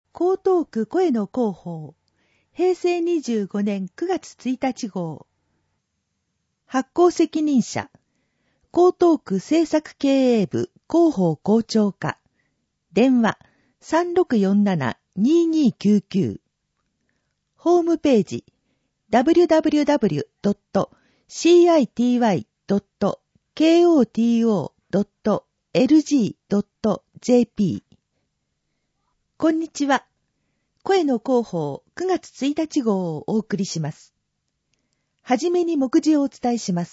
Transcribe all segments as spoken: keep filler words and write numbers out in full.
江東区声の広報、平成にじゅうごねんくがつついたち号。発行責任者、江東区政策経営部広報校長課。電話 さんろくよんななにーにーきゅうきゅう。ホームページ ダブリュダブリュダブリュドットシーアイティーワイドットケーオーティーオードットエルジードットジェーピー。こんにちは。声の広報くがつついたち号をお送りします。はじめに目次をお伝えします。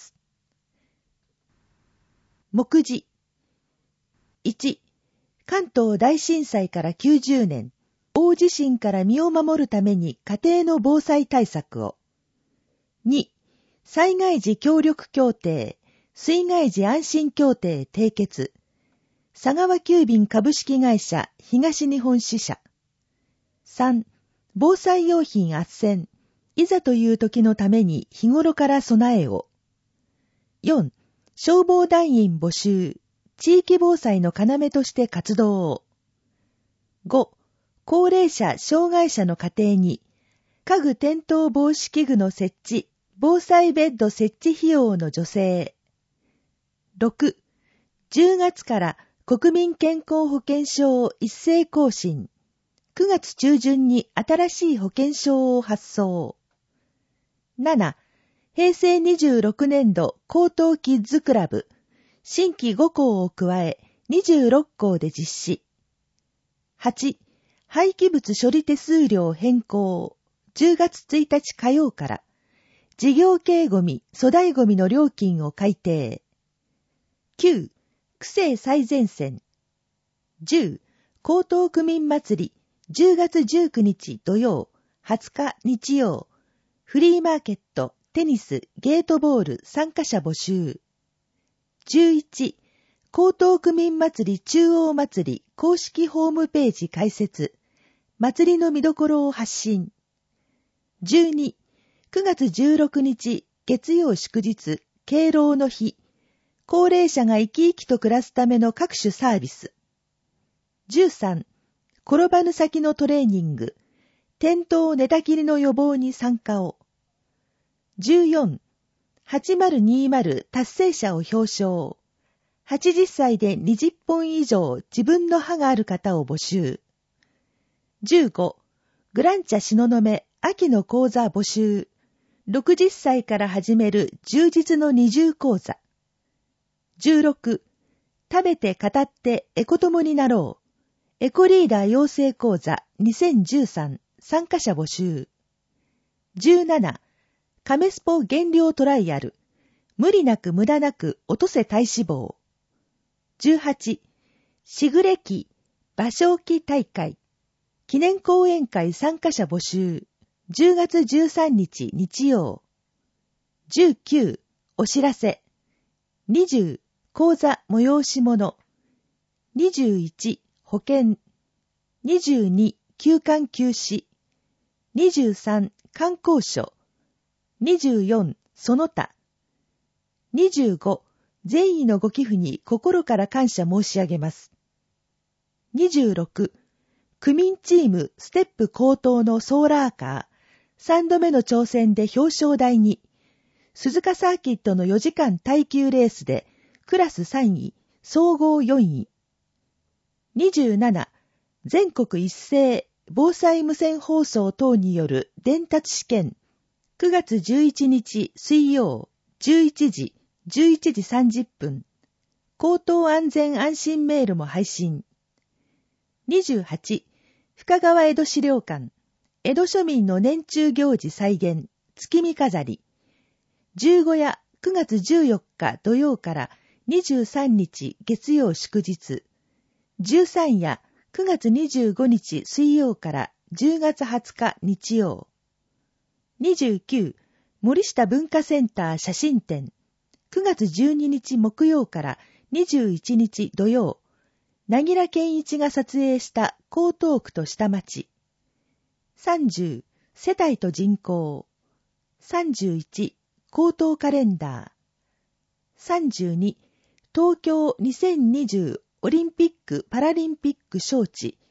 目次。いち、関東大震災からきゅうじゅうねん、大地震から身を守るために家庭の防災対策を。に、災害時協力協定、水害時安心協定締結。佐川急便株式会社東日本支社。さん、防災用品斡旋。いざという時のために日頃から備えを。よん、消防団員募集。地域防災の要として活動を。ご、高齢者・障害者の家庭に、家具転倒防止器具の設置、防災ベッド設置費用の助成。ろく、じゅうがつから国民健康保険証を一斉更新。くがつ中旬に新しい保険証を発送。なな、平成にじゅうろくねんど江東キッズクラブ、新規ごこうを加えにじゅうろっこうで実施。はち、廃棄物処理手数料変更。じゅうがつついたち火曜から、事業系ゴミ、粗大ゴミの料金を改定。きゅう、区政最前線。じゅう、江東区民祭り、じゅうがつじゅうくにち土曜、はつか日曜、フリーマーケット、テニス、ゲートボール参加者募集。じゅういち、江東区民祭り中央祭り公式ホームページ開設。祭りの見どころを発信。じゅうに、くがつじゅうろくにち月曜祝日、敬老の日。高齢者が生き生きと暮らすための各種サービス。じゅうさん、転ばぬ先のトレーニング。転倒寝たきりの予防に参加を。じゅうよん、はちまるにまる達成者を表彰。はちじゅっさいでにじゅっぽん以上自分の歯がある方を募集。じゅうご、グランチャ東雲秋の講座募集。ろくじゅっさいから始める充実の二重講座。じゅうろく、食べて語ってエコ友になろう。エコリーダー養成講座にせんじゅうさん参加者募集。じゅうなな、カメスポ減量トライアル。無理なく無駄なく落とせ体脂肪。じゅうはち、しぐれ期芭蕉期大会。記念講演会参加者募集。じゅうがつじゅうさんにち日曜。じゅうきゅう、お知らせ。にじゅう、講座催し物。にじゅういち、保険。にじゅうに、休館休止。にじゅうさん、観光所。にじゅうよん、その他。にじゅうご、善意のご寄付に心から感謝申し上げます。にじゅうろく、区民チームステップ高等のソーラーカー、さんどめの挑戦で表彰台に、鈴鹿サーキットのよじかん耐久レースで、クラスさんい、総合よんい。にじゅうなな、全国一斉防災無線放送等による伝達試験、くがつじゅういちにち水曜、じゅういちじ、じゅういちじさんじゅっぷん、口頭安全安心メールも配信。にじゅうはち、深川江戸資料館、江戸庶民の年中行事再現、月見飾り。じゅうご夜、くがつじゅうよっか土曜からにじゅうさんにち月曜祝日。じゅうさん夜、くがつにじゅうごにち水曜からじゅうがつはつか日曜。にじゅうきゅう、森下文化センター写真展。くがつじゅうににち木曜からにじゅういちにち土曜。なぎら健一が撮影した江東区と下町。さんじゅう、世帯と人口。さんじゅういち、江東カレンダー。さんじゅうに、東京にせんにじゅうオリンピック・パラリンピック招致、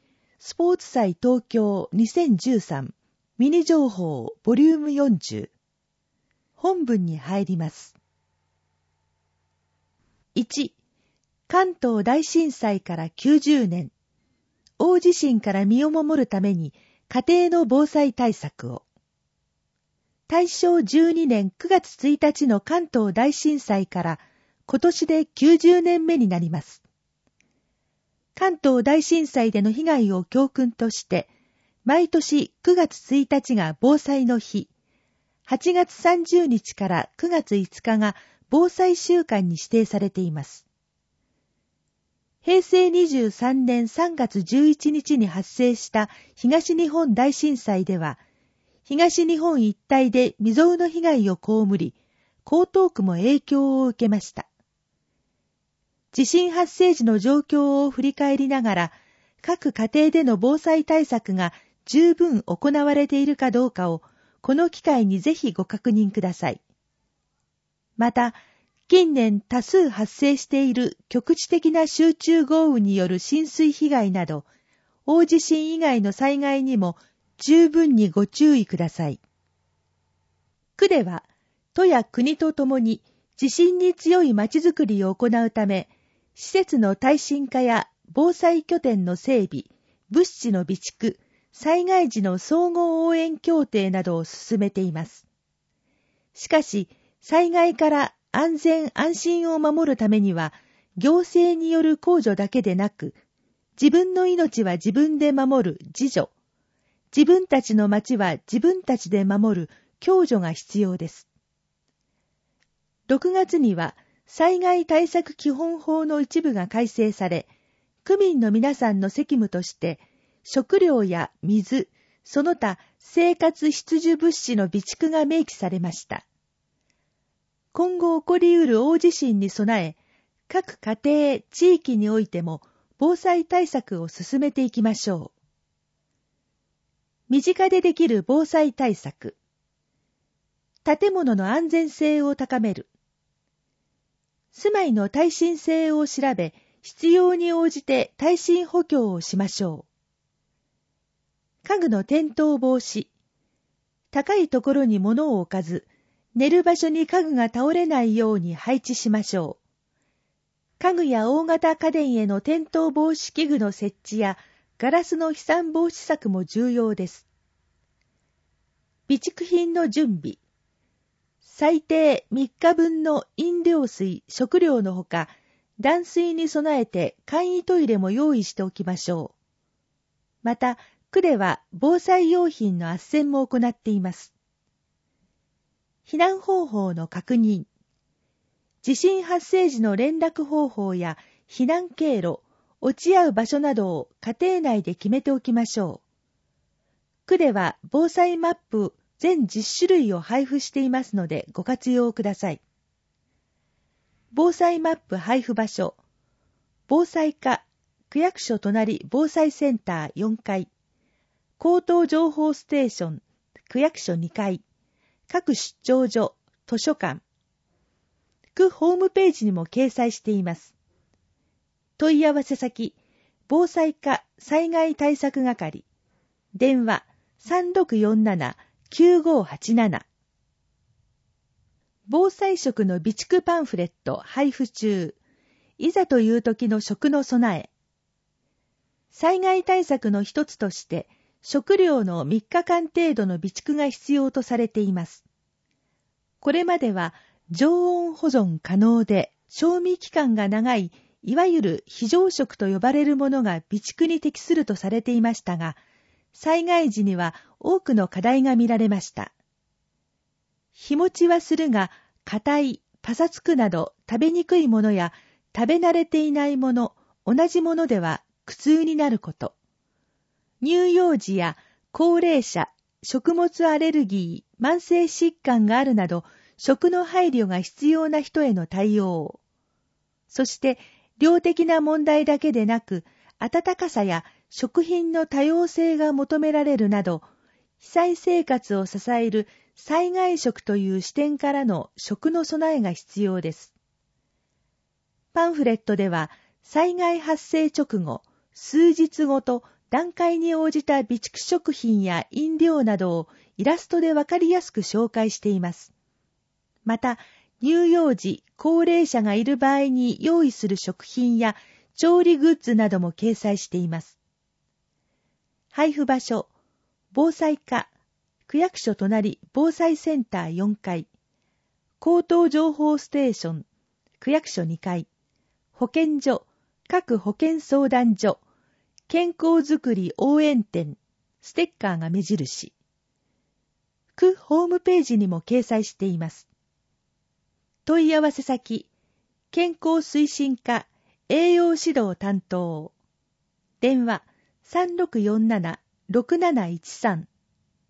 スポーツ祭東京にせんじゅうさんミニ情報ボリュームよんじゅう。本文に入ります。いち. 関東大震災からきゅうじゅうねん。大地震から身を守るために家庭の防災対策を。大正じゅうにねんくがつついたちの関東大震災から今年できゅうじゅうねんめになります。関東大震災での被害を教訓として、毎年くがつついたちが防災の日、はちがつさんじゅうにちからくがついつかが防災週間に指定されています。へいせいにじゅうさんねんさんがつじゅういちにちに発生した東日本大震災では、東日本一帯で未曾有の被害を被り、江東区も影響を受けました。地震発生時の状況を振り返りながら、各家庭での防災対策が十分行われているかどうかを、この機会にぜひご確認ください。また、近年多数発生している局地的な集中豪雨による浸水被害など、大地震以外の災害にも十分にご注意ください。区では、都や国とともに地震に強いまちづくりを行うため、施設の耐震化や防災拠点の整備、物資の備蓄、災害時の総合応援協定などを進めています。しかし、災害から安全安心を守るためには、行政による公助だけでなく、自分の命は自分で守る自助、自分たちの町は自分たちで守る共助が必要です。ろくがつには、災害対策基本法の一部が改正され、区民の皆さんの責務として、食料や水、その他生活必需物資の備蓄が明記されました。今後起こり得る大地震に備え、各家庭、地域においても防災対策を進めていきましょう。身近でできる防災対策。建物の安全性を高める。住まいの耐震性を調べ、必要に応じて耐震補強をしましょう。家具の転倒防止。高いところに物を置かず、寝る場所に家具が倒れないように配置しましょう。家具や大型家電への転倒防止器具の設置やガラスの飛散防止策も重要です。備蓄品の準備。最低みっかぶんの飲料水、食料のほか、断水に備えて簡易トイレも用意しておきましょう。また、区では防災用品の斡旋も行っています。避難方法の確認。地震発生時の連絡方法や避難経路、落ち合う場所などを家庭内で決めておきましょう。区では防災マップ全じゅっしゅるいを配布していますのでご活用ください。防災マップ配布場所。防災課、区役所隣防災センターよんかい。口頭情報ステーション、区役所にかい。各出張所、図書館。区ホームページにも掲載しています。問い合わせ先、防災課災害対策係。電話 さんろくよんななきゅうごはちなな。防災食の備蓄パンフレット配布中。いざという時の食の備え。災害対策の一つとして、食料のみっかかん程度の備蓄が必要とされています。これまでは常温保存可能で賞味期間が長い、いわゆる非常食と呼ばれるものが備蓄に適するとされていましたが、災害時には多くの課題が見られました。日持ちはするが、硬い、パサつくなど食べにくいものや食べ慣れていないもの、同じものでは苦痛になること。乳幼児や高齢者、食物アレルギー、慢性疾患があるなど、食の配慮が必要な人への対応。そして、量的な問題だけでなく、温かさや食品の多様性が求められるなど、被災生活を支える災害食という視点からの食の備えが必要です。パンフレットでは、災害発生直後、数日後と段階に応じた備蓄食品や飲料などをイラストでわかりやすく紹介しています。また、乳幼児、高齢者がいる場合に用意する食品や調理グッズなども掲載しています。配布場所、防災課、区役所隣防災センターよんかい、口頭情報ステーション、区役所にかい、保健所、各保健相談所、健康づくり応援店、ステッカーが目印。区ホームページにも掲載しています。問い合わせ先、健康推進課栄養指導担当。電話 さんろくよんなな ろくなないちさん。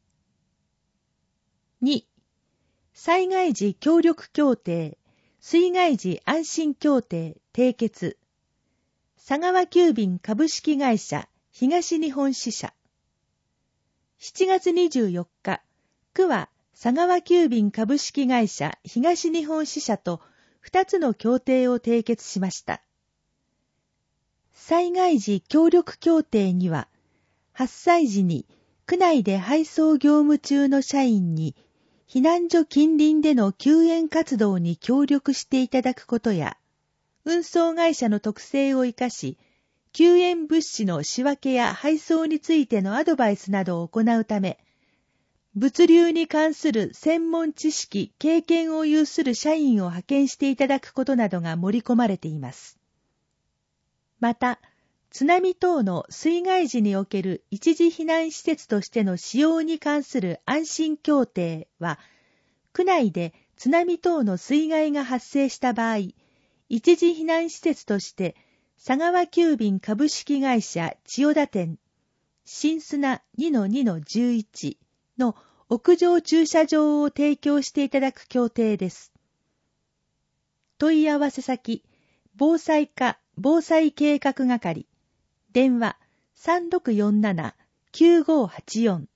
に. 災害時協力協定、水害時安心協定締結。佐川急便株式会社東日本支社。しちがつにじゅうよっか、区は佐川急便株式会社東日本支社とふたつの協定を締結しました。災害時協力協定には、発災時に区内で配送業務中の社員に避難所近隣での救援活動に協力していただくことや、運送会社の特性を生かし、救援物資の仕分けや配送についてのアドバイスなどを行うため、物流に関する専門知識、経験を有する社員を派遣していただくことなどが盛り込まれています。また、津波等の水害時における一時避難施設としての使用に関する安心協定は、区内で津波等の水害が発生した場合、一時避難施設として佐川急便株式会社千代田店新砂 にのにのじゅういち の屋上駐車場を提供していただく協定です。問い合わせ先、防災課防災計画係、電話 さんろくよんなな きゅうごはちよん。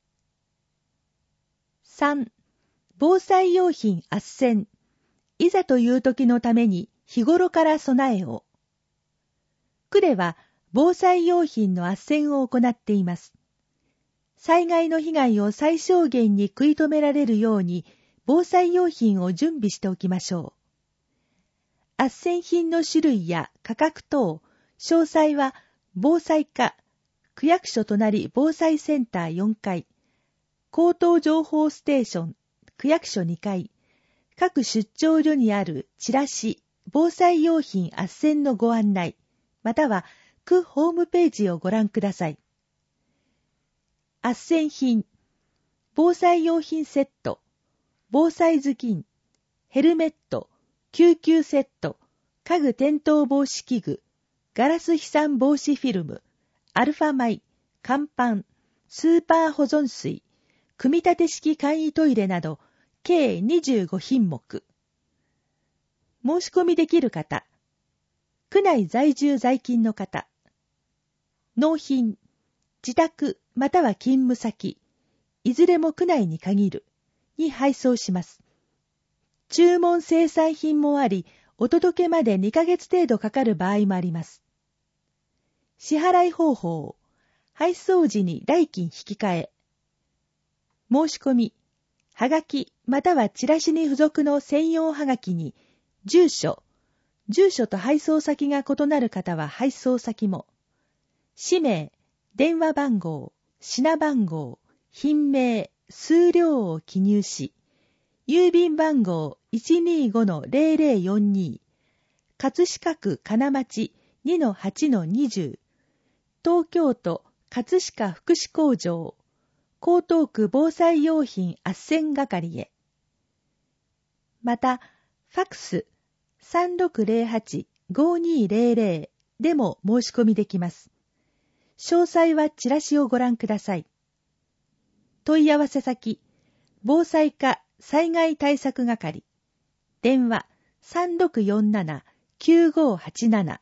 さん. 防災用品斡旋。いざという時のために日頃から備えを。区では防災用品の斡旋を行っています。災害の被害を最小限に食い止められるように防災用品を準備しておきましょう。斡旋品の種類や価格等、詳細は防災課、区役所隣防災センターよんかい、口頭情報ステーション、区役所にかい、各出張所にあるチラシ、防災用品斡旋のご案内、または区ホームページをご覧ください。斡旋品、防災用品セット、防災頭巾、ヘルメット、救急セット、家具転倒防止器具、ガラス飛散防止フィルム、アルファ米、乾パン、スーパー保存水、組み立て式簡易トイレなど、計にじゅうごひんもく。申し込みできる方、区内在住在勤の方、納品、自宅または勤務先、いずれも区内に限る、に配送します。注文生産品もあり、お届けまでにかげつ程度かかる場合もあります。支払い方法、配送時に代金引き換え。申し込み、はがきまたはチラシに付属の専用はがきに、住所、住所と配送先が異なる方は配送先も、氏名、電話番号、品番号、品名、数量を記入し、郵便番号 いちにーごのぜろぜろよんに、葛飾区金町 にのはちのにじゅう、東京都葛飾福祉工場、江東区防災用品斡旋係へ。また、ファックス さんろくぜろはち ごにーぜろぜろ でも申し込みできます。詳細はチラシをご覧ください。問い合わせ先、防災課災害対策係、電話 さんろくよんなな きゅうごはちなな。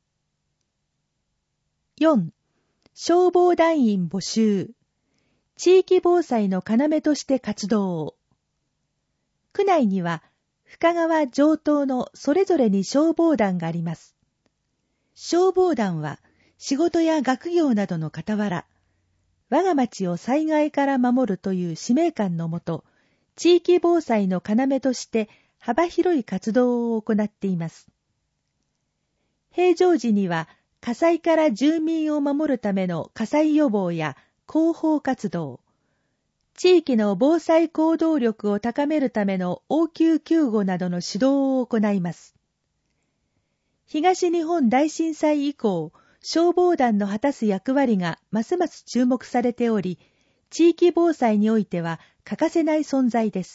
よん. 消防団員募集。地域防災の要として活動を。区内には深川上東のそれぞれに消防団があります。消防団は仕事や学業などの傍ら、我が町を災害から守るという使命感のもと、地域防災の要として幅広い活動を行っています。平常時には、火災から住民を守るための火災予防や広報活動、地域の防災行動力を高めるための応急救護などの指導を行います。東日本大震災以降、消防団の果たす役割がますます注目されており、地域防災においては欠かせない存在です。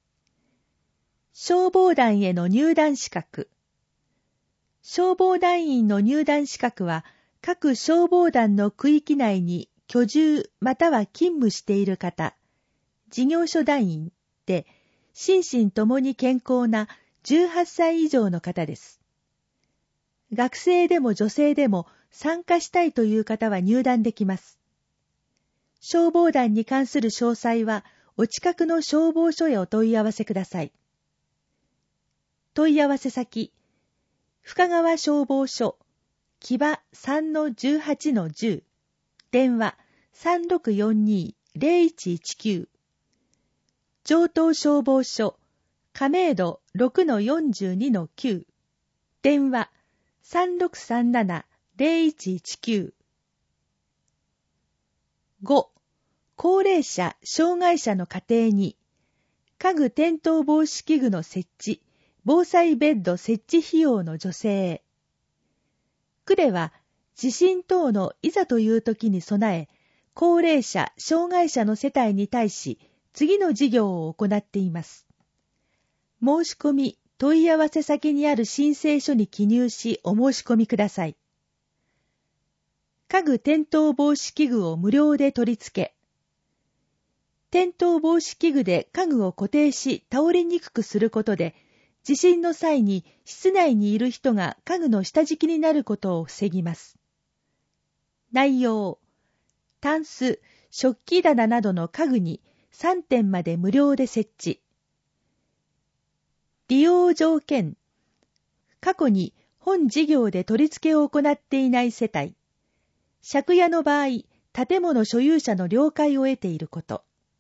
消防団への入団資格。消防団員の入団資格は、各消防団の区域内に居住または勤務している方、事業所団員で、心身ともに健康なじゅうはっさい以上の方です。学生でも女性でも参加したいという方は入団できます。消防団に関する詳細は、お近くの消防署へお問い合わせください。問い合わせ先、深川消防署、木場 さんのじゅうはちのじゅう、電話 さんろくよんに ゼロいちいちきゅう、城東消防署、亀戸 ろくのよんじゅうにのきゅう、電話 さんろくさんなな ゼロいちいちきゅう。ご. 高齢者・障害者の家庭に、家具転倒防止器具の設置、防災ベッド設置費用の助成。区では、地震等のいざという時に備え、高齢者・障害者の世帯に対し、次の事業を行っています。申し込み、問い合わせ先にある申請書に記入しお申し込みください。家具転倒防止器具を無料で取り付け。転倒防止器具で家具を固定し倒れにくくすることで、地震の際に室内にいる人が家具の下敷きになることを防ぎます。内容、タンス、食器棚などの家具にさんてんまで無料で設置。利用条件、過去に本事業で取り付けを行っていない世帯、借家の場合、建物所有者の了解を得ていること。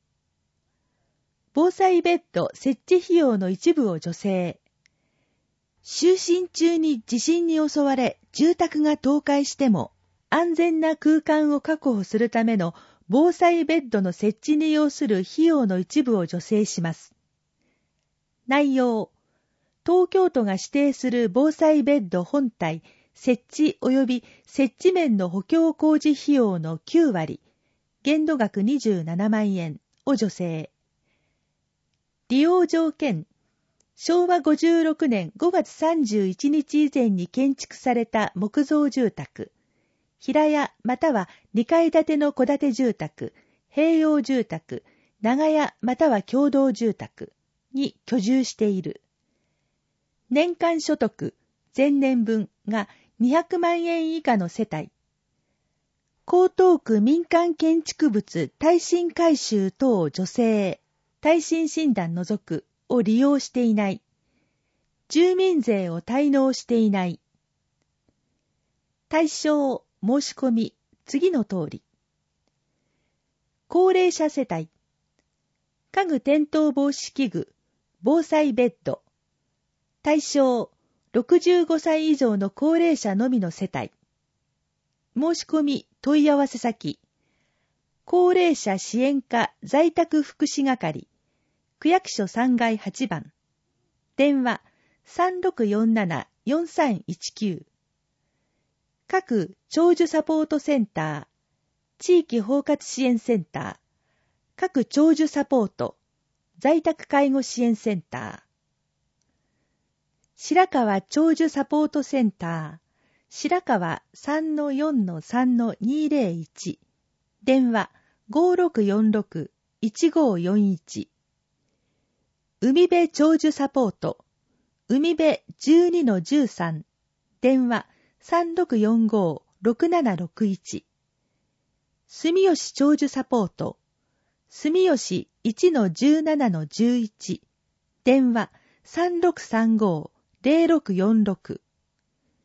防災ベッド設置費用の一部を助成。就寝中に地震に襲われ住宅が倒壊しても安全な空間を確保するための防災ベッドの設置に要する費用の一部を助成します。内容、東京都が指定する防災ベッド本体設置及び設置面の補強工事費用のきゅうわり、限度額にじゅうななまんえんを助成。利用条件、しょうわごじゅうろくねんごがつさんじゅういちにち以前に建築された木造住宅、平屋またはにかい建ての戸建て住宅、併用住宅、長屋または共同住宅に居住している。年間所得、前年分がにひゃくまんえん以下の世帯。江東区民間建築物耐震改修等助成、耐震診断除くを利用していない。住民税を滞納していない。対象、申し込み、次の通り。高齢者世帯。家具転倒防止器具、防災ベッド。対象、ろくじゅうごさい以上の高齢者のみの世帯。申し込み、問い合わせ先。高齢者支援課在宅福祉係。区役所さんがいはちばん。電話 さんろくよんなな よんさんいちきゅう。各長寿サポートセンター、地域包括支援センター、各長寿サポート、在宅介護支援センター。白川長寿サポートセンター、白川 さんのよんのさんのにぜろいち。電話 ごろくよんろく いちごよんいち。海辺長寿サポート、海辺 じゅうにのじゅうさん、電話 さんろくよんご ろくななろくいち。住吉長寿サポート、住吉 いちのじゅうななのじゅういち、電話 さんろくさんご ゼロろくよんろく。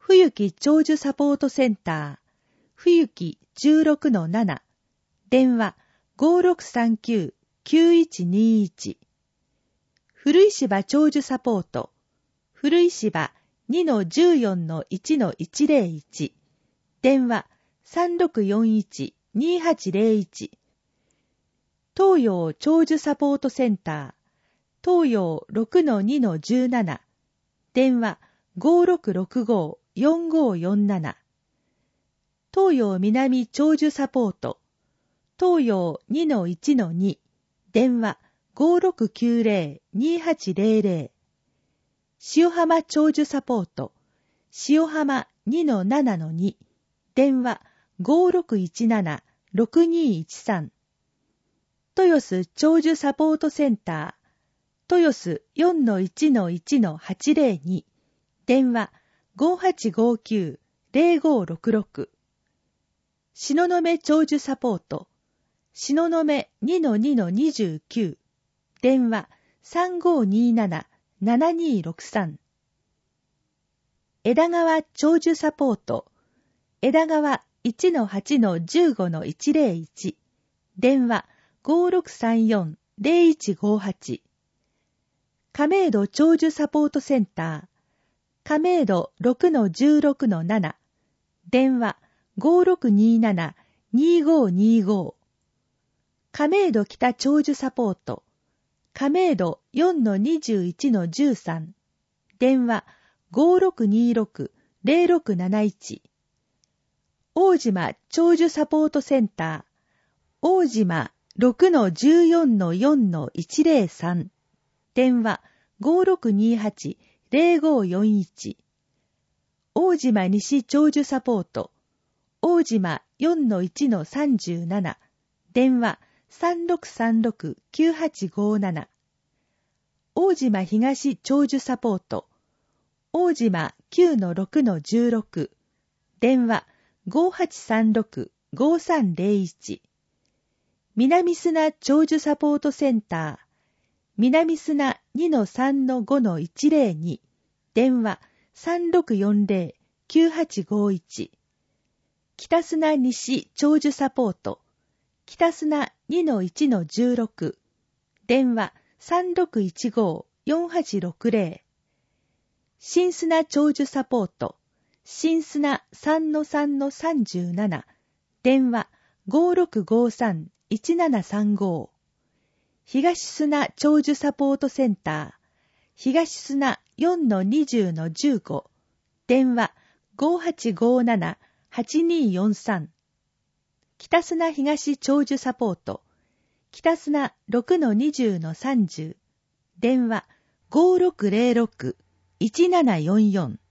冬木長寿サポートセンター、冬木 じゅうろくのなな、電話 ごろくさんきゅうきゅういちにいち。古石場長寿サポート、古石場 にのじゅうよんのいちのいちぜろいち、電話 さんろくよんいちにはちぜろいち。東洋長寿サポートセンター、東洋 ろくのにのじゅうなな、電話 ごろくろくごよんごよんなな。東洋南長寿サポート、東洋 にのいちのに、電話 ごろくきゅうぜろにはちぜろぜろ。塩浜長寿サポート、塩浜 にのななのに、電話 ごろくいちななろくにいちさん。豊洲長寿サポートセンター、豊洲 よんのいちのいちのはちぜろに、電話 ごはちごきゅうぜろごろくろく。東雲長寿サポート、東雲 にのにのにじゅうきゅう、電話 さんごにななななにろくさん。枝川長寿サポート、枝川 いちのはちのじゅうごのいちぜろいち、電話ごろくさんよんぜろいちごはち。亀戸長寿サポートセンター、亀戸 ろくのじゅうろくのなな、電話ごろくにななにごにご。亀戸北長寿サポート、亀戸 よんのにじゅういちのじゅうさん、電話ごろくにろくぜろろくなないち。大島長寿サポートセンター、大島 ろくのじゅうよんのよんのいちぜろさん、電話ごろくにはちぜろごよんいち。大島西長寿サポート、大島 よんのいちのさんじゅうなな、電話さんろくさんろくきゅうはちごなな。大島東長寿サポート、大島 きゅうのろくのじゅうろく、電話ごはちさんろくごさんぜろいち。南砂長寿サポートセンター、南砂 にのさんのごのいちぜろに、電話さんろくよんぜろきゅうはちごいち。北砂西長寿サポート、北砂 にのいちのじゅうろく、電話さんろくいちごよんはちろくぜろ。新砂長寿サポート、新砂 さんのさんのさんじゅうなな、電話ごろくごさんいちななさんご。東砂長寿サポートセンター、東砂 よんのにじゅうのじゅうご、電話ごはちごななはちによんさん。北砂東長寿サポート、北砂 ろくのにじゅうのさんじゅう、電話ごろくぜろろくいちななよんよん。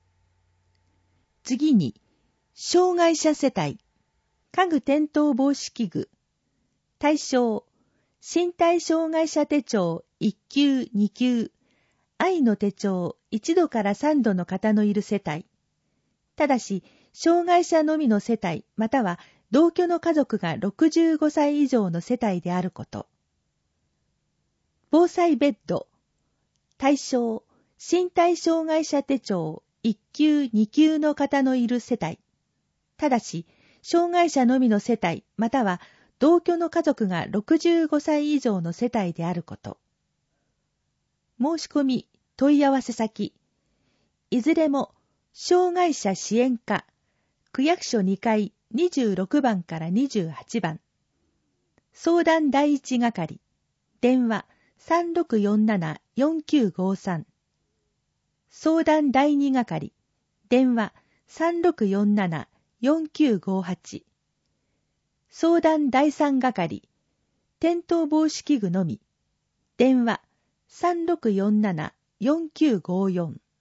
次に、障害者世帯、家具転倒防止器具、対象、身体障害者手帳いっきゅうにきゅう、愛の手帳いちどからさんどの方のいる世帯。ただし、障害者のみの世帯または同居の家族がろくじゅうごさい以上の世帯であること。防災ベッド、対象、身体障害者手帳いっきゅうにきゅうの方のいる世帯。ただし、障害者のみの世帯または同居の家族がろくじゅうごさい以上の世帯であること。申し込み、問い合わせ先、いずれも障害者支援課、区役所にかいにじゅうろくばんからにじゅうはちばん。相談第一係、電話さんろくよんななよんきゅうごさん。相談第二係、電話さんろくよんななよんきゅうごはち。相談第三係、転倒防止器具のみ、電話さんろくよんななよんきゅうごよん。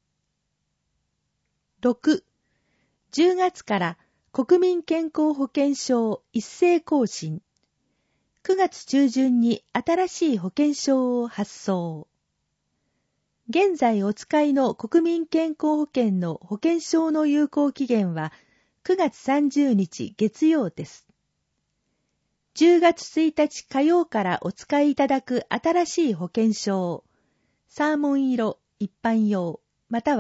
ろく、じゅうがつから国民健康保険証一斉更新。くがつ中旬に新しい保険証を発送。現在お使いの国民健康保険の保険証の有効期限はくがつさんじゅうにち月曜です。じゅうがつついたち火曜からお使いいただく新しい保険証、サーモン色一般用または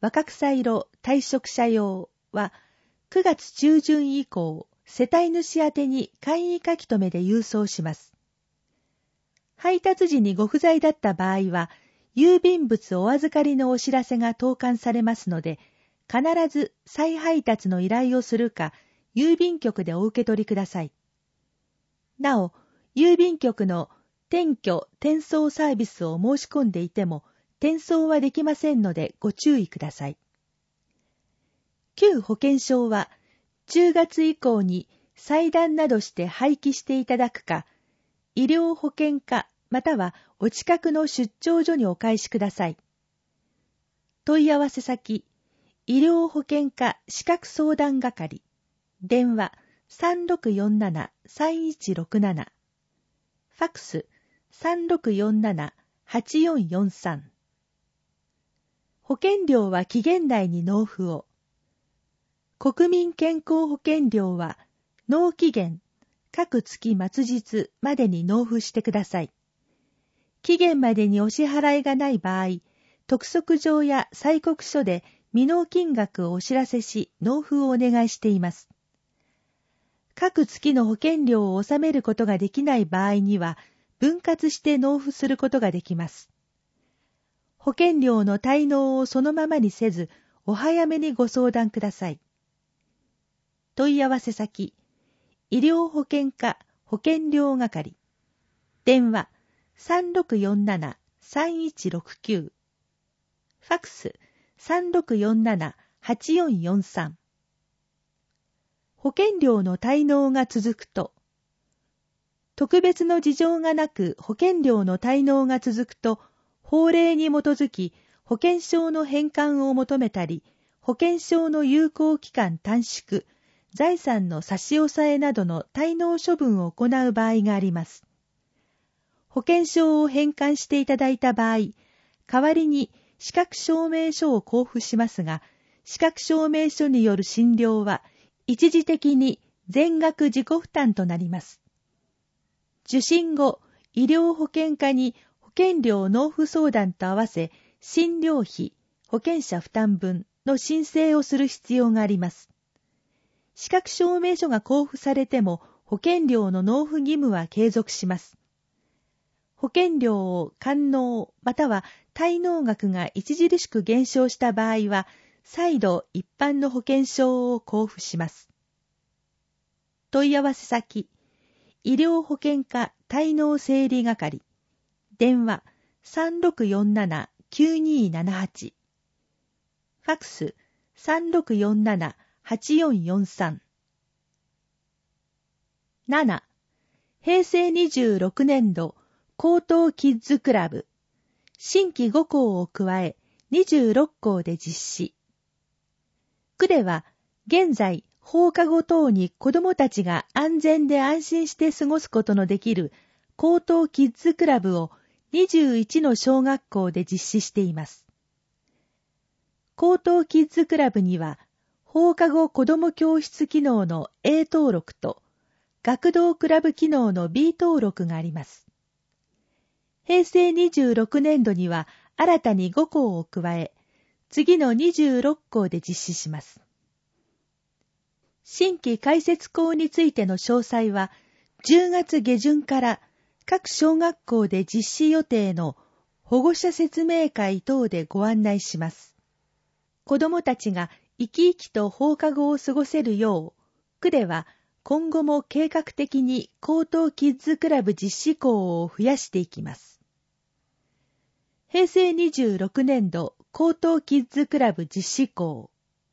若草色退職者用はくがつ中旬以降、世帯主宛てに簡易書き留めで郵送します。配達時にご不在だった場合は、郵便物お預かりのお知らせが投函されますので、必ず再配達の依頼をするか、郵便局でお受け取りください。なお、郵便局の転居・転送サービスを申し込んでいても、転送はできませんのでご注意ください。旧保険証は、じゅうがつ以降に裁断などして廃棄していただくか、医療保険課またはお近くの出張所にお返しください。問い合わせ先、医療保険課資格相談係、電話 さんろくよんななさんいちろくなな、ファックス さんろくよんななはちよんよんさん。保険料は期限内に納付を。国民健康保険料は納期限、各月末日までに納付してください。期限までにお支払いがない場合、督促状や催告書で未納金額をお知らせし、納付をお願いしています。各月の保険料を納めることができない場合には、分割して納付することができます。保険料の滞納をそのままにせず、お早めにご相談ください。問い合わせ先、医療保険課保険料係、電話 さんろくよんななさんいちろくきゅう、ファックス さんろくよんななはちよんよんさん。保険料の滞納が続くと、特別の事情がなく保険料の滞納が続くと、法令に基づき保険証の返還を求めたり、保険証の有効期間短縮、財産の差し押さえなどの滞納処分を行う場合があります。保険証を返還していただいた場合、代わりに資格証明書を交付しますが、資格証明書による診療は一時的に全額自己負担となります。受診後、医療保険課に保険料納付相談と合わせ、診療費、保険者負担分の申請をする必要があります。資格証明書が交付されても保険料の納付義務は継続します。保険料を完納または滞納額が著しく減少した場合は、再度一般の保険証を交付します。問い合わせ先、医療保険課滞納整理係、電話 さんろくよんななきゅうにーななはち、ファックス さんろくよんななはちよんよんさん。なな. 平成にじゅうろくねん度高等キッズクラブ新規ごこうを加えにじゅうろっこうで実施。区では現在放課後等に子どもたちが安全で安心して過ごすことのできる高等キッズクラブをにじゅういちの小学校で実施しています。高等キッズクラブには放課後子ども教室機能の A 登録と学童クラブ機能の B 登録があります。平成にじゅうろくねん度には新たにごこうを加え、次のにじゅうろっこうで実施します。新規開設校についての詳細は、じゅうがつげじゅんから各小学校で実施予定の保護者説明会等でご案内します。子どもたちが生き生きと放課後を過ごせるよう、区では今後も計画的に高等キッズクラブ実施校を増やしていきます。平成にじゅうろくねん度高等キッズクラブ実施校。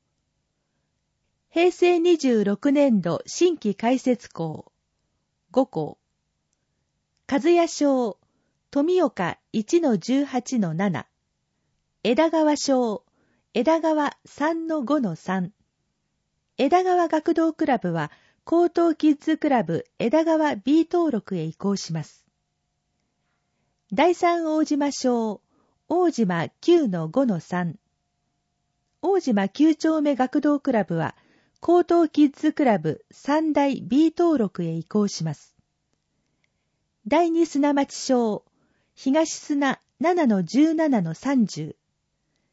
平成にじゅうろくねん度新規開設校ごこう。和谷小富岡 いちのじゅうはちのなな、枝川小枝川 さんのごのさん。枝川学童クラブは高等キッズクラブ枝川 B 登録へ移行します。第三大島小大島 きゅうのごのさん。大島きゅう丁目学童クラブは高等キッズクラブ三大 B 登録へ移行します。第二砂町小東砂 ななのじゅうななのさんじゅう。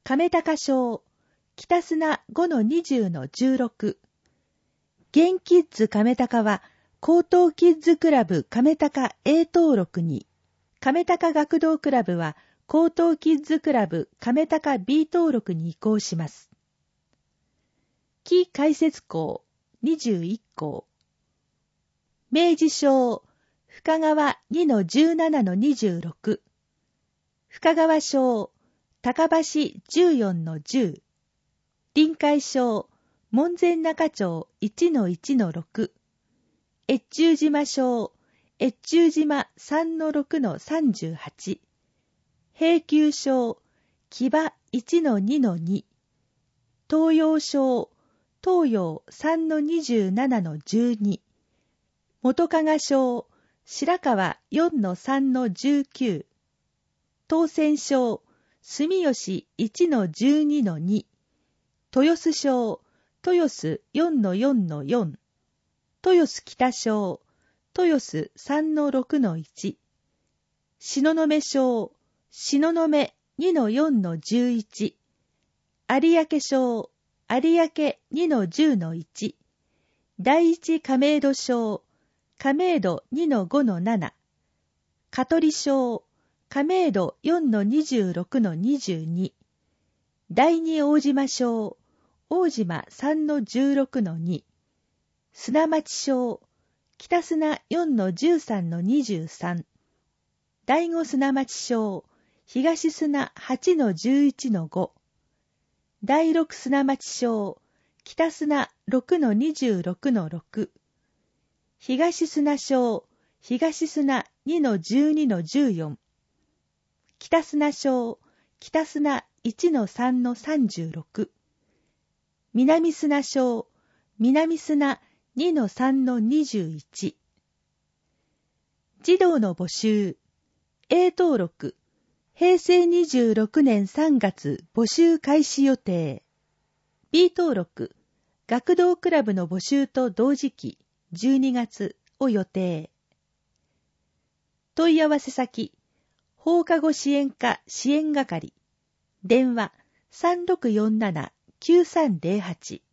亀高小、北砂 ごのにじゅうのじゅうろく。現キッズ亀高は、高等キッズクラブ亀高 A 登録に、亀高学童クラブは、高等キッズクラブ亀高 B 登録に移行します。期開設校にじゅういっ校。明治小、深川 にのじゅうななのにじゅうろく。深川小、高橋 じゅうよんのじゅう。臨海小、門前仲町 いちのいちのろく。越中島小、越中島 さんのろくのさんじゅうはち。平丘小、木場 いちのにのに。東洋小、東洋 さんのにじゅうななのじゅうに。元加賀小、白川 よんのさんのじゅうきゅう。東泉小、住吉 いちのじゅうにのに。豊洲小、豊洲 よんのよんのよん。豊洲北小、豊洲 さんのろくのいち。東雲小、東雲 にのよんのじゅういち。有明小、有明 にのじゅうのいち。第一亀戸小、亀戸 にのごのなな。香取小、亀戸 よんのにじゅうろくのにじゅうに。第二大島小、大島 さんのじゅうろくのに。砂町小、北砂 よんのじゅうさんのにじゅうさん。第五砂町小、東砂 はちのじゅういちのご。第六砂町小、北砂 ろくのにじゅうろくのろく。東砂小、東砂 にのじゅうにのじゅうよん。北砂小、北砂 いちのさんのさんじゅうろく。南砂小、南砂 にのさんのにじゅういち。児童の募集。A 登録。平成にじゅうろくねんさんがつ募集開始予定。B 登録。学童クラブの募集と同時期じゅうにがつを予定。問い合わせ先。放課後支援課支援係。電話 さんろくよんななきゅうさんゼロはち。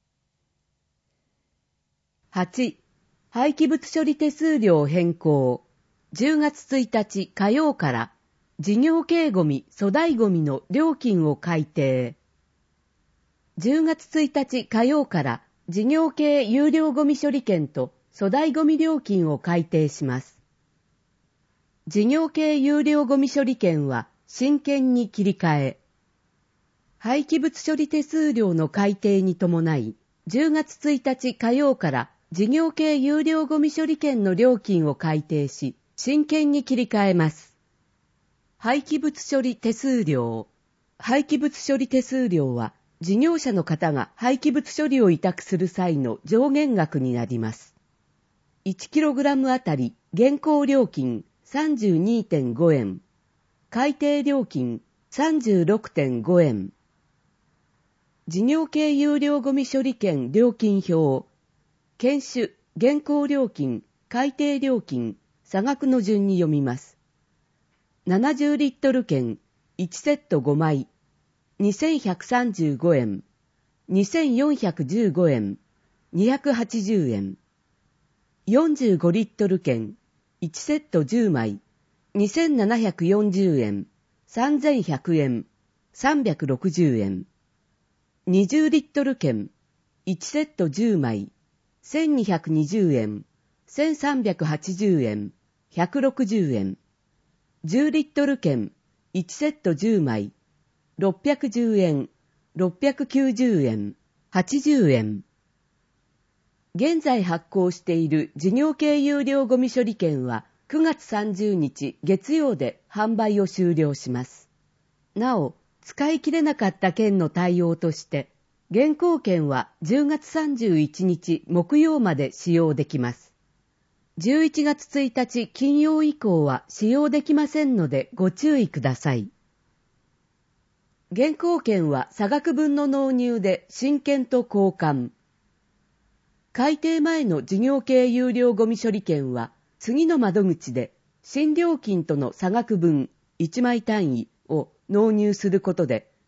はち. 廃棄物処理手数料変更。じゅうがつついたち火曜から事業系ゴミ、粗大ゴミの料金を改定。じゅうがつついたち火曜から事業系有料ゴミ処理券と粗大ゴミ料金を改定します。事業系有料ゴミ処理券は新券に切り替え。廃棄物処理手数料の改定に伴い、じゅうがつついたち火曜から事業系有料ゴミ処理券の料金を改定し、新券に切り替えます。廃棄物処理手数料。廃棄物処理手数料は、事業者の方が廃棄物処理を委託する際の上限額になります。いちキログラム あたり現行料金 さんじゅうにてんごえん。改定料金 さんじゅうろくてんごえん。事業系有料ゴミ処理券料金表。検種、現行料金、改定料金、差額の順に読みます。ななじゅうリットル券、いちセットごまい、にせんひゃくさんじゅうごえん、にせんよんひゃくじゅうごえん、にひゃくはちじゅうえん。よんじゅうごリットル券、いちセットじゅうまい、にせんななひゃくよんじゅうえん、さんぜんひゃくえん、さんびゃくろくじゅうえん。にじゅうリットル券、いちセットじゅうまい、せんにひゃくにじゅうえん、せんさんびゃくはちじゅうえん、ひゃくろくじゅうえん。じゅうリットル券、いちセットじゅうまい、ろっぴゃくじゅうえん、ろっぴゃくきゅうじゅうえん、はちじゅうえん。現在発行している事業系有料ゴミ処理券はくがつさんじゅうにち月曜で販売を終了します。なお、使い切れなかった券の対応として、現行券はじゅうがつさんじゅういちにち木曜まで使用できます。じゅういちがつついたち金曜以降は使用できませんのでご注意ください。現行券は差額分の納入で新券と交換。改定前の事業系有料ゴミ処理券は次の窓口で新料金との差額分いちまい単位を納入することで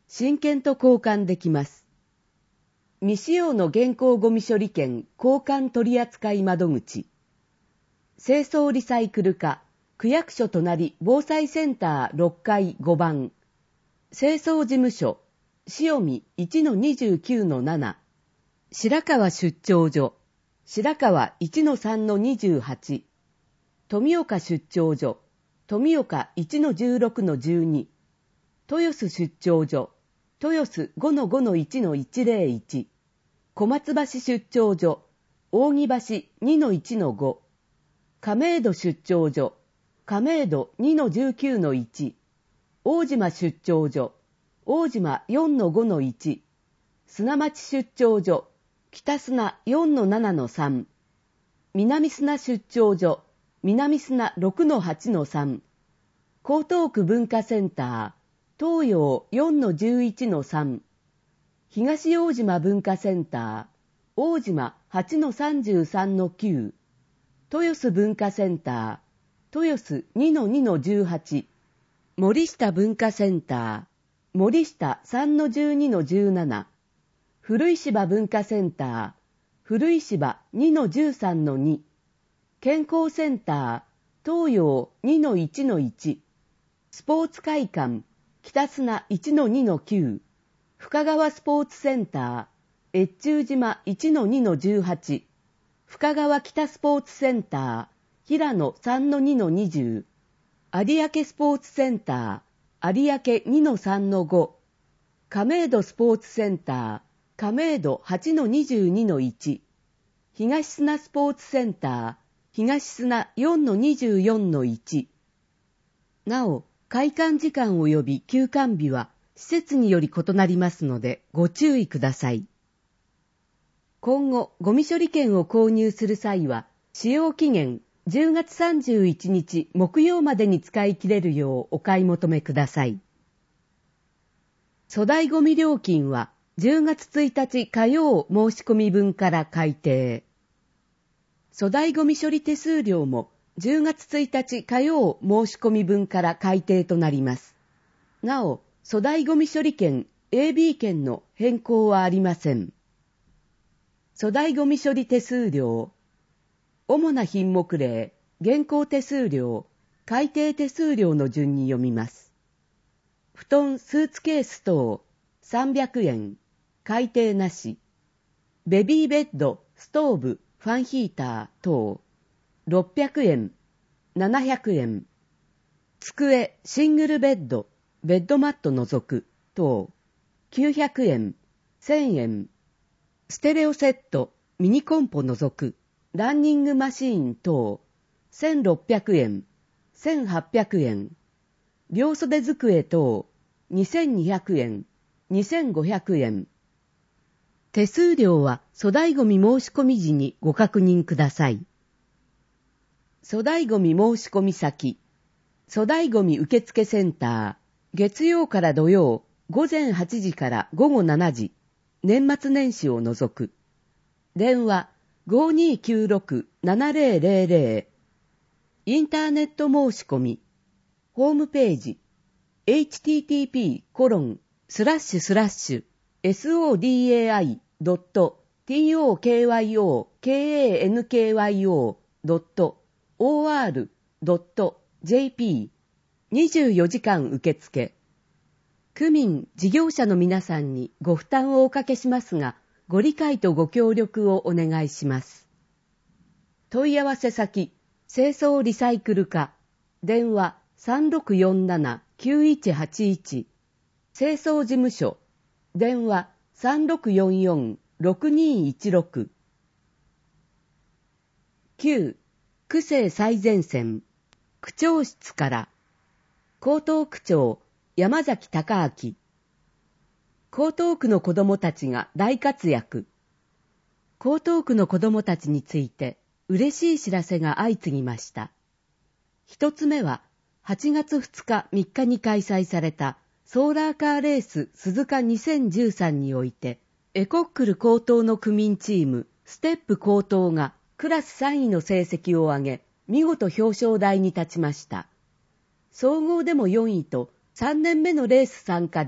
親権と交換できます。未使用の現行ゴミ処理券交換取扱窓口。清掃リサイクル課、区役所隣防災センターろっかいごばん。清掃事務所、塩見 いちのにじゅうきゅうのなな。白川出張所、白川 いちのさんのにじゅうはち。富岡出張所、富岡 いちのじゅうろくのじゅうに。豊洲出張所、豊洲 ごのごのいちのいちぜろいち。小松橋出張所、扇橋 にのいちのご。亀戸出張所、亀戸 にのじゅうきゅうのいち。大島出張所、大島 よんのごのいち。砂町出張所、北砂 よんのななのさん。南砂出張所、南砂 ろくのはちのさん。江東区文化センター、東洋 よんのじゅういちのさん。東大島文化センター、大島 はちのさんじゅうさんのきゅう。豊洲文化センター、豊洲 にのにのじゅうはち。森下文化センター、森下 さんのじゅうにのじゅうなな。古石場文化センター、古石場 にのじゅうさんのに。健康センター、東洋 にのいちのいち。スポーツ会館、北砂 いちのにのきゅう。深川スポーツセンター、越中島 いちのにのじゅうはち。深川北スポーツセンター、平野 さんのにのにじゅう。有明スポーツセンター、有明 にのさんのご。亀戸スポーツセンター、亀戸 はちのにじゅうにのいち。東砂スポーツセンター、東砂 よんのにじゅうよんのいち。なお、開館時間及び休館日は施設により異なりますのでご注意ください。今後、ゴミ処理券を購入する際は、使用期限じゅうがつさんじゅういちにち木曜までに使い切れるようお買い求めください。粗大ゴミ料金はじゅうがつついたち火曜申し込み分から改定。粗大ゴミ処理手数料もじゅうがつついたち火曜申し込み分から改定となります。なお、粗大ゴミ処理券 エービー 券の変更はありません。粗大ゴミ処理手数料、主な品目例、現行手数料、改定手数料の順に読みます。布団、スーツケース等、さんびゃくえん、改定なし。ベビーベッド、ストーブ、ファンヒーター等、ろっぴゃくえん、ななひゃくえん。机、シングルベッド、ベッドマット除く等、きゅうひゃくえん、せんえん。ステレオセット、ミニコンポ除く、ランニングマシーン等、せんろっぴゃくえん、せんはっぴゃくえん。両袖机等、にせんにひゃくえん、にせんごひゃくえん。手数料は粗大ゴミ申し込み時にご確認ください。粗大ゴミ申し込み先、粗大ゴミ受付センター、月曜から土曜、ごぜんはちじからごごしちじ、年末年始を除く。電話 ごにきゅうろくななぜろぜろぜろ。インターネット申し込み。ホームページ エイチティーティーピーコロンスラッシュスラッシュエスオーディーエーアイドットティーオーケーワイオーケーエーエヌケーワイオードットオーアールドットジェーピー にじゅうよじかん受付。区民、事業者の皆さんにご負担をおかけしますが、ご理解とご協力をお願いします。問い合わせ先、清掃リサイクル課、電話 さんろくよんななきゅういちはちいち、清掃事務所、電話 さんろくよんよんろくにいちろく。きゅう. 区政最前線、区長室から、江東区長、山崎隆明。江東区の子どもたちが大活躍。江東区の子どもたちについて嬉しい知らせが相次ぎました。一つ目は、はちがつふつかみっかに開催されたソーラーカーレース鈴鹿にせんじゅうさんにおいて、エコックル高等の区民チーム、ステップ高等がクラスさんいの成績を上げ、見事表彰台に立ちました。総合でもよんいと、さんねんめのレース参加で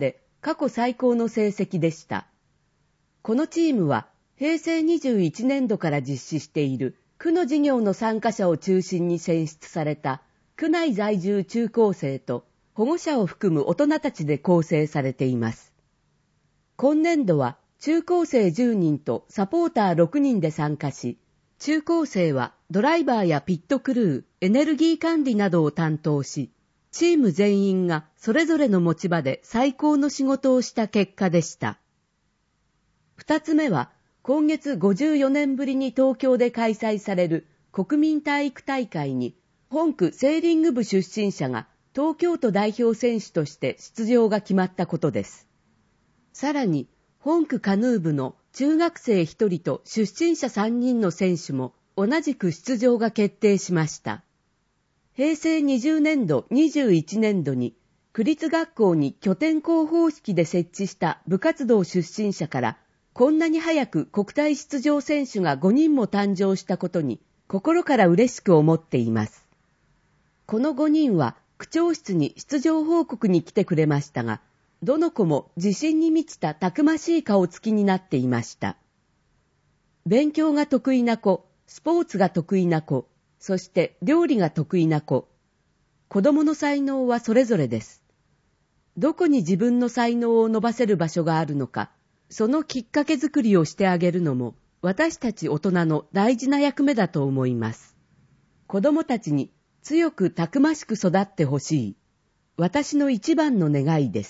過去最高の成績でした。このチームはへいせいにじゅういちねんどから実施している区の事業の参加者を中心に選出された区内在住中高生と保護者を含む大人たちで構成されています。今年度は中高生じゅうにんとサポーターろくにんで参加し、中高生はドライバーやピットクルー、エネルギー管理などを担当し、チーム全員がそれぞれの持ち場で最高の仕事をした結果でした。二つ目は、今月ごじゅうよねんぶりに東京で開催される国民体育大会に、本区セーリング部出身者が東京都代表選手として出場が決まったことです。さらに、本区カヌー部の中学生ひとりと出身者さんにんの選手も同じく出場が決定しました。へいせいにじゅうねんどにじゅういちねんどに区立学校に拠点校方式で設置した部活動出身者からこんなに早く国体出場選手がごにんも誕生したことに心から嬉しく思っています。このごにんは区長室に出場報告に来てくれましたが、どの子も自信に満ちたたくましい顔つきになっていました。勉強が得意な子、スポーツが得意な子、そして料理が得意な子。子供の才能はそれぞれです。どこに自分の才能を伸ばせる場所があるのか、そのきっかけ作りをしてあげるのも私たち大人の大事な役目だと思います。子供たちに強くたくましく育ってほしい。私の一番の願いです。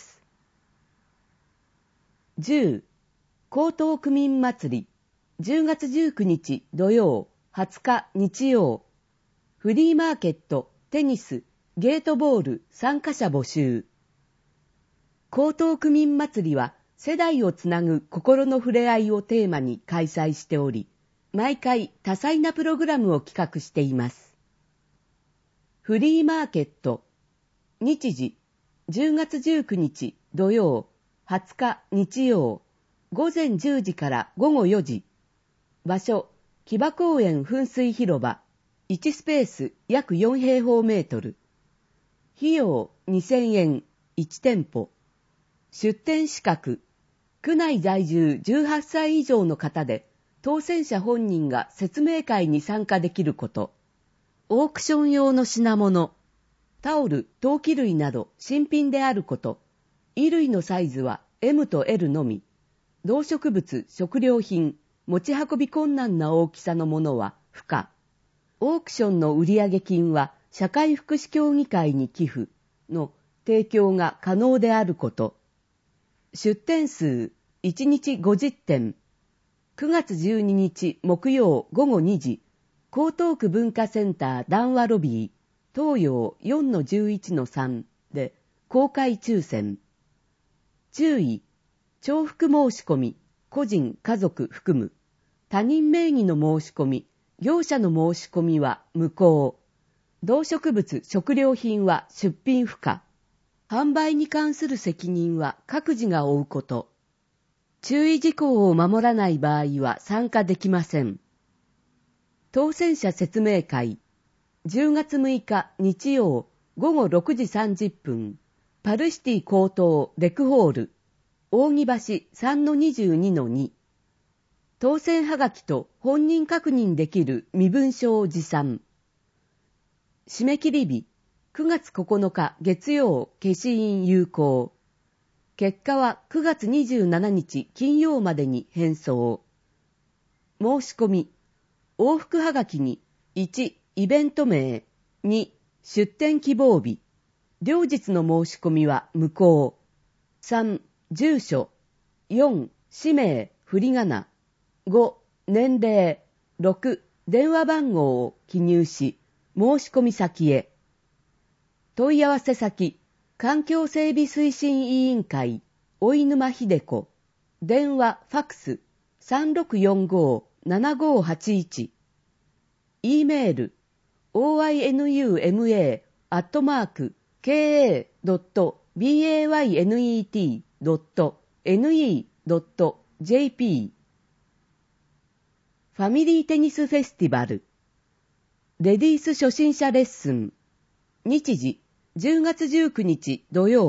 じゅう、江東区民祭り、じゅうがつじゅうくにち土曜、はつか日曜、フリーマーケット、テニス、ゲートボール、参加者募集。江東区民祭りは、世代をつなぐ心の触れ合いをテーマに開催しており、毎回多彩なプログラムを企画しています。フリーマーケット、日時、じゅうがつじゅうくにち土曜、はつか日曜、ごぜんじゅうじからごごよじ。場所、木場公園噴水広場、いちスペース約よんへいほうメートル。費用にせんえん、いち店舗。出店資格、区内在住じゅうはっさい以上の方で、当選者本人が説明会に参加できること。オークション用の品物、タオル、陶器類など新品であること。衣類のサイズは エム と エル のみ。動植物、食料品、持ち運び困難な大きさのものは不可。オークションの売上金は社会福祉協議会に寄付の提供が可能であること。出店数いちにちごじってん。くがつじゅうににち木曜ごごにじ、江東区文化センター談話ロビー、東洋 よんのじゅういちのさん で公開抽選。注意、重複申し込み、個人、家族含む、他人名義の申し込み、業者の申し込みは無効。動植物、食料品は出品不可。販売に関する責任は各自が負うこと。注意事項を守らない場合は参加できません。当選者説明会、じゅうがつむいか日曜ごごろくじさんじゅっぷん、パルシティ江東レクホール、扇橋 さんのにじゅうにのに。当選はがきと本人確認できる身分証を持参。締め切り日、くがつここのか月曜消印有効。結果はくがつにじゅうしちにち金曜までに返送。申し込み、往復はがきにいちイベント名、に出店希望日。両日の申し込みは無効。さん住所、よん氏名振り仮名、ご年齢、ろく電話番号を記入し、申し込み先へ。問い合わせ先、環境整備推進委員会、大沼秀子、電話、ファックス、さんろくよんご ななごはちいち、E メール、オーアイエヌユーエムエー アットマーク、ケーエードットビーエーワイエヌイーティードットエヌイードットジェーピー ファミリーテニスフェスティバル、レディース初心者レッスン、日時じゅうがつじゅうくにち土曜、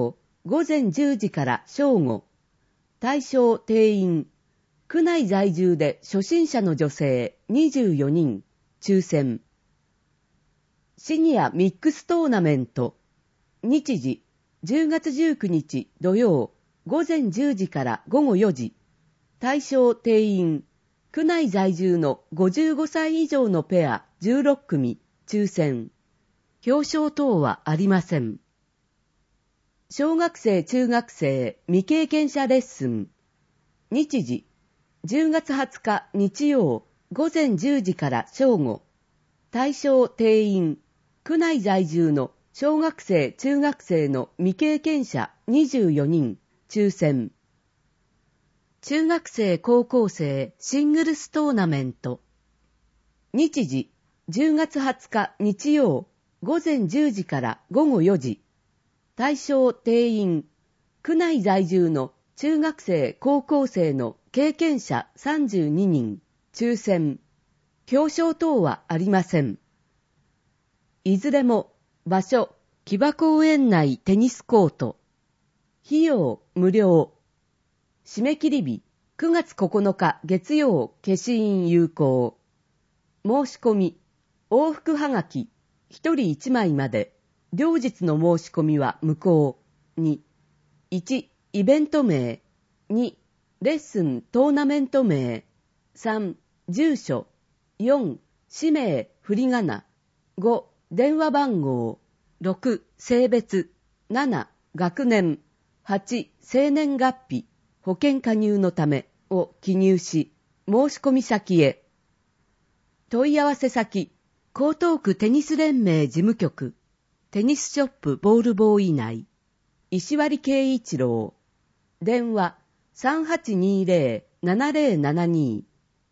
午前じゅうじから正午。対象定員。区内在住で初心者の女性にじゅうよにん。抽選。シニアミックストーナメント。日時、じゅうがつじゅうくにち土曜、午前じゅうじから午後よじ。対象定員。区内在住のごじゅうごさい以上のペアじゅうろっくみ。抽選。表彰等はありません。小学生中学生未経験者レッスン。日時、じゅうがつはつか日曜、午前じゅうじから正午。対象定員。区内在住の小学生中学生の未経験者にじゅうよにん。抽選。中学生高校生シングルストーナメント。日時、じゅうがつはつか日曜、午前じゅうじから午後よじ。対象定員。区内在住の中学生高校生の経験者さんじゅうににん。抽選。表彰等はありません。いずれも場所、木場公園内テニスコート。費用無料。締め切り日くがつここのか月曜消印有効。申し込み往復はがきひとりいちまいまで。両日の申し込みは無効。に、いち、イベント名。に、レッスントーナメント名。さん、住所。よん、氏名振り仮名。ご、電話番号。ろく、性別。なな、学年。はち、生年月日。保険加入のためを記入し、申し込み先へ。問い合わせ先、江東区テニス連盟事務局。テニスショップボールボーイ内。石割圭一郎。電話 さんはちにーぜろ ななぜろななに。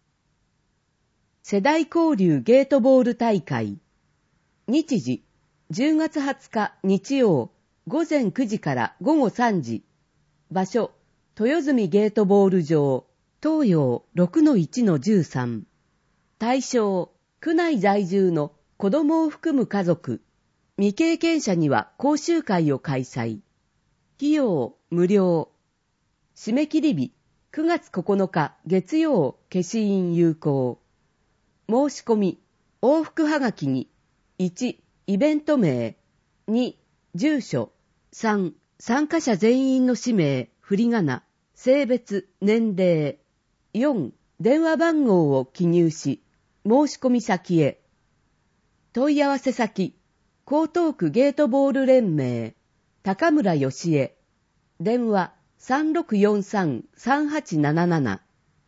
世代交流ゲートボール大会。日時、じゅうがつはつか日曜、午前くじから午後さんじ。場所、豊住ゲートボール場、東洋 ろくのいちのじゅうさん。対象、区内在住の子供を含む家族。未経験者には講習会を開催。費用無料。締め切り日くがつここのか月曜消印有効。申し込み往復はがきにいち、イベント名。に、住所。さん、参加者全員の氏名、振り仮名、性別、年齢。よん、電話番号を記入し、申し込み先へ。問い合わせ先、江東区ゲートボール連盟、高村義恵。電話 さんろくよんさん さんはちなななな。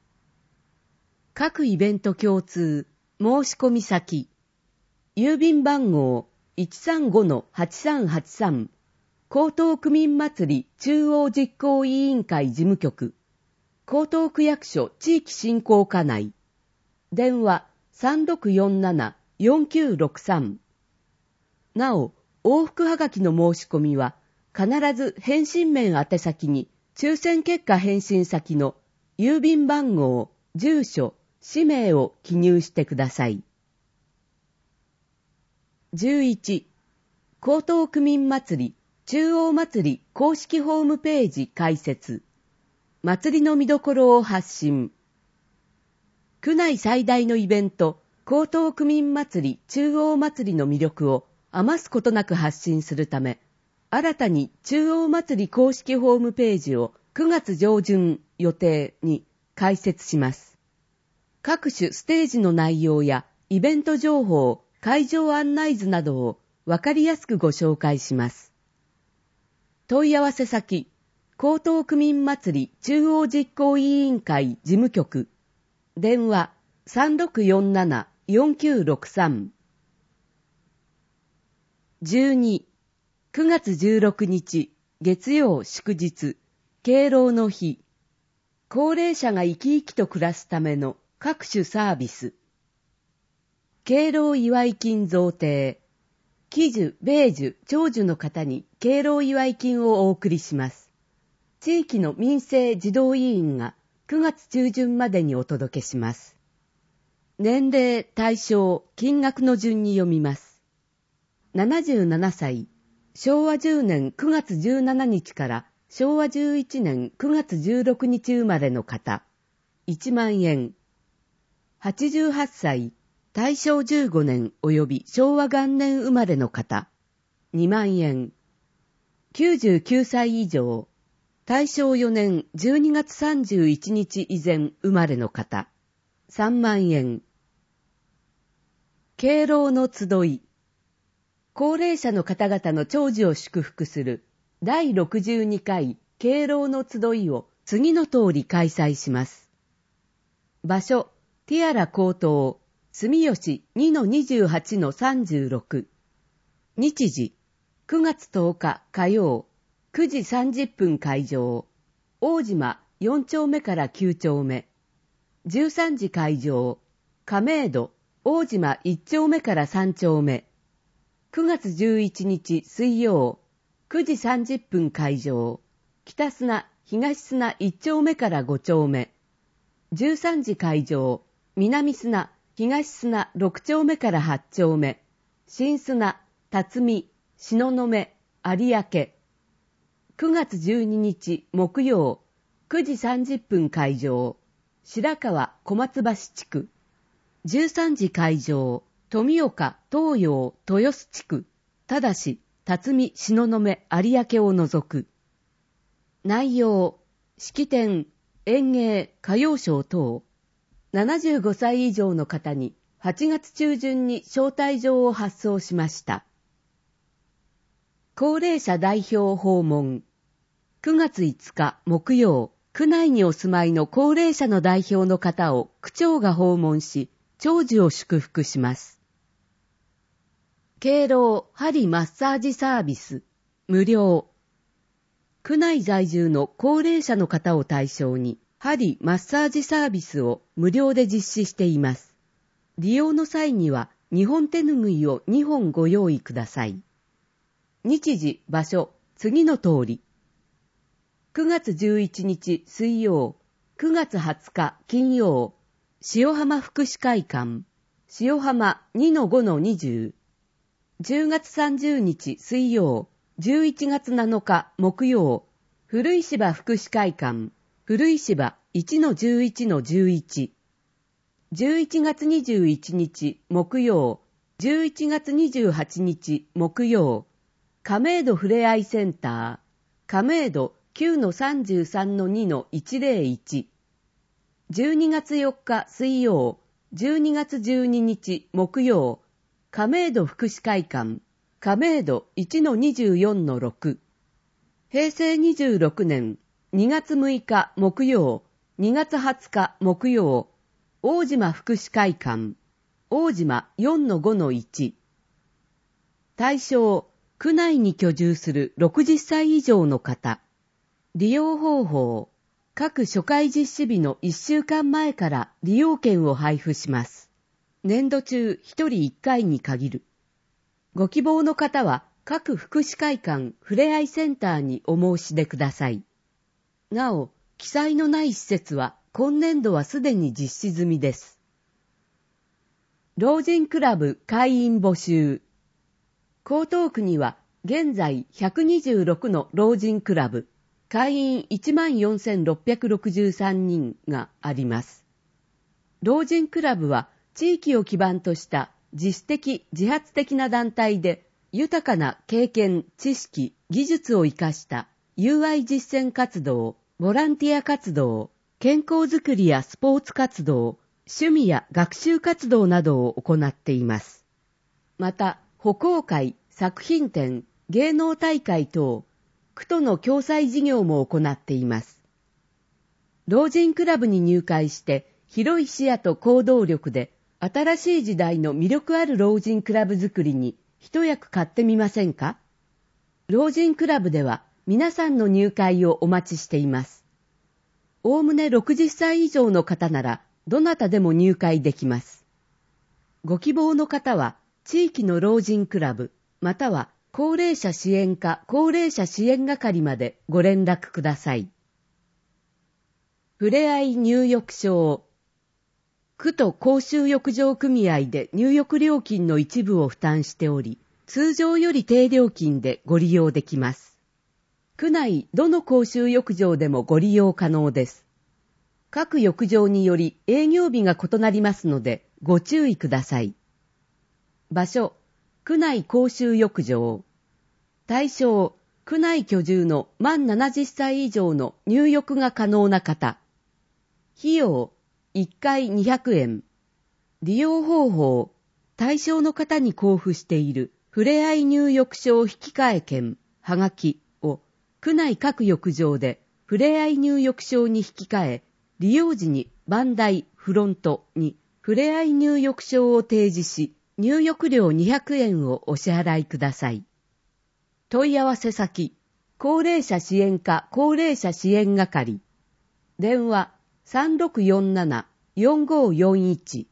各イベント共通、申し込み先。郵便番号 いちさんごのはちさんはちさん。江東区民祭り中央実行委員会事務局。江東区役所地域振興課内。電話 さんろくよんなな よんきゅうろくさん。なお、往復はがきの申し込みは、必ず返信面宛先に、抽選結果返信先の郵便番号、住所、氏名を記入してください。じゅういち、江東区民祭り中央祭り公式ホームページ開設。祭りの見どころを発信。区内最大のイベント、江東区民祭り中央祭りの魅力を余すことなく発信するため、新たに中央祭り公式ホームページをくがつ上旬予定に開設します。各種ステージの内容やイベント情報、会場案内図などをわかりやすくご紹介します。問い合わせ先、江東区民祭り中央実行委員会事務局。電話 さんろくよんなな よんきゅうろくさん。じゅうに、くがつじゅうろくにち月曜祝日、敬老の日。高齢者が生き生きと暮らすための各種サービス。敬老祝い金贈呈。喜寿、米寿、長寿の方に敬老祝い金をお送りします。地域の民生児童委員がくがつちゅうじゅんまでにお届けします。年齢、対象、金額の順に読みます。ななじゅうななさい、 しょうわじゅうねんくがつじゅうしちにちからしょうわじゅういちねんくがつじゅうろくにち生まれの方、いちまんえん。はちじゅうはっさい、大正じゅうごねん及びしょうわがんねん生まれの方、にまんえん。きゅうじゅうきゅうさい以上、大正よねんじゅうにがつさんじゅういちにち以前生まれの方、さんまんえん。敬老の集い。高齢者の方々の長寿を祝福するだいろくじゅうにかい敬老の集いを次の通り開催します。場所、ティアラ高等、住吉 にのにじゅうはちのさんじゅうろく。日時、くがつとおか火曜、くじさんじゅっぷん開場。大島よんちょうめからきゅうちょうめ。じゅうさんじ開場。亀戸、大島いっちょうめからさんちょうめ。くがつじゅういちにち水曜、くじさんじゅっぷん開場。北砂、東砂いっちょうめからごちょうめ。じゅうさんじ開場。南砂、東砂ろくちょうめからはちちょうめ。新砂、辰巳、東雲、有明。くがつじゅうににち木曜、くじさんじゅっぷん開場。白川小松橋地区。じゅうさんじ開場。富岡、東洋、豊洲地区。ただし、辰巳、東雲、有明を除く。内容、式典、演芸、歌謡ショー等。ななじゅうごさい以上の方にはちがつちゅうじゅんに招待状を発送しました。高齢者代表訪問。くがついつか木曜、区内にお住まいの高齢者の代表の方を区長が訪問し、長寿を祝福します。敬老鍼マッサージサービス、無料。区内在住の高齢者の方を対象に、鍼マッサージサービスを無料で実施しています。利用の際には、にほん手ぬぐいをにほんご用意ください。日時、場所、次の通り。くがつじゅういちにち水曜、くがつはつか金曜、塩浜福祉会館、塩浜 にのごのにじゅう。じゅうがつさんじゅうにち水曜、じゅういちがつなのか木曜、古石場福祉会館、古石場 いちのじゅういちのじゅういち。じゅういちがつにじゅういちにち木曜、じゅういちがつにじゅうはちにち木曜、亀戸ふれあいセンター、亀戸 きゅうのさんじゅうさんのにのいちぜろいち。じゅうにがつよっか水曜、じゅうにがつじゅうににち木曜、亀戸福祉会館、亀戸 いちのにじゅうよんのろく。へいせいにじゅうろくねんにがつむいか木曜、にがつはつか木曜、大島福祉会館、大島 よんのごのいち。対象、区内に居住するろくじゅっさい以上の方。利用方法、各初回実施日のいっしゅうかんまえから利用券を配布します。年度中ひとりいっかいに限る。ご希望の方は各福祉会館ふれあいセンターにお申し出ください。なお、記載のない施設は今年度はすでに実施済みです。老人クラブ会員募集。江東区には現在ひゃくにじゅうろくの老人クラブ、会員 いちまんよんせんろっぴゃくろくじゅうさんにんがあります。老人クラブは地域を基盤とした自主的自発的な団体で豊かな経験、知識、技術を生かした友愛実践活動、ボランティア活動、健康づくりやスポーツ活動、趣味や学習活動などを行っています。また、歩行会、作品展、芸能大会等、区との共催事業も行っています。老人クラブに入会して広い視野と行動力で新しい時代の魅力ある老人クラブ作りに一役買ってみませんか？老人クラブでは皆さんの入会をお待ちしています。おおむねろくじゅっさい以上の方ならどなたでも入会できます。ご希望の方は地域の老人クラブまたは高齢者支援課高齢者支援係までご連絡ください。ふれあい入浴証。区と公衆浴場組合で入浴料金の一部を負担しており、 通常より低料金でご利用できます。区内どの公衆浴場でもご利用可能です。各浴場により営業日が異なりますのでご注意ください。場所、区内公衆浴場。対象、区内居住の満ななじゅっさい以上の入浴が可能な方。費用、いっかいにひゃくえん。利用方法、対象の方に交付しているふれあい入浴証引換券、はがきを区内各浴場でふれあい入浴証に引き換え、利用時に番台、フロントにふれあい入浴証を提示し、入浴料にひゃくえんをお支払いください。問い合わせ先、高齢者支援課高齢者支援係。電話 さんろくよんなな よんごよんいち。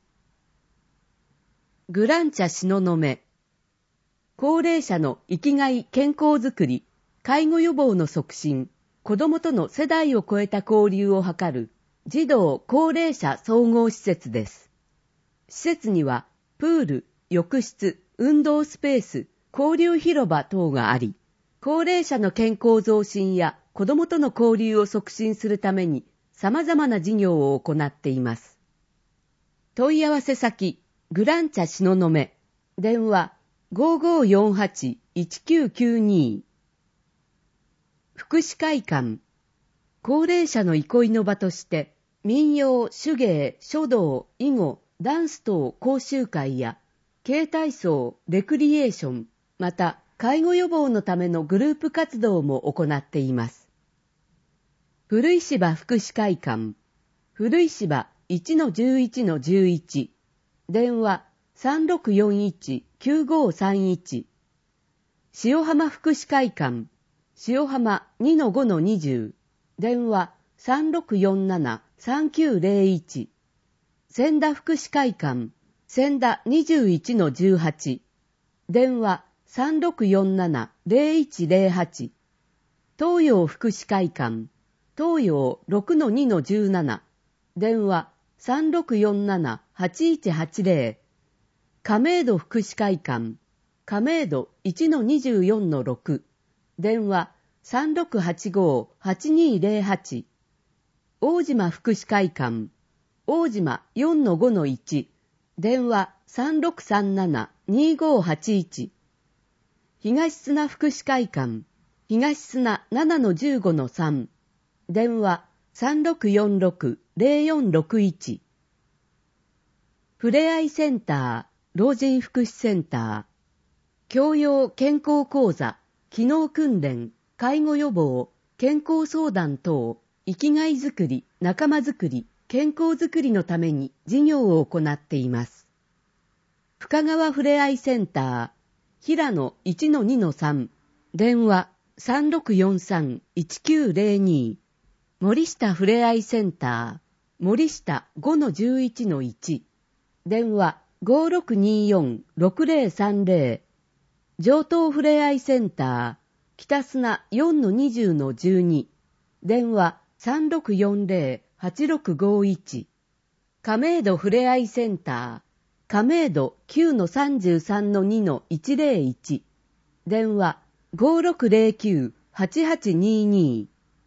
グランチャ東雲。高齢者の生きがい健康づくり、介護予防の促進、子どもとの世代を超えた交流を図る児童高齢者総合施設です。施設にはプール、浴室、運動スペース、交流広場等があり、高齢者の健康増進や子どもとの交流を促進するために様々な事業を行っています。問い合わせ先、グランチャ東雲。電話 ごごよんはち いちきゅうきゅうに。福祉会館。高齢者の憩いの場として民謡、手芸、書道、囲碁、ダンス等講習会や軽体操、レクリエーション、また介護予防のためのグループ活動も行っています。古石場福祉会館。古石場 いちのじゅういちのじゅういち。電話 さんろくよんいち きゅうごさんいち。塩浜福祉会館。塩浜 にのごのにじゅう。電話 さんろくよんなな さんきゅうぜろいち。千田福祉会館。千田 にじゅういちのじゅうはち。電話 さんろくよんなな ぜろいちぜろはち。東洋福祉会館。東洋 ろくのにのじゅうなな。電話 さんろくよんなな はちいちはちぜろ。亀戸福祉会館。亀戸 いちのにじゅうよんのろく。電話 さんろくはちご はちにぜろはち。大島福祉会館。大島 よんのごのいち。電話 さんろくさんなな にごはちいち。東砂福祉会館。東砂 ななのじゅうごのさん。電話 さんろくよんろく ぜろよんろくいち。ふれあいセンター、老人福祉センター。教養健康講座、機能訓練、介護予防、健康相談等、生きがいづくり、仲間づくり、健康づくりのために事業を行っています。深川ふれあいセンター、平野 いちのにのさん。電話 さんろくよんさん いちきゅうぜろに。森下ふれあいセンター、森下 ごのじゅういちのいち。電話 ごろくによん ろくぜろさんぜろ。上東ふれあいセンター、北砂 よんのにじゅうのじゅうに。電話 さんろくよんぜろ はちろくごいち。亀戸ふれあいセンター、亀戸 きゅうのさんじゅうさんのにのいちぜろいち。電話 ごろくぜろきゅう はちはちにに。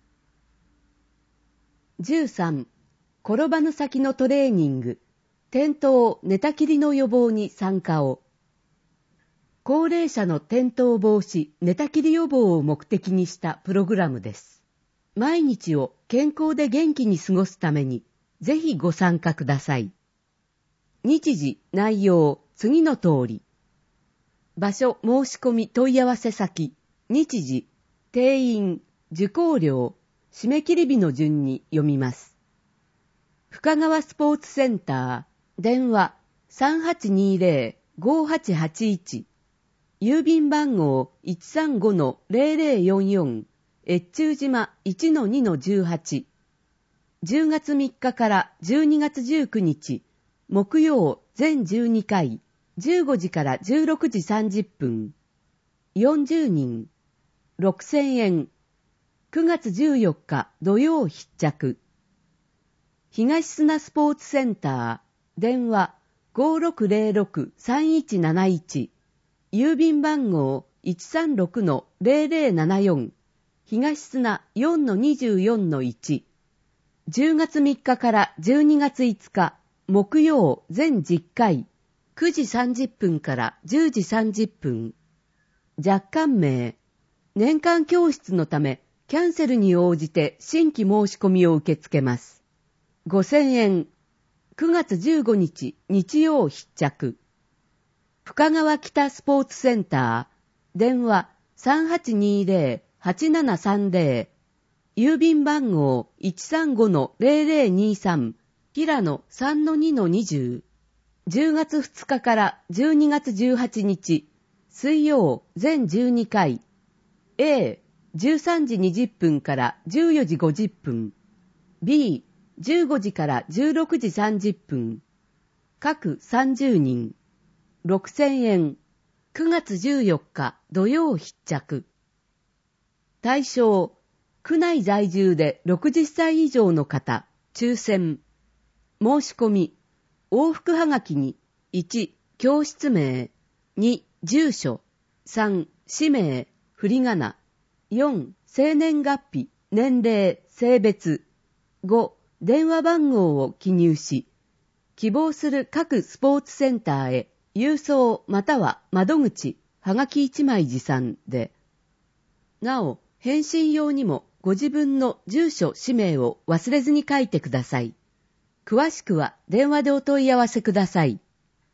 じゅうさん. 転ばぬ先のトレーニング、転倒・寝たきりの予防に参加を。高齢者の転倒防止・寝たきり予防を目的にしたプログラムです。毎日を健康で元気に過ごすために、ぜひご参加ください。日時、内容、次の通り。場所、申し込み、問い合わせ先、日時、定員、受講料、締め切り日の順に読みます。深川スポーツセンター、電話 さんはちにぜろ ごはちはちいち。郵便番号 いちさんごのぜろぜろよんよん。越中島 いちのにのじゅうはち。じゅうがつみっかからじゅうにがつじゅうくにち、木曜全じゅうにかい、じゅうごじからじゅうろくじさんじゅっぷん。よんじゅうにん、ろくせんえん。くがつじゅうよっか土曜必着。東砂スポーツセンター、電話 ごろくぜろろく さんいちなないち。 郵便番号 いちさんろくのゼロゼロななよん 東砂 よんのにじゅうよんのいち、じゅうがつみっかからじゅうにがついつか木曜全じゅっかいくじさんじゅっぷんからじゅうじさんじゅっぷん。若干名、年間教室のためキャンセルに応じて新規申し込みを受け付けます。ごせんえん。くがつじゅうごにち日曜必着。深川北スポーツセンター、電話 さんはちにゼロ はちななさんゼロ、郵便番号 いちさんごのゼロゼロにさん、平野 さんのにのにじゅう、じゅうがつふつかからじゅうにがつじゅうはちにち、水曜全じゅうにかい、A、じゅうさんじにじゅっぷんからじゅうよじごじゅっぷん、B、じゅうごじからじゅうろくじさんじゅっぷん、各さんじゅうにん、ろくせんえん、くがつじゅうよっか土曜必着。対象、区内在住でろくじゅっさい以上の方、抽選。申し込み、往復はがきに、いち、教室名、に、住所、さん、氏名、振り仮名、よん、生年月日、年齢、性別、ご、電話番号を記入し、希望する各スポーツセンターへ郵送または窓口、はがきいちまい持参で、なお、返信用にもご自分の住所、氏名を忘れずに書いてください。詳しくは電話でお問い合わせください。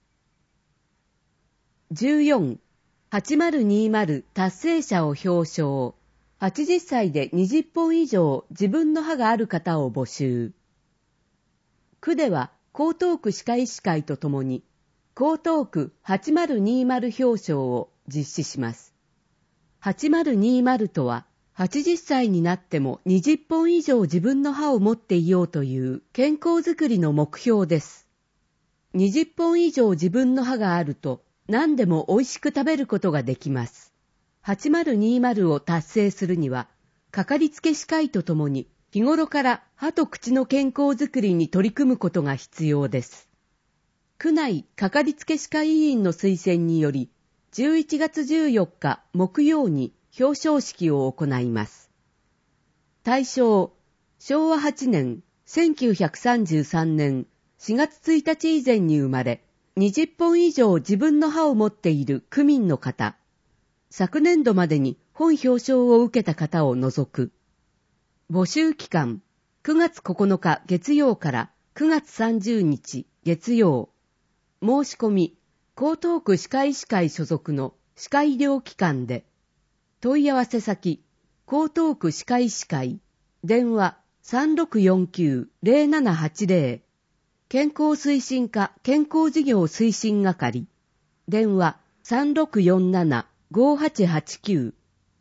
じゅうよん、はちまるにまる達成者を表彰。はちじゅっさいでにじゅっぽん以上自分の歯がある方を募集。区では江東区歯科医師会とともに江東区はちまるにまる表彰を実施します。はちまるにまるとははちじゅっさいになってもにじゅっぽん以上自分の歯を持っていようという健康づくりの目標です。にじゅっぽん以上自分の歯があると何でも美味しく食べることができます。はちまるにまるを達成するには、かかりつけ歯科医とともに日頃から歯と口の健康づくりに取り組むことが必要です。区内かかりつけ歯科医院の推薦により、じゅういちがつじゅうよっか木曜に表彰式を行います。対象、しょうわはちねん、せんきゅうひゃくさんじゅうさんねんしがつついたち以前に生まれ、にじゅっぽん以上自分の歯を持っている区民の方、昨年度までに本表彰を受けた方を除く。募集期間、くがつここのか月曜からくがつさんじゅうにち月曜。申し込み、江東区歯科医師会所属の歯科医療機関で。問い合わせ先、江東区歯科医師会、電話 さんろくよんきゅう ゼロななはちゼロ。健康推進課健康事業推進係、電話 さんろくよんなな ごはちはちきゅう。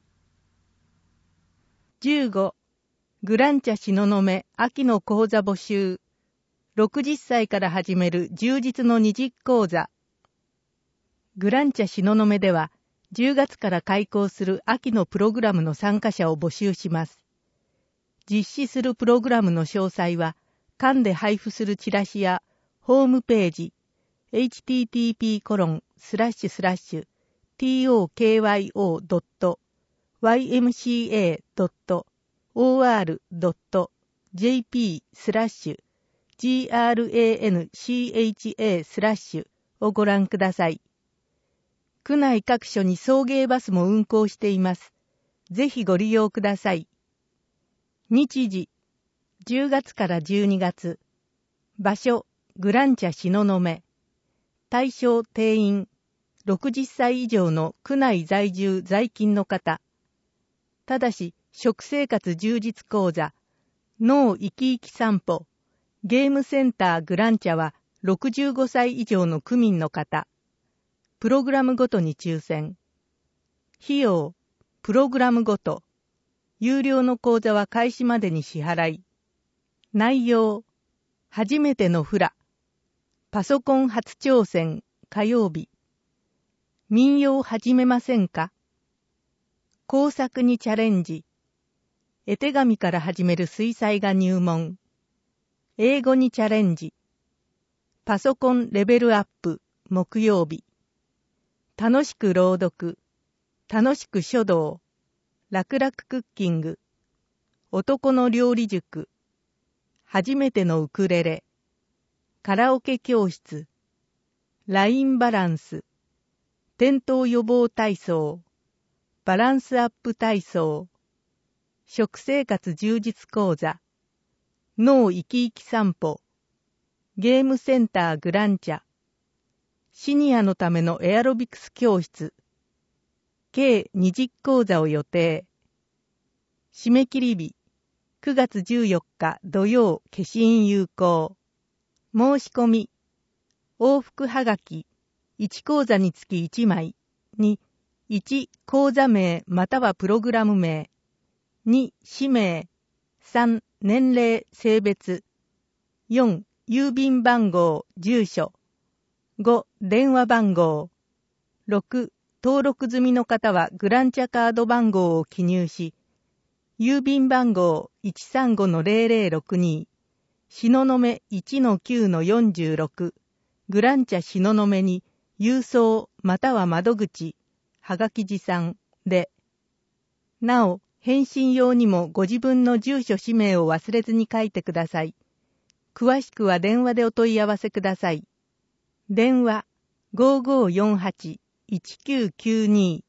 じゅうご、グランチャ東雲秋の講座募集。ろくじゅっさいから始める充実の二次講座。グランチャ東雲では、じゅうがつから開講する秋のプログラムの参加者を募集します。実施するプログラムの詳細は、館で配布するチラシやホームページ エイチティーティーピーコロンスラッシュスラッシュトクヨドットワイエムシーエードットオーアールドットジェーピースラッシュジーアールエーエヌシーエイチエースラッシュをご覧ください。区内各所に送迎バスも運行しています。ぜひご利用ください。日時じゅうがつからじゅうにがつ。場所、グランチャ東雲。対象定員、ろくじゅっさい以上の区内在住在勤の方。ただし、食生活充実講座、脳生き生き散歩、ゲームセンターグランチャはろくじゅうごさい以上の区民の方。プログラムごとに抽選。費用、プログラムごと。有料の講座は開始までに支払い。内容、初めてのフラ、パソコン初挑戦、火曜日。民謡始めませんか？工作にチャレンジ。絵手紙から始める水彩画入門。英語にチャレンジ。パソコンレベルアップ、木曜日。 楽しく朗読、楽しく書道、楽々クッキング、男の料理塾、初めてのウクレレ、カラオケ教室、ラインバランス、転倒予防体操、バランスアップ体操、食生活充実講座、脳生き生き散歩、ゲームセンターグランチャ、シニアのためのエアロビクス教室、計にじゅっ講座を予定。締め切り日、くがつじゅうよっか土曜、消印有効。申し込み、往復はがき、いち講座につきいちまい、に、いち講座名またはプログラム名、に氏名、さん年齢性別、よん郵便番号住所、ご電話番号、ろく登録済みの方はグランチャカード番号を記入し、郵便番号 いちさんごのゼロゼロろくに、東雲 いちのきゅうのよんじゅうろく、グランチャ東雲に郵送または窓口、はがき持参で、なお、返信用にもご自分の住所氏名を忘れずに書いてください。詳しくは電話でお問い合わせください。電話 ごーごーよんはち いちきゅうきゅうに。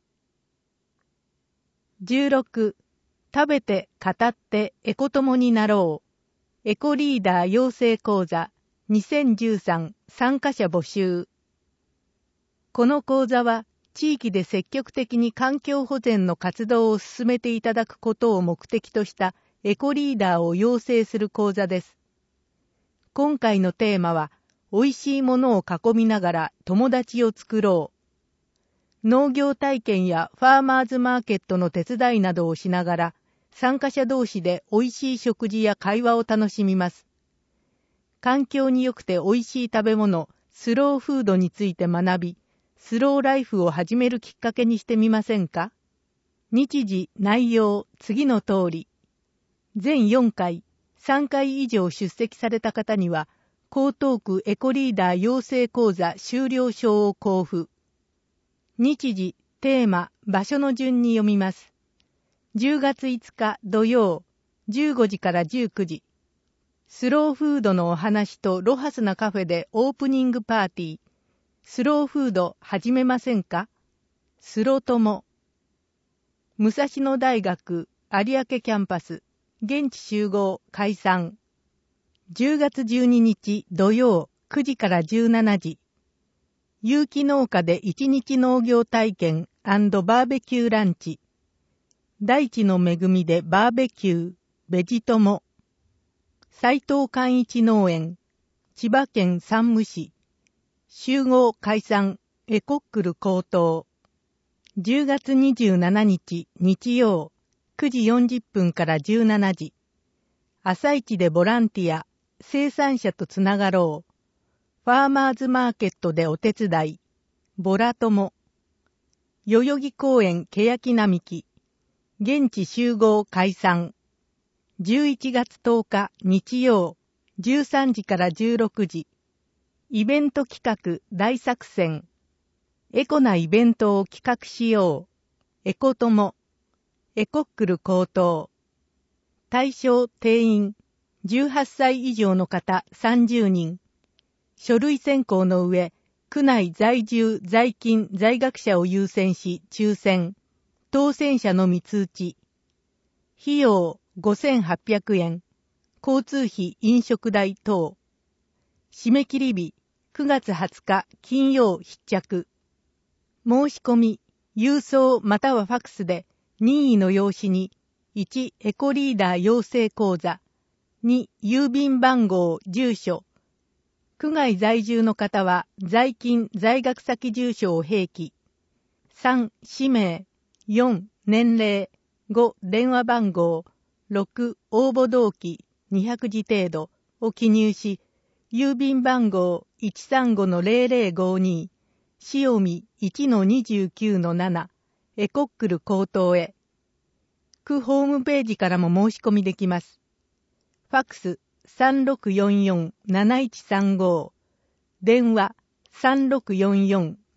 じゅうろく食べて語ってエコ友になろう。エコリーダー養成講座にせんじゅうさん参加者募集。この講座は地域で積極的に環境保全の活動を進めていただくことを目的としたエコリーダーを養成する講座です。今回のテーマは、おいしいものを囲みながら友達を作ろう。農業体験やファーマーズマーケットの手伝いなどをしながら、参加者同士でおいしい食事や会話を楽しみます。環境に良くておいしい食べ物、スローフードについて学び、スローライフを始めるきっかけにしてみませんか？日時、内容、次の通り。全よんかい、さんかい以上出席された方には、江東区エコリーダー養成講座修了証を交付。日時、テーマ、場所の順に読みます。じゅうがついつか土曜、じゅうごじからじゅうくじ。スローフードのお話とロハスなカフェでオープニングパーティー。スローフード始めませんか？スロ友。武蔵野大学有明キャンパス。現地集合解散。じゅうがつじゅうににち土曜くじからじゅうしちじ。有機農家でいちにち農業体験&バーベキューランチ。大地の恵みでバーベキュー、ベジ友。斉藤寛一農園、千葉県山武市。集合解散、エコックル高等。じゅうがつにじゅうしちにち日曜、くじよんじゅっぷんからじゅうしちじ。朝市でボランティア、生産者とつながろう。ファーマーズマーケットでお手伝い、ボラ友。代々木公園欅並木。現地集合解散。じゅういちがつとおか日曜、じゅうさんじからじゅうろくじ。イベント企画大作戦。エコなイベントを企画しよう。エコ友。エコックル高等。対象定員。じゅうはっさい以上の方さんじゅうにん。書類選考の上、区内在住在勤在学者を優先し抽選。当選者のみ通知。費用ごせんはっぴゃくえん。交通費飲食代等。締め切り日くがつはつか金曜必着。申し込み、郵送またはファクスで任意の用紙にいちエコリーダー養成講座、に郵便番号住所。区外在住の方は在勤在学先住所を併記。さん氏名。よん年齢。ご電話番号。ろく応募動機にひゃくじ程度を記入し、郵便番号 いちさんごのゼロゼロごに、塩見 いちのにじゅうきゅうのなな、エコックル高等へ。区ホームページからも申し込みできます。ファックス さんろくよんよんなないちさんご、電話 さんろくよんよん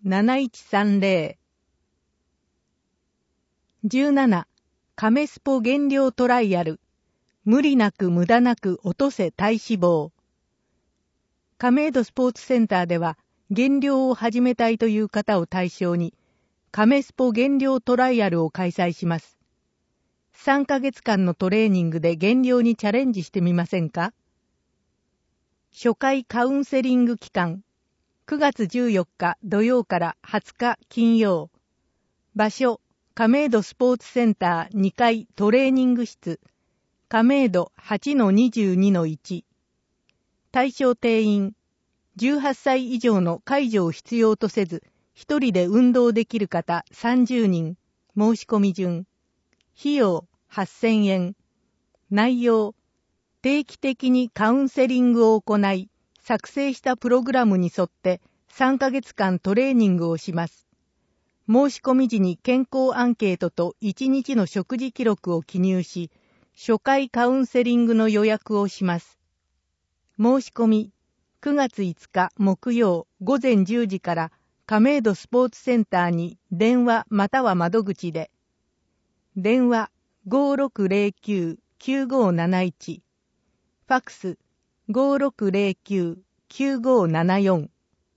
なないちさんぜろ。じゅうなな、カメスポ減量トライアル。無理なく無駄なく落とせ体脂肪。亀戸スポーツセンターでは、減量を始めたいという方を対象に、カメスポ減量トライアルを開催します。さんかげつかんのトレーニングで減量にチャレンジしてみませんか？初回カウンセリング期間、くがつじゅうよっか土曜からはつか金曜。場所、亀戸スポーツセンターにかいトレーニング室、亀戸 はちのにじゅうにのいち。対象定員、じゅうはっさい以上の介助を必要とせず、一人で運動できる方さんじゅうにん、申し込み順。費用はっせんえん。内容、定期的にカウンセリングを行い、作成したプログラムに沿ってさんかげつかんトレーニングをします。申し込み時に健康アンケートといちにちの食事記録を記入し、初回カウンセリングの予約をします。申し込み、くがついつか木曜ごぜんじゅうじから亀戸スポーツセンターに電話または窓口で。電話 ごーろくぜろきゅう きゅうごーなないち。ファクス ごーろくぜろきゅう きゅうごーななよん。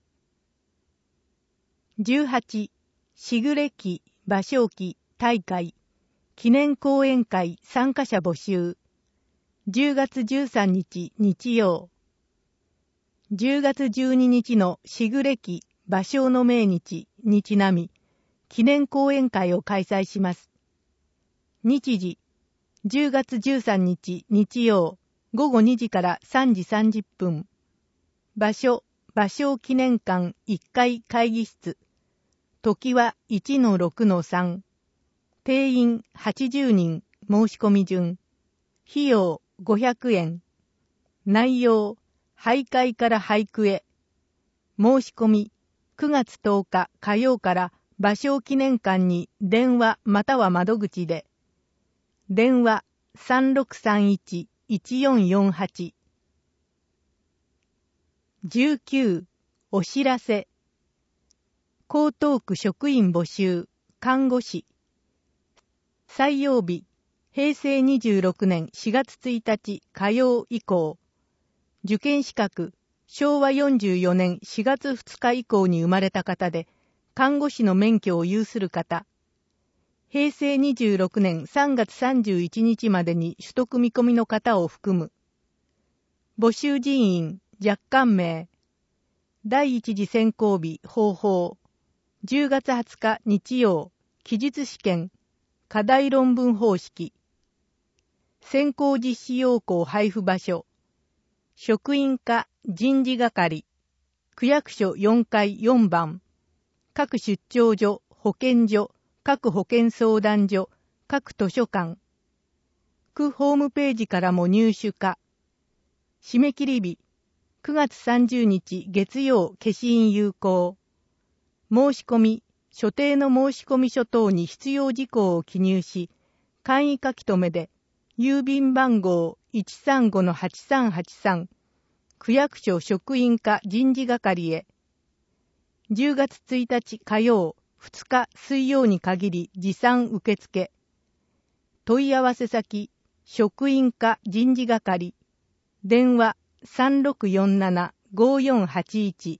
じゅうはち、しぐれ期、芭蕉期、大会、記念講演会参加者募集。じゅうがつじゅうさんにち日曜。じゅうがつじゅうににちのしぐれ期、芭蕉の命日にちなみ、記念講演会を開催します。日時、じゅうがつじゅうさんにち日曜、ごごにじからさんじさんじゅっぷん。場所、芭蕉記念館いっかい会議室。時はいちのろくのさん。定員はちじゅうにん、申し込み順。費用ごひゃくえん。内容、徘徊から俳句へ。申し込み、くがつとおか火曜から芭蕉記念館に電話または窓口で。電話 さんろくさんいち いちよんよんはち。じゅうきゅう、お知らせ。江東区職員募集、看護師。採用日、へいせいにじゅうろくねんしがつついたち火曜以降。受験資格、しょうわよんじゅうよねんしがつふつか以降に生まれた方で、看護師の免許を有する方。へいせいにじゅうろくねんさんがつさんじゅういちにちまでに取得見込みの方を含む。募集人員、若干名。第一次選考日、方法。じゅうがつはつか日曜、記述試験。課題論文方式。選考実施要項配布場所。職員課人事係。区役所よんかいよんばん。各出張所、保健所、各保健相談所、各図書館。区ホームページからも入手可。締め切り日、くがつさんじゅうにち月曜消印有効。申し込み、所定の申し込み書等に必要事項を記入し、簡易書き留めで、郵便番号 いちさんごのはちさんはちさん、区役所職員課人事係へ。じゅうがつついたち火曜、ふつか水曜に限り持参受付。問い合わせ先、職員課人事係。電話 さんろくよんなな ごよんはちいち。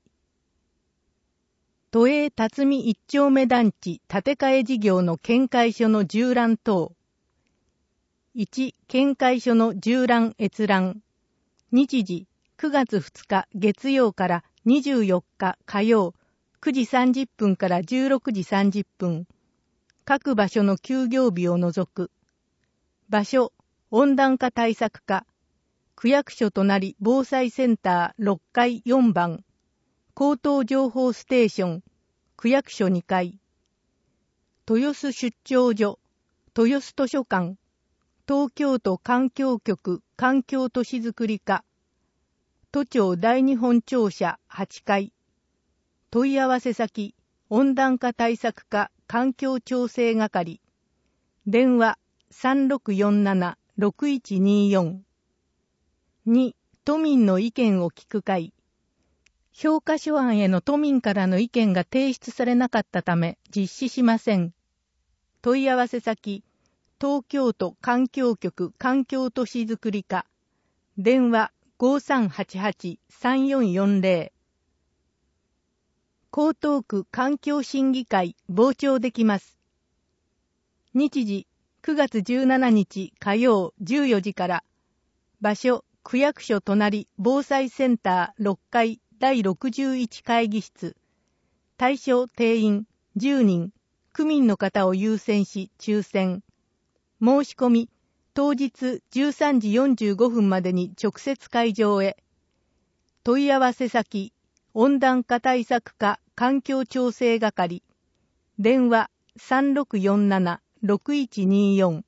都営辰巳一丁目団地建て替え事業の見解書の縦覧等。いち、見解書の縦覧閲覧。日時、くがつふつか月曜からにじゅうよっか火曜、くじさんじゅっぷんからじゅうろくじさんじゅっぷん。各場所の休業日を除く。場所、温暖化対策課。区役所となり防災センターろっかいよんばん。口頭情報ステーション。区役所にかい。豊洲出張所。豊洲図書館。東京都環境局環境都市づくり課。都庁大日本庁舎はちかい。問い合わせ先、温暖化対策課環境調整係。電話 さんろくよんなな ろくいちによん。に、都民の意見を聞く会。 評価書案への都民からの意見が提出されなかったため実施しません。問い合わせ先、東京都環境局環境都市づくり課、電話 ごさんはちはちさんよんよんゼロ。江東区環境審議会傍聴できます。日時くがつじゅうしちにち火曜じゅうよじから。場所区役所隣防災センターろっかいだいろくじゅういち会議室。対象定員じゅうにん。区民の方を優先し抽選。申し込み当日じゅうさんじよんじゅうごふんまでに直接会場へ。問い合わせ先、温暖化対策課環境調整係。電話 さんろくよんななろくいちによん。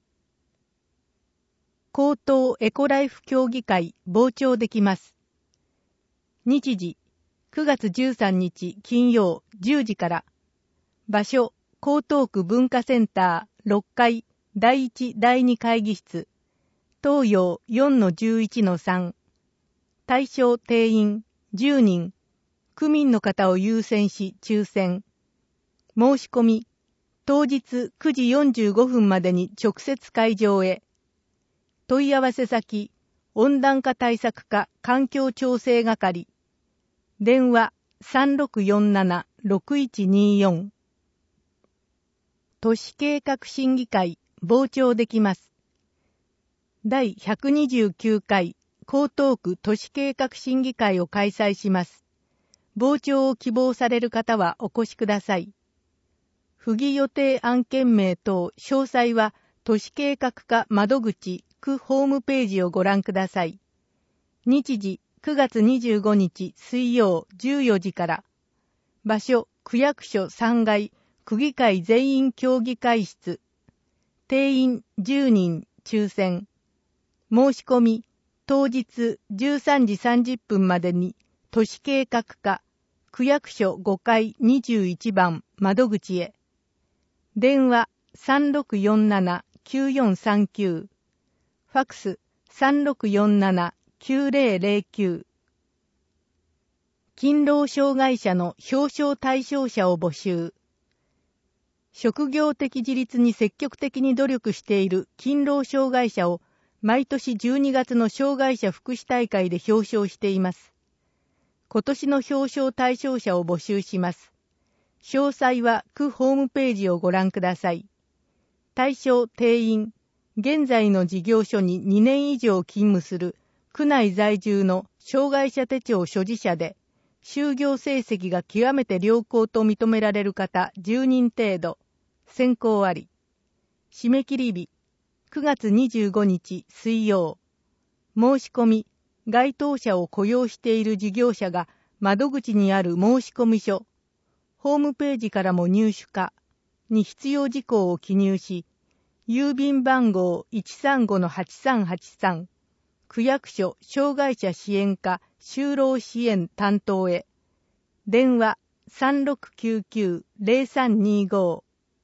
江東エコライフ協議会傍聴できます。日時くがつじゅうさんにち金曜じゅうじから。場所江東区文化センターろっかいだいいちだいに会議室。東洋 よんのじゅういちのさん。対象定員じゅうにん。区民の方を優先し抽選。申し込み当日くじよんじゅうごふんまでに直接会場へ。問い合わせ先、温暖化対策課環境調整係。電話 さんろくよんななろくいちによん。都市計画審議会傍聴できます。だいひゃくにじゅうきゅうかい江東区都市計画審議会を開催します。傍聴を希望される方はお越しください。不義予定案件名等詳細は都市計画課窓口区ホームページをご覧ください。日時くがつにじゅうごにち水曜じゅうよじから。場所区役所さんがい区議会全員協議会室。定員じゅうにん抽選。申し込み当日じゅうさんじさんじゅっぷんまでに都市計画課区役所ごかいにじゅういちばん窓口へ。電話 さんろくよんななきゅうよんさんきゅう。ファックス さんろくよんななきゅうぜろぜろきゅう。勤労障害者の表彰対象者を募集。職業的自立に積極的に努力している勤労障害者を毎年じゅうにがつの障害者福祉大会で表彰しています。今年の表彰対象者を募集します。詳細は区ホームページをご覧ください。対象定員、現在の事業所ににねん以上勤務する区内在住の障害者手帳所持者で、就業成績が極めて良好と認められる方じゅうにん程度、選考あり。締め切り日、くがつにじゅうごにち水曜。申し込み、該当者を雇用している事業者が窓口にある申込書、ホームページからも入手可に必要事項を記入し、郵便番号 いちさんごのはちさんはちさん、区役所障害者支援課就労支援担当へ。電話 さんろくきゅうきゅうぜろさんにご。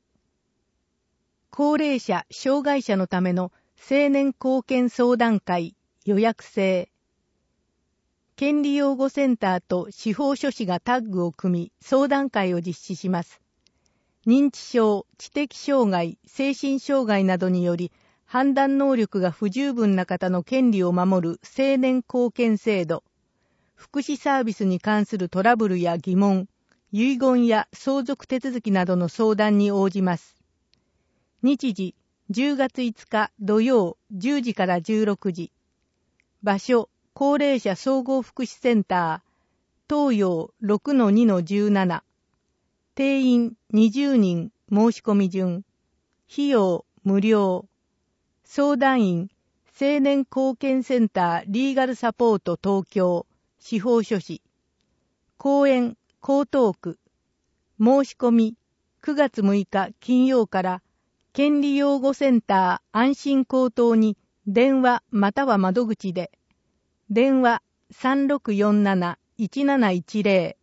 高齢者障害者のための青年貢献相談会予約制。権利擁護センターと司法書士がタッグを組み相談会を実施します。認知症、知的障害、精神障害などにより判断能力が不十分な方の権利を守る青年貢献制度、福祉サービスに関するトラブルや疑問、遺言や相続手続きなどの相談に応じます。日時じゅうがついつか土曜じゅうじからじゅうろくじ。場所高齢者総合福祉センター東洋 ろくのにのじゅうなな。定員にじゅうにん申し込み順。費用無料。相談員青年貢献センターリーガルサポート東京司法書士。公園江東区。申し込みくがつむいか金曜から権利擁護センター安心高等に電話または窓口で。電話 さんろくよんなないちなないちぜろ。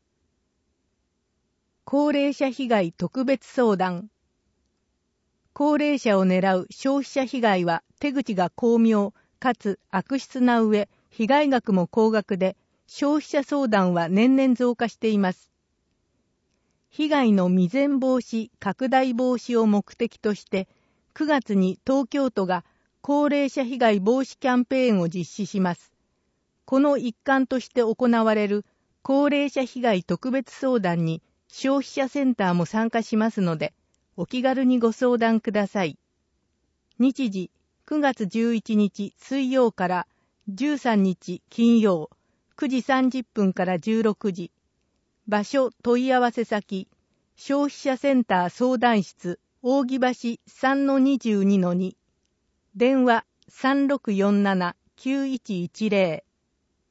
高齢者被害特別相談。高齢者を狙う消費者被害は手口が巧妙かつ悪質な上、被害額も高額で、 消費者相談は年々増加しています。被害の未然防止、拡大防止を目的として、くがつに東京都が高齢者被害防止キャンペーンを実施します。この一環として行われる高齢者被害特別相談に消費者センターも参加しますので、お気軽にご相談ください。日時、くがつじゅういちにち水曜からじゅうさんにち金曜、くじさんじゅっぷんからじゅうろくじ。場所問い合わせ先、消費者センター相談室、扇橋 さんのにじゅうにのに。電話 さんろくよんななきゅういちいちゼロ。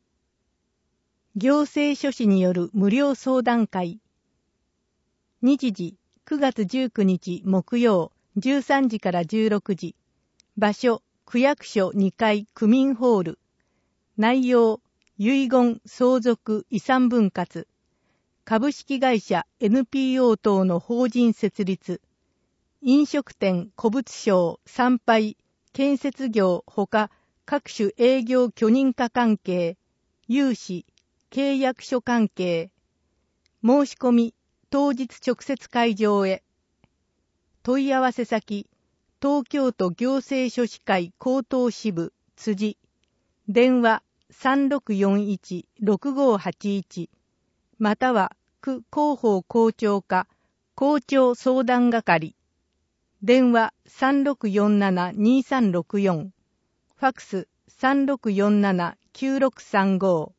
行政書士による無料相談会。日時、くがつじゅうくにち木曜、じゅうさんじからじゅうろくじ。場所、区役所にかい区民ホール。内容、遺言、相続、遺産分割。株式会社 エヌピーオー 等の法人設立。飲食店、古物商、参拝、建設業ほか各種営業許認可関係、融資、契約書関係。申し込み、当日直接会場へ。問い合わせ先、東京都行政書士会高等支部、辻。電話 さんろくよんいちろくごはちいち。または、区広報校長課、校長相談係。電話 さんろくよんななにさんろくよん。ファックス さんろくよんななきゅうろくさんご。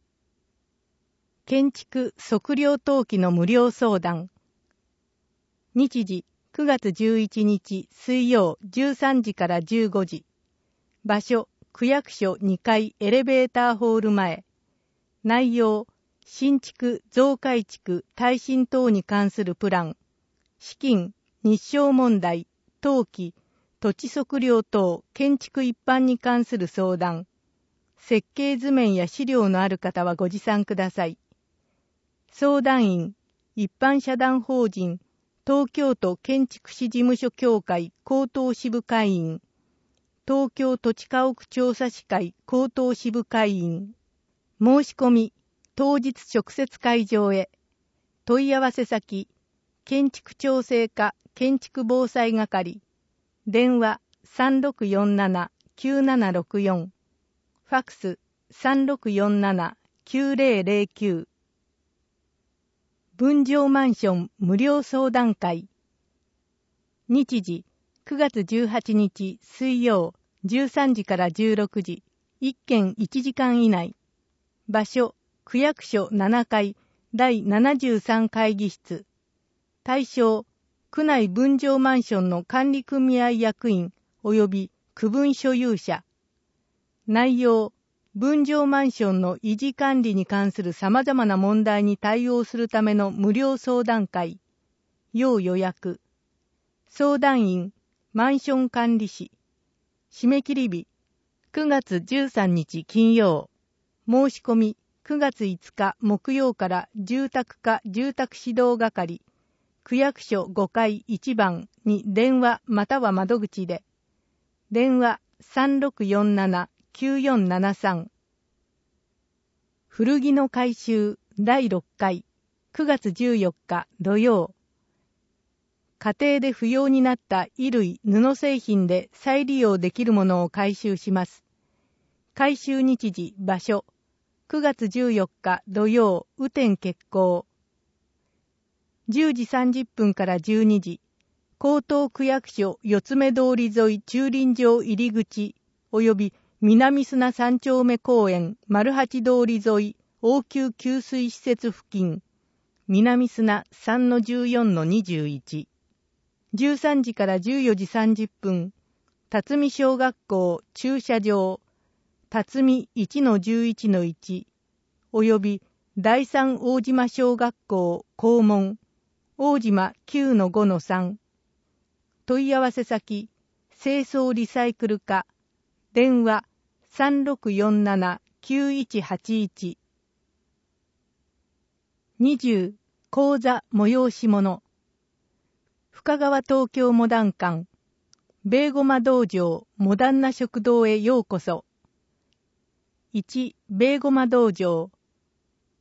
建築測量登記の無料相談。日時、くがつじゅういちにち水曜じゅうさんじからじゅうごじ。場所、区役所にかいエレベーターホール前。内容、新築、増改築、耐震等に関するプラン。資金、日照問題、登記、土地測量等、建築一般に関する相談。設計図面や資料のある方はご持参ください。相談員、一般社団法人、東京都建築士事務所協会高等支部会員、東京土地家屋調査士会高等支部会員。申し込み、当日直接会場へ。問い合わせ先、建築調整課建築防災係。電話 さんろくよんななきゅうななろくよん。ファックス さんろくよんななきゅうゼロゼロきゅう。分譲マンション無料相談会。日時、くがつじゅうはちにち水曜、じゅうさんじからじゅうろくじ、いっけんいちじかん以内。場所、区役所ななかい、だいななじゅうさん会議室。対象、区内分譲マンションの管理組合役員及び区分所有者。内容、分譲マンションの維持管理に関する様々な問題に対応するための無料相談会。要予約。相談員、マンション管理士。締め切り日、くがつじゅうさんにち金曜。申し込み、くがついつか木曜から住宅課住宅指導係、区役所ごかいいちばんに電話または窓口で。電話 さんろくよんななきゅうよんななさん。古着の回収だいろっかい、くがつじゅうよっか土曜。家庭で不要になった衣類、布製品で再利用できるものを回収します。回収日時、場所、くがつじゅうよっか土曜、雨天決行。じゅうじさんじゅっぷんからじゅうにじ、江東区役所四つ目通り沿い駐輪場入り口、および南砂三丁目公園丸八通り沿い応急給水施設付近、南砂 さんのじゅうよんのにじゅういち。じゅうさんじからじゅうよじさんじゅっぷん、辰巳小学校駐車場、辰巳 いちのじゅういちのいち、および第三大島小学校校門、大島 きゅうのごのさん。問い合わせ先、清掃リサイクル課、電話 さんろくよんななきゅういちはちいち。にじゅう講座催し物。深川東京モダン館、ベーゴマ道場モダンな食堂へようこそ。いち、ベーゴマ道場、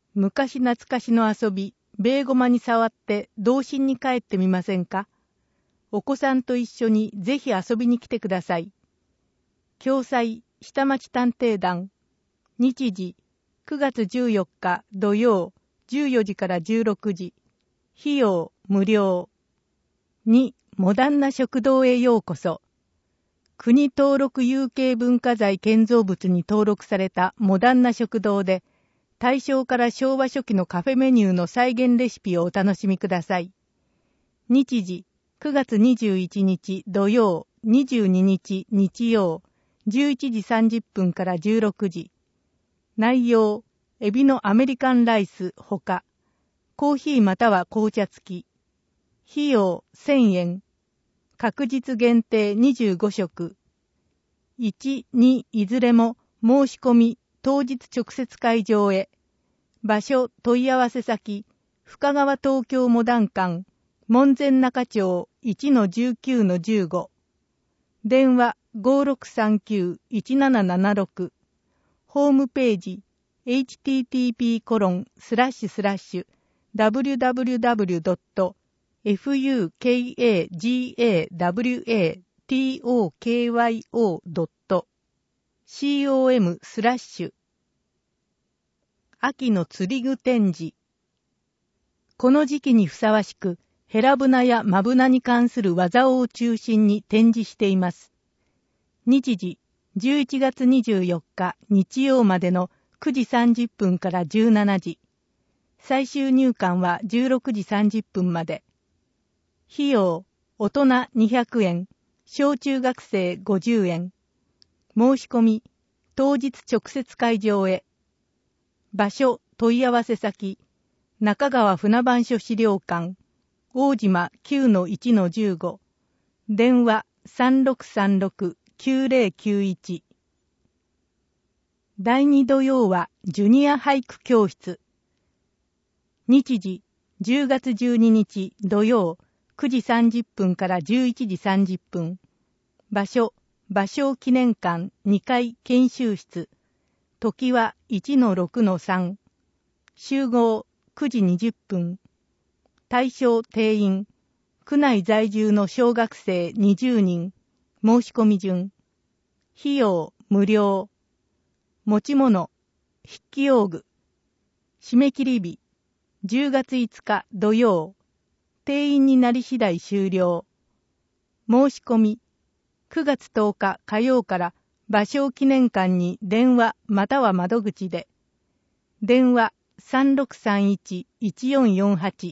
昔懐かしの遊び、ベーゴマに触って童心に帰ってみませんか？お子さんと一緒にぜひ遊びに来てください。共催下町探偵団。日時くがつじゅうよっか土曜じゅうよじからじゅうろくじ。費用無料。に、モダンな食堂へようこそ。国登録有形文化財建造物に登録されたモダンな食堂で、大正から昭和初期のカフェメニューの再現レシピをお楽しみください。日時くがつにじゅういちにち土曜、にじゅうににち日曜、じゅういちじさんじゅっぷんからじゅうろくじ。内容、エビのアメリカンライスほか、コーヒーまたは紅茶付き。費用せんえん。確実限定にじゅうごしょく。いち、にいずれも申し込み当日直接会場へ。場所問い合わせ先、深川東京モダン館、門前仲町 いちのじゅうきゅうのじゅうご。電話 ごろくさんきゅういちななななろく。ホームページ エイチティーティーピーコロンスラッシュスラッシュダブリュダブリュダブリュドットファカガワトドットコム スラッシュ秋の釣り具展示。この時期にふさわしく、ヘラブナやマブナに関する技を中心に展示しています。日時、じゅういちがつにじゅうよっか日曜までのくじさんじゅっぷんからじゅうしちじ。最終入館はじゅうろくじさんじゅっぷんまで。費用、大人にひゃくえん、小中学生ごじゅうえん。申し込み、当日直接会場へ。場所、問い合わせ先、中川船番所資料館、大島 きゅうのいちのじゅうご。電話 さんろくさんろくきゅうぜろきゅういち。だいに土曜はジュニア俳句教室。日時、じゅうがつじゅうににち土曜、くじさんじゅっぷんからじゅういちじさんじゅっぷん。場所、芭蕉記念館にかい研修室。時はいちのろくのさん。集合くじにじゅっぷん。対象定員。区内在住の小学生にじゅうにん。申し込み順。費用無料。持ち物。筆記用具。締め切り日。じゅうがついつか土曜。定員になり次第終了。申し込み。くがつとおか火曜から芭蕉記念館に電話または窓口で。電話 さんろくさんいちいちよんよんはち。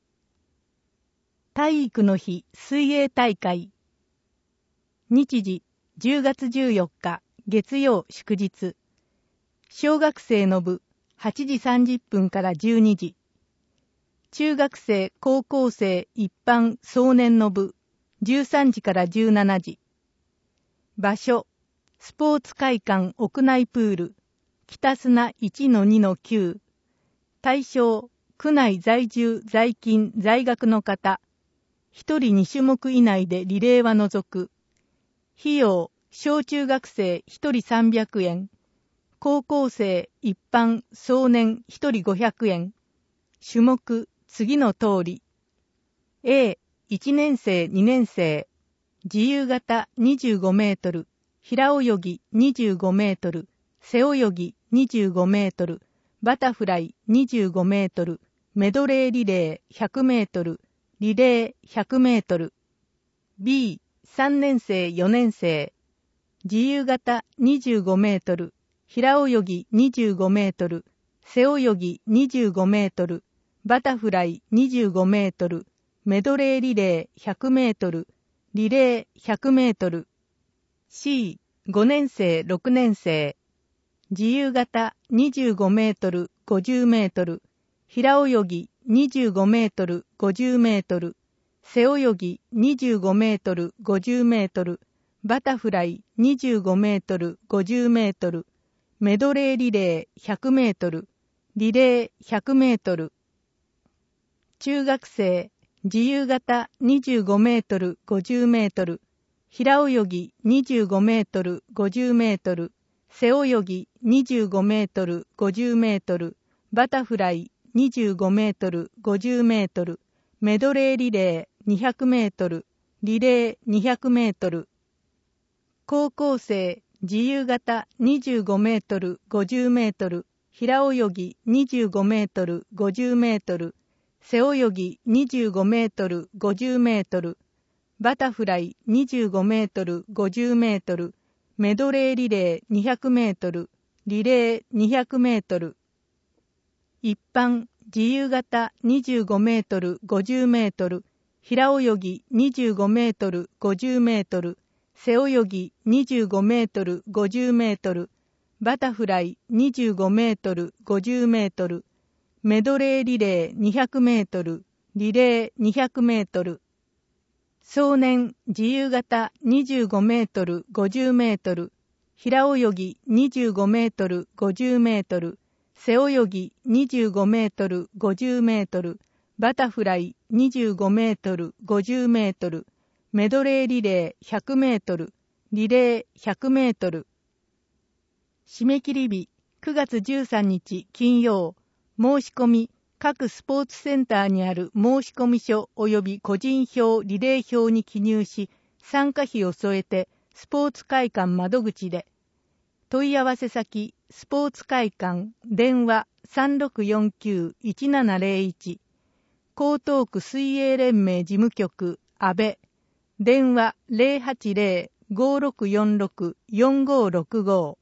体育の日水泳大会。日時じゅうがつじゅうよっか月曜祝日。小学生の部はちじさんじゅっぷんからじゅうにじ。中学生高校生一般壮年の部じゅうさんじからじゅうしちじ。場所スポーツ会館屋内プール北砂 いちのにのきゅう。対象区内在住在勤在学の方。ひとりにしゅもく以内でリレーは除く。費用小中学生ひとりさんびゃくえん。高校生一般壮年ひとりごひゃくえん。種目次の通り。A、いちねんせいにねんせい。自由形にじゅうごメートル。平泳ぎにじゅうごメートル。背泳ぎにじゅうごメートル。バタフライにじゅうごメートル。メドレーリレーひゃくメートル。リレーひゃくメートル。B、さんねんせいよねんせい。自由形にじゅうごメートル。平泳ぎにじゅうごメートル。背泳ぎにじゅうごメートル。バタフライにじゅうごメートル。メドレーリレーひゃくメートル。リレーひゃくメートル。C、ごねんせいろくねんせい。自由形にじゅうごメートルごじゅうメートル。平泳ぎにじゅうごメートルごじゅうメートル。背泳ぎにじゅうごメートルごじゅうメートル。バタフライにじゅうごメートルごじゅうメートル。メドレーリレーひゃくメートル。リレーひゃくメートル。中学生自由形にじゅうごメートルごじゅうメートル。平泳ぎにじゅうごメートルごじゅうメートル。背泳ぎにじゅうごメートルごじゅうメートル。 バタフライにじゅうごメートル、ごじゅうメートル、メドレーリレーにひゃくメートル、リレーにひゃくメートル。高校生自由形にじゅうごメートル、ごじゅうメートル、平泳ぎにじゅうごメートル、ごじゅうメートル、背泳ぎにじゅうごメートル、ごじゅうメートル、バタフライにじゅうごメートル、ごじゅうメートル、メドレーリレーにひゃくメートル、リレーにひゃくメートル。一般自由形にじゅうごメートル、ごじゅうメートル、平泳ぎにじゅうごメートル、ごじゅうメートル、背泳ぎにじゅうごメートル、ごじゅうメートル、バタフライにじゅうごメートル、ごじゅうメートル、メドレーリレーにひゃくメートル、リレーにひゃくメートル。少年自由形にじゅうごメートル、ごじゅうメートル、平泳ぎにじゅうごメートル、ごじゅうメートル、背泳ぎにじゅうごメートル、ごじゅうメートル、バタフライにじゅうごメートル、ごじゅうメートル、メドレーリレーひゃくメートル、リレーひゃくメートル。締め切り日くがつじゅうさんにち金曜。申し込み各スポーツセンターにある申込書及び個人票リレー表に記入し、参加費を添えてスポーツ会館窓口で。問い合わせ先スポーツ会館電話 さんろくよんきゅう いちななゼロいち 江東区水泳連盟事務局安倍電話 ゼロはちゼロ ごろくよんろく よんごろくご。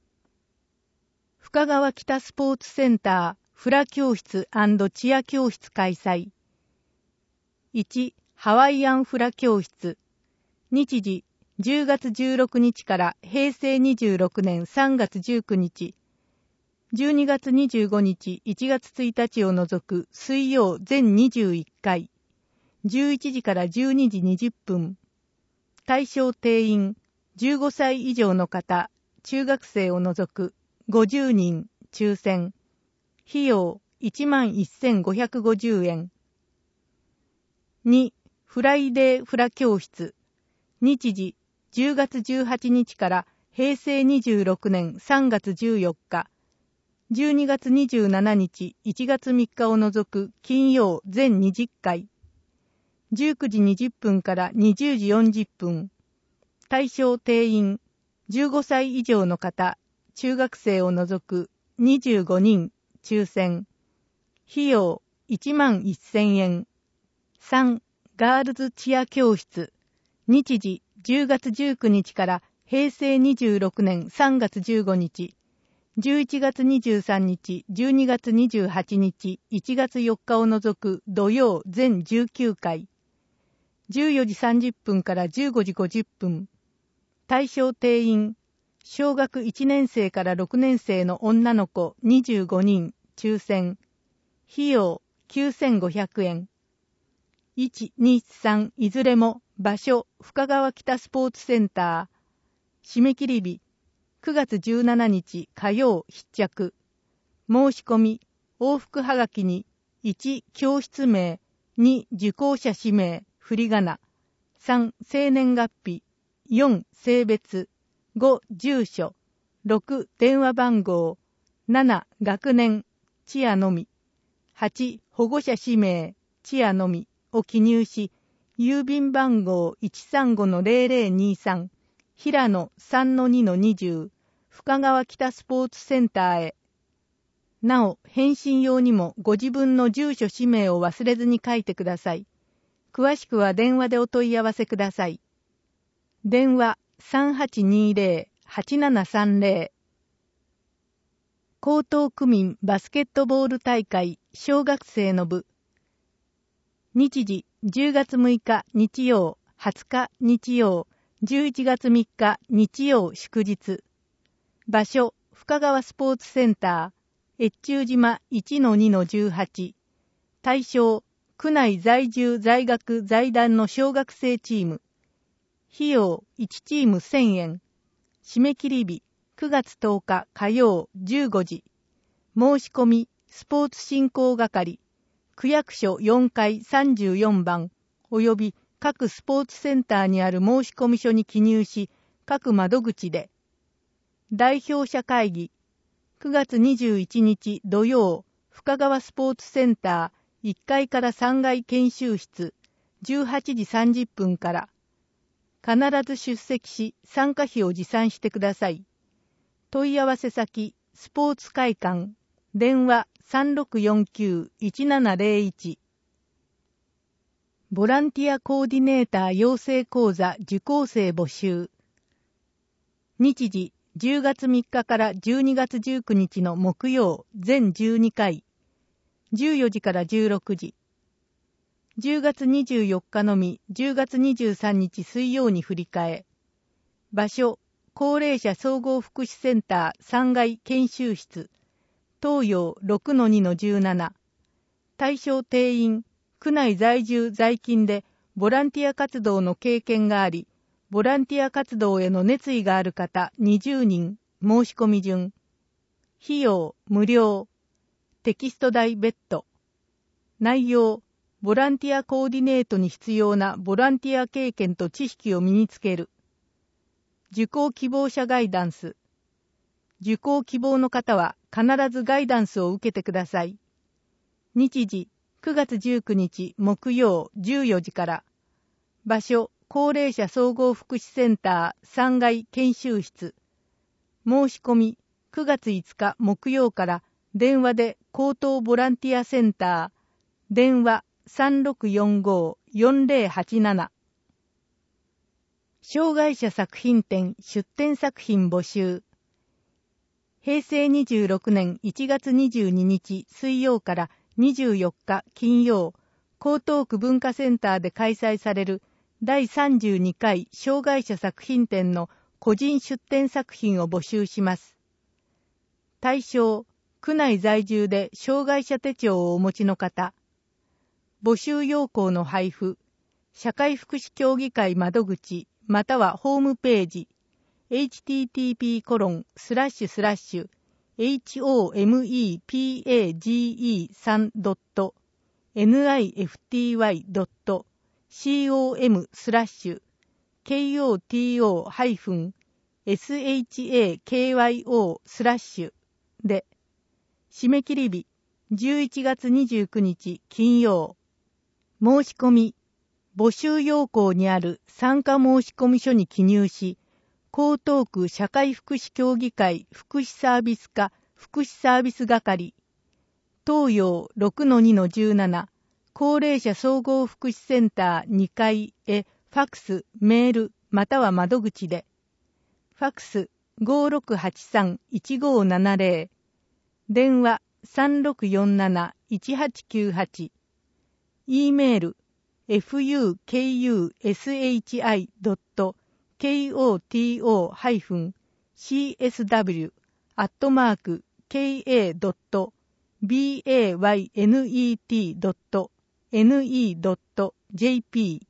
深川北スポーツセンターフラ教室&チア教室開催。いち. ハワイアンフラ教室。日時じゅうがつじゅうろくにちからへいせいにじゅうろくねんさんがつじゅうくにち。じゅうにがつにじゅうごにちいちがつついたちを除く水曜全にじゅういっかい。じゅういちじからじゅうにじにじゅっぷん。対象定員じゅうごさい以上の方、中学生を除くごじゅうにん抽選。費用いちまんせんごひゃくごじゅうえん。に. フライデーフラ教室。日時じゅうがつじゅうはちにちからへいせいにじゅうろくねんさんがつじゅうよっか。じゅうにがつにじゅうしちにちいちがつみっかを除く金曜全にじゅっかい。じゅうくじにじゅっぷんからにじゅうじよんじゅっぷん。対象定員じゅうごさい以上の方、中学生を除くにじゅうごにん抽選。費用いちまんせんえん。さん. ガールズチア教室。日時じゅうがつじゅうくにちからへいせいにじゅうろくねんさんがつじゅうごにち。じゅういちがつにじゅうさんにち、じゅうにがつにじゅうはちにち、いちがつよっかを除く土曜全じゅうきゅうかい。じゅうよじさんじゅっぷんからじゅうごじごじゅっぷん。対象定員小学いちねんせいからろくねんせいの女の子にじゅうごにん抽選。費用きゅうせんごひゃくえん。いち、に、さんいずれも場所深川北スポーツセンター。締め切り日くがつじゅうしちにち火曜必着。申し込み往復はがきにいち教室名、に受講者氏名振り仮名、さん生年月日、よん性別、ご住所、ろく電話番号、なな学年チアのみ、はち保護者氏名チアのみを記入し、郵便番号 いちさんごのゼロゼロにさん、平野 さんのにのにじゅう、深川北スポーツセンターへ。なお、返信用にもご自分の住所氏名を忘れずに書いてください。詳しくは電話でお問い合わせください。電話 さんはちにゼロ はちななさんゼロ。江東区民バスケットボール大会小学生の部。日時じゅうがつむいか日曜、はつか日曜、じゅういちがつみっか日曜祝日。場所深川スポーツセンター、越中島 いちのにのじゅうはち。対象区内在住在学在団の小学生チーム。費用いちチームせんえん。締め切り日くがつとおか火曜じゅうごじ。申し込みスポーツ振興係、区役所よんかいさんじゅうよんばんおよび各スポーツセンターにある申込書に記入し、各窓口で。代表者会議くがつにじゅういちにち土曜深川スポーツセンターいっかいからさんがい研修室じゅうはちじさんじゅっぷんから。必ず出席し参加費を持参してください。問い合わせ先、スポーツ会館、電話 さんろくよんきゅういちななゼロいち。ボランティアコーディネーター養成講座受講生募集。日時、じゅうがつみっかからじゅうにがつじゅうくにちの木曜、全じゅうにかい。じゅうよじからじゅうろくじ。じゅうがつにじゅうよっかのみ、じゅうがつにじゅうさんにち水曜に振り替え。場所、高齢者総合福祉センターさんがい研修室。東洋 ろくのにのじゅうなな。対象定員、区内在住在勤でボランティア活動の経験があり、ボランティア活動への熱意がある方にじゅうにん、申し込み順。費用、無料。テキスト代別途。内容、ボランティアコーディネートに必要なボランティア経験と知識を身につける。受講希望者ガイダンス。受講希望の方は必ずガイダンスを受けてください。日時、くがつじゅうくにち木曜じゅうよじから。場所、高齢者総合福祉センターさんがい研修室。申し込み、くがついつか木曜から電話で高等ボランティアセンター、電話 さんろくよんごよんゼロはちなな。障害者作品展出展作品募集。へいせいにじゅうろくねんいちがつにじゅうににち水曜からにじゅうよっか金曜、江東区文化センターで開催されるだいさんじゅうにかい障害者作品展の個人出展作品を募集します。対象、区内在住で障害者手帳をお持ちの方。募集要項の配布、社会福祉協議会窓口またはホームページ、エイチティーティーピーコロンスラッシュスラッシュエイチオーエムイーピーエージーイースリードットネフティーワイドットコムスラッシュケーオーティーオーハイフンエスエイチエーケーワイオースラッシュで、締め切り日じゅういちがつにじゅうくにち金曜。申し込み、募集要項にある参加申込書に記入し、江東区社会福祉協議会福祉サービス課福祉サービス係、東洋 ろくのにのじゅうなな、高齢者総合福祉センターにかいへファクス、メールまたは窓口で、ファクス ごろくはちさんいちごななゼロ、電話 さんろくよんなないちはちきゅうはち、E メール エフユーケーユーエスエイチアイドットケーオーティーオーハイフンシーエスダブリュー アットマーク ケーエードットビーエーワイエヌイーティードットネットドットジェーピー。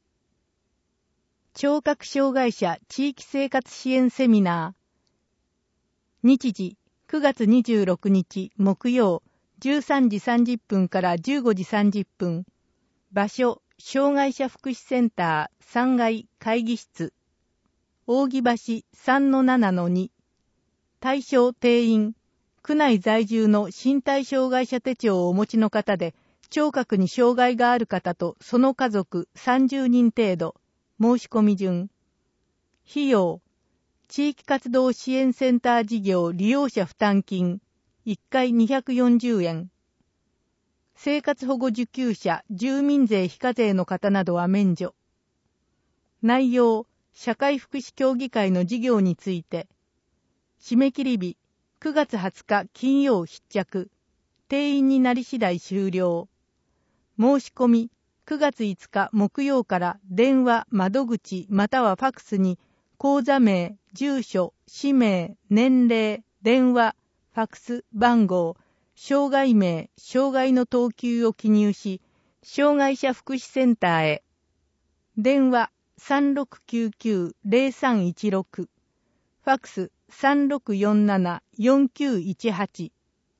聴覚障害者地域生活支援セミナー。日時くがつにじゅうろくにち木曜じゅうさんじさんじゅっぷんからじゅうごじさんじゅっぷん。場所、障害者福祉センターさんがい会議室。扇橋 さんのななのに。対象定員、区内在住の身体障害者手帳をお持ちの方で、聴覚に障害がある方とその家族さんじゅうにん程度。申し込み順。費用、地域活動支援センター事業利用者負担金、いっかいにひゃくよんじゅうえん。生活保護受給者、住民税非課税の方などは免除。内容、社会福祉協議会の事業について。締め切り日、くがつはつか金曜必着。定員になり次第終了。申し込み、くがついつか木曜から電話、窓口またはファクスに、口座名、住所、氏名、年齢、電話、ファクス番号、障害名、障害の等級を記入し、障害者福祉センターへ。電話 さんろくきゅうきゅうゼロさんいちろく、ファクス さんろくよんななよんきゅういちはち。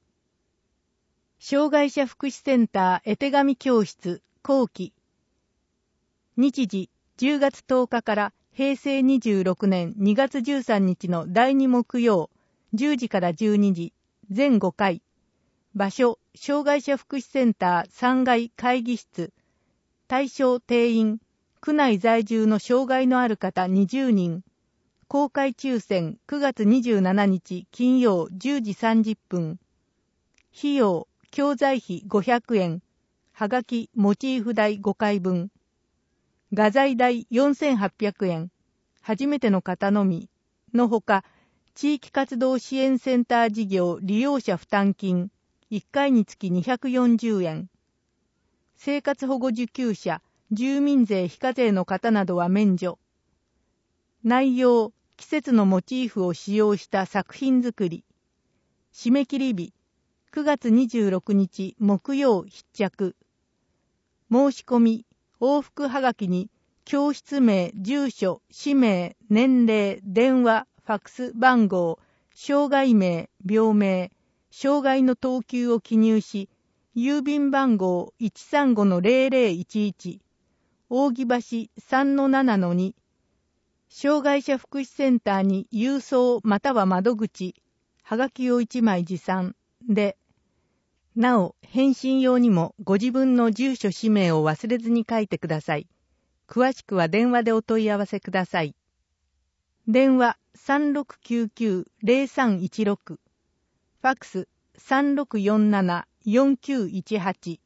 障害者福祉センター絵手紙教室後期。日時じゅうがつとおかからへいせいにじゅうろくねんにがつじゅうさんにちのだいに木曜じゅうじからじゅうにじ、全ごかい。 場所、障害者福祉センターさんがい会議室。対象定員、区内在住の障害のある方にじゅうにん。公開抽選くがつにじゅうしちにち金曜じゅうじさんじゅっぷん。費用、教材費ごひゃくえん。はがき、モチーフ代ごかいぶん。画材代よんせんはっぴゃくえん。初めての方のみ。のほか、地域活動支援センター事業利用者負担金、いっかいにつきにひゃくよんじゅうえん。生活保護受給者、住民税非課税の方などは免除。内容、季節のモチーフを使用した作品作り。締め切り日、くがつにじゅうろくにち木曜必着。申し込み、往復はがきに、教室名、住所、氏名、年齢、電話、ファックス番号、障害名、病名、障害の等級を記入し、郵便番号 いちさんごのゼロゼロいちいち、扇橋 さんのななのに、障害者福祉センターに郵送または窓口、はがきをいちまい持参で、なお、返信用にもご自分の住所氏名を忘れずに書いてください。詳しくは電話でお問い合わせください。電話 さんろくきゅうきゅうゼロさんいちろく、ファックス さんろくよんななよんきゅういちはち。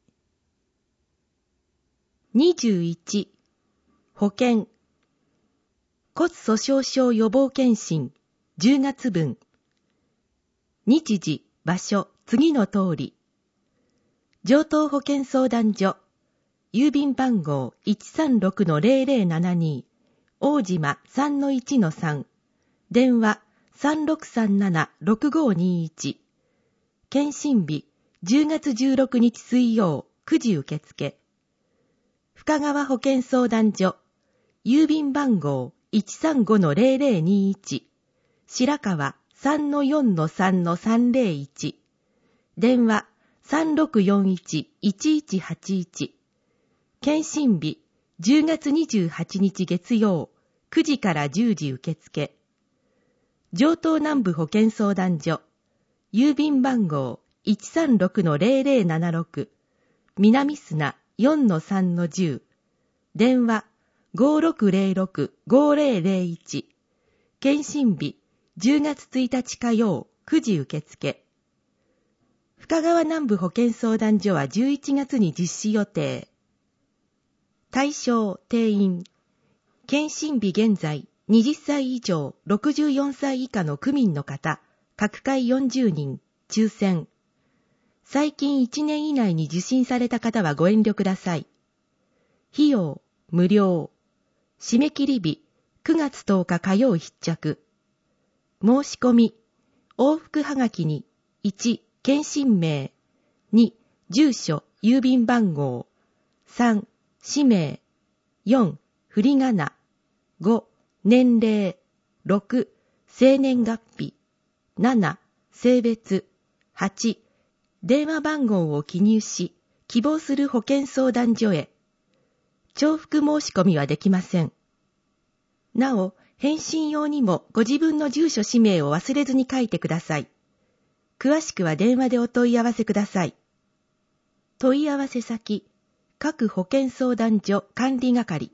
にじゅういち、保険。骨粗鬆症予防検診じゅうがつぶん。日時、場所、次の通り。上東保健相談所、郵便番号 いちさんろくのゼロゼロななに、大島 さんのいちのさん、電話 さんろくさんななろくごにいち、検診日じゅうがつじゅうろくにち水曜くじ受付。深川保健相談所、郵便番号 いちさんごのゼロゼロにいち、白川 さんのよんのさんのさんゼロいち、電話 さんろくよんいちいちいちはちいち、検診日じゅうがつにじゅうはちにち月曜くじからじゅうじ受付。上東南部保健相談所、郵便番号 いちさんろくのゼロゼロななろく、南砂 よんのさんのじゅう、電話 ごろくゼロろくごゼロゼロいち、検診日じゅうがつついたち火曜くじ受付。深川南部保健相談所はじゅういちがつに実施予定。対象定員。検診日現在はたち以上ろくじゅうよんさい以下の区民の方、各回よんじゅうにん、抽選。最近いちねん以内に受診された方はご遠慮ください。費用、無料。締め切り日、くがつとおか火曜必着。申し込み、往復はがきに、いち、検診名、に、住所、郵便番号、さん、氏名、よん、振り仮名、ご、年齢、ろく、生年月日、なな、性別、はち、電話番号を記入し、希望する保健相談所へ。重複申し込みはできません。なお、返信用にもご自分の住所氏名を忘れずに書いてください。詳しくは電話でお問い合わせください。問い合わせ先、各保健相談所管理係。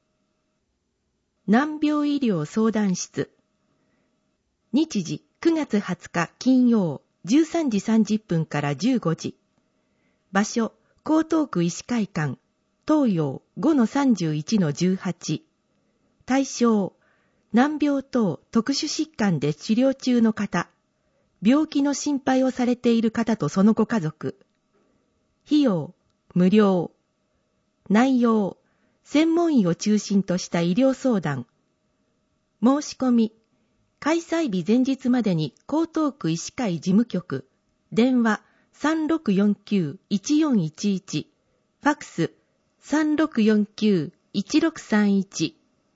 難病医療相談室。日時くがつはつか金曜じゅうさんじさんじゅっぷんからじゅうごじ。場所、江東区医師会館、東洋 ごのさんじゅういちのじゅうはち。対象、難病等特殊疾患で治療中の方、病気の心配をされている方とそのご家族。費用、無料。内容、専門医を中心とした医療相談。申し込み、開催日前日までに江東区医師会事務局、電話 さんろくよんきゅういちよんいちいち、ファックス さんろくよんきゅういちろくさんいち。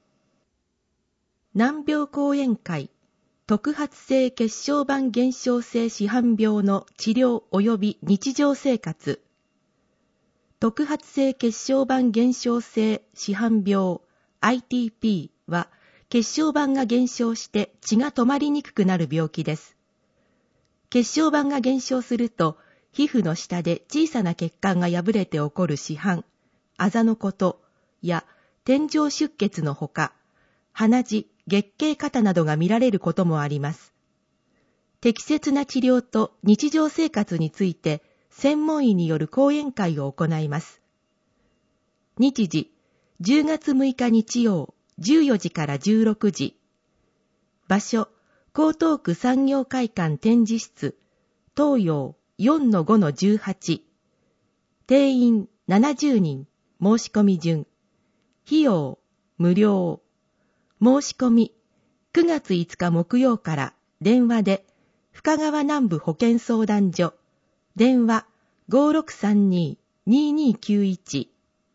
難病講演会、特発性血小板減少性紫斑病の治療及び日常生活。特発性血小板減少性紫斑病 アイティーピー は血小板が減少して血が止まりにくくなる病気です。血小板が減少すると皮膚の下で小さな血管が破れて起こる死斑、あざのことや天井出血のほか、鼻血、月経過多などが見られることもあります。適切な治療と日常生活について専門医による講演会を行います。日時、じゅうがつむいか日曜、じゅうよじからじゅうろくじ。場所、江東区産業会館展示室、東洋 よんのごのじゅうはち。定員ななじゅうにん、申し込み順。費用、無料。申し込み、くがついつか木曜から電話で、深川南部保健相談所、電話 ごーろくさんにーにーにーきゅういち。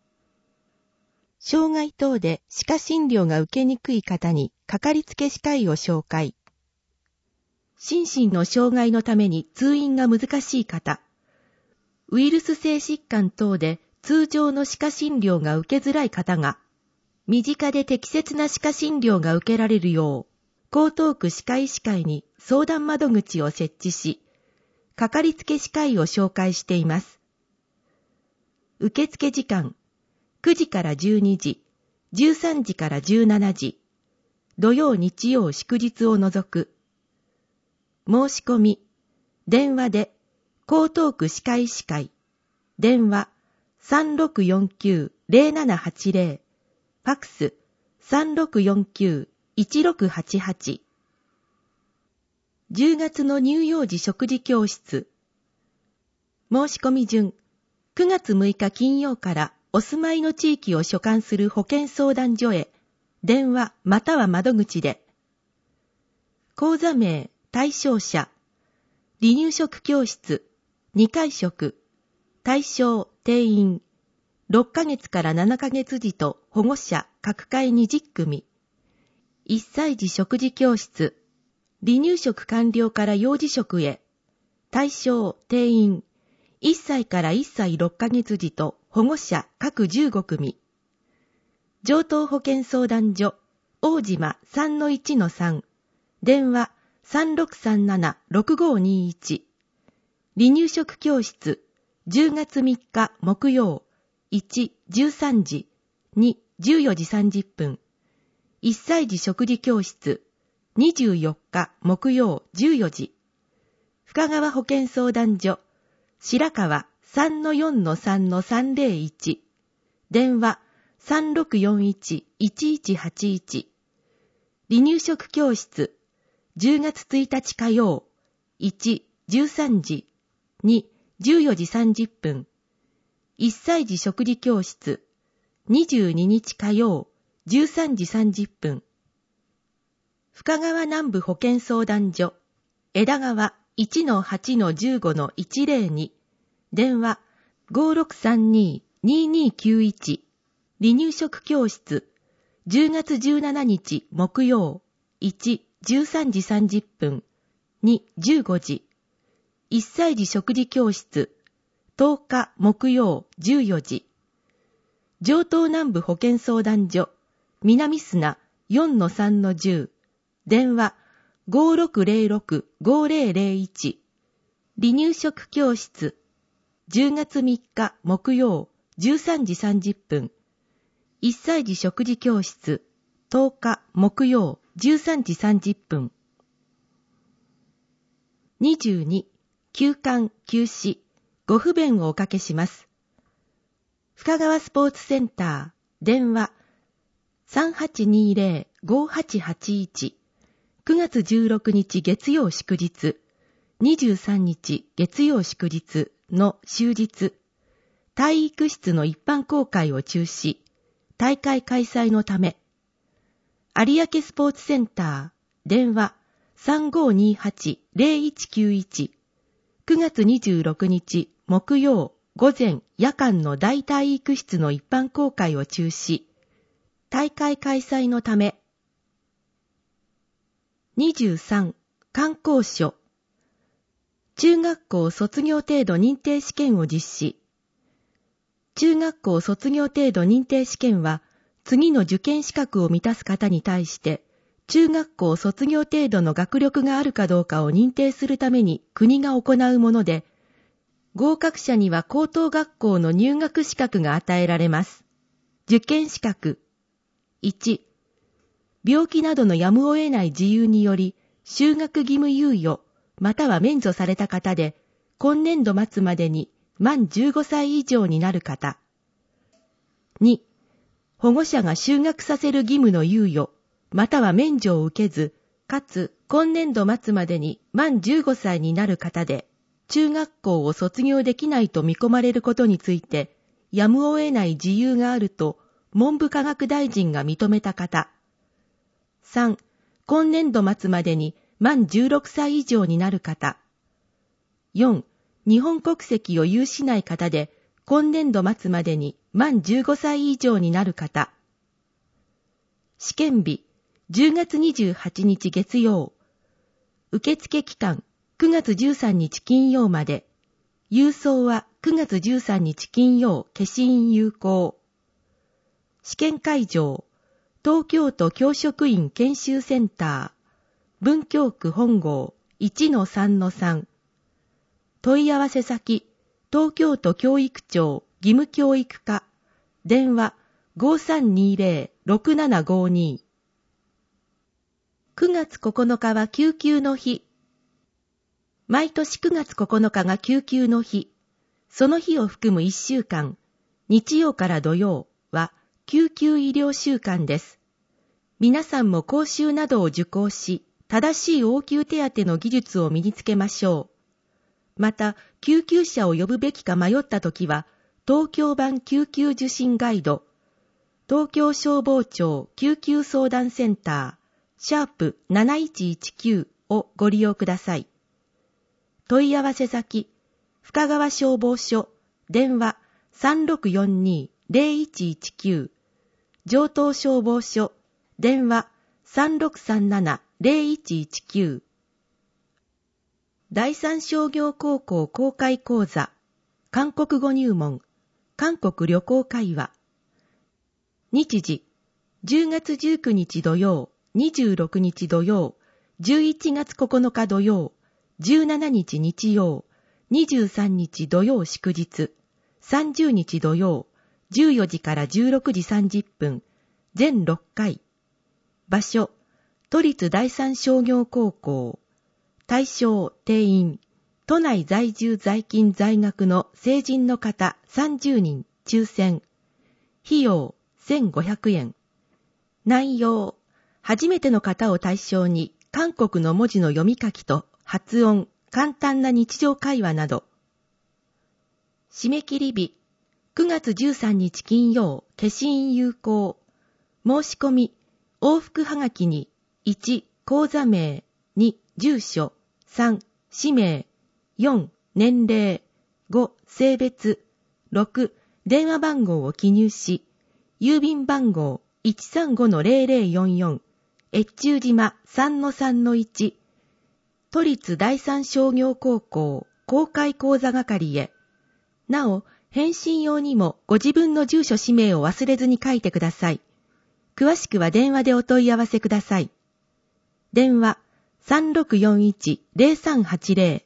障害等で歯科診療が受けにくい方にかかりつけ歯科医を紹介。心身の障害のために通院が難しい方、ウイルス性疾患等で通常の歯科診療が受けづらい方が、身近で適切な歯科診療が受けられるよう、江東区歯科医師会に相談窓口を設置し、かかりつけ歯科医を紹介しています。受付時間、くじからじゅうにじ、じゅうさんじからじゅうしちじ、土曜日曜祝日を除く。申し込み、電話で、江東区歯科医師会、電話 さんろくよんきゅうのぜろななはちぜろ、ファクス さんろくよんきゅうのいちろくはちはち。じゅうがつの乳幼児食事教室。申し込み順、くがつむいか金曜からお住まいの地域を所管する保健相談所へ、電話または窓口で。講座名、対象者、離乳食教室、にかい食、対象、定員、ろっかげつからななかげつ児と保護者各回にじゅっくみ、いっさい児食事教室、離乳食完了から幼児食へ、対象、定員、いっさいからいっさいろっかげつ児と保護者各じゅうごくみ、上東保健相談所、大島 さんのいちのさん、電話さんろくさんななろくごにいち、離乳食教室、じゅうがつみっか木曜、いち、じゅうさんじ、に、じゅうよじさんじゅっぷん、いっさい児食事教室、にじゅうよっか木曜じゅうよじ、深川保健相談所、白川 さんのよんのさんのさんぜろいち、電話さんろくよんいちのいちいちはちいち、離乳食教室、じゅうがつついたち火曜、いち、じゅうさんじ、に、じゅうよじさんじゅっぷん、いっさい児食事教室、にじゅうににち火曜、じゅうさんじさんじゅっぷん、深川南部保健相談所、枝川 いちのはちのじゅうごのいちぜろに、電話 ごーろくさんにーにーにーきゅういち、離乳食教室、じゅうがつじゅうしちにち木曜、いち、じゅうさんじさんじゅっぷん、に、じゅうごじ、いっさい児食事教室、とおか木曜じゅうよじ、上東南部保健相談所、南砂 よんのさんのじゅう、電話 ごーろくぜろろくごぜろぜろいち、離乳食教室、じゅうがつみっか木曜じゅうさんじさんじゅっぷん、いっさい児食事教室、とおか木曜じゅうさんじさんじゅっぷん。にじゅうに、休館休止、ご不便をおかけします。深川スポーツセンター、電話 さんはちにーぜろごはちはちいち、くがつじゅうろくにち月曜祝日、にじゅうさんにち月曜祝日の終日、体育室の一般公開を中止、大会開催のため、有明スポーツセンター、電話 さんごにはちぜろいちきゅういち、くがつにじゅうろくにち木曜午前夜間の大体育室の一般公開を中止、大会開催のため、にじゅうさん、観光所、中学校卒業程度認定試験を実施。中学校卒業程度認定試験は、次の受験資格を満たす方に対して、中学校卒業程度の学力があるかどうかを認定するために国が行うもので、 合格者には高等学校の入学資格が与えられます。受験資格。いち、病気などのやむを得ない事由により、就学義務猶予、または免除された方で、今年度末までに満じゅうごさい以上になる方。に、保護者が就学させる義務の猶予、または免除を受けず、かつ今年度末までに満じゅうごさいになる方で、中学校を卒業できないと見込まれることについて、やむを得ない事由があると文部科学大臣が認めた方。さん、今年度末までに満じゅうろくさい以上になる方。よん、日本国籍を有しない方で、今年度末までに満じゅうごさい以上になる方。試験日、じゅうがつにじゅうはちにち月曜。受付期間、くがつじゅうさんにち金曜まで。郵送はくがつじゅうさんにち金曜、消印有効。試験会場、東京都教職員研修センター、文京区本郷 いちのさんのさん。問い合わせ先、東京都教育庁義務教育課、電話 ごさんにぜろろくななごに。くがつここのかは救急の日。毎年くがつここのかが救急の日。その日を含むいっしゅうかん、日曜から土曜は救急医療週間です。皆さんも講習などを受講し、正しい応急手当の技術を身につけましょう。また、救急車を呼ぶべきか迷ったときは、東京版救急受診ガイド、東京消防庁救急相談センター、シャープなないちいちきゅうをご利用ください。問い合わせ先、深川消防署、電話 さんろくよんにーぜろいちいちきゅう、城東消防署、電話 さんろくさんななぜろいちいちきゅう。第三商業高校公開講座、韓国語入門、韓国旅行会話。日時、じゅうがつじゅうくにち土曜、にじゅうろくにち土曜、じゅういちがつここのか土曜、じゅうしちにち日曜、にじゅうさんにち土曜祝日、さんじゅうにち土曜、じゅうよじからじゅうろくじさんじゅっぷん、全ろっかい。場所、都立第三商業高校。対象、定員、都内在住在勤在学の成人の方さんじゅうにん、抽選。費用、せんごひゃくえん。内容、初めての方を対象に、韓国の文字の読み書きと発音、簡単な日常会話など。締め切り日、くがつじゅうさんにち金曜、消印有効。申し込み、往復はがきに、いち、口座名、に、住所、さん、氏名、よん、年齢、ご、性別、ろく、電話番号を記入し、郵便番号 いちさんごのぜろぜろよんよん、越中島 さんのさんのいち、都立第三商業高校公開講座係へ。なお、返信用にもご自分の住所氏名を忘れずに書いてください。詳しくは電話でお問い合わせください。電話 さんろくよんいちぜろさんはちぜろ。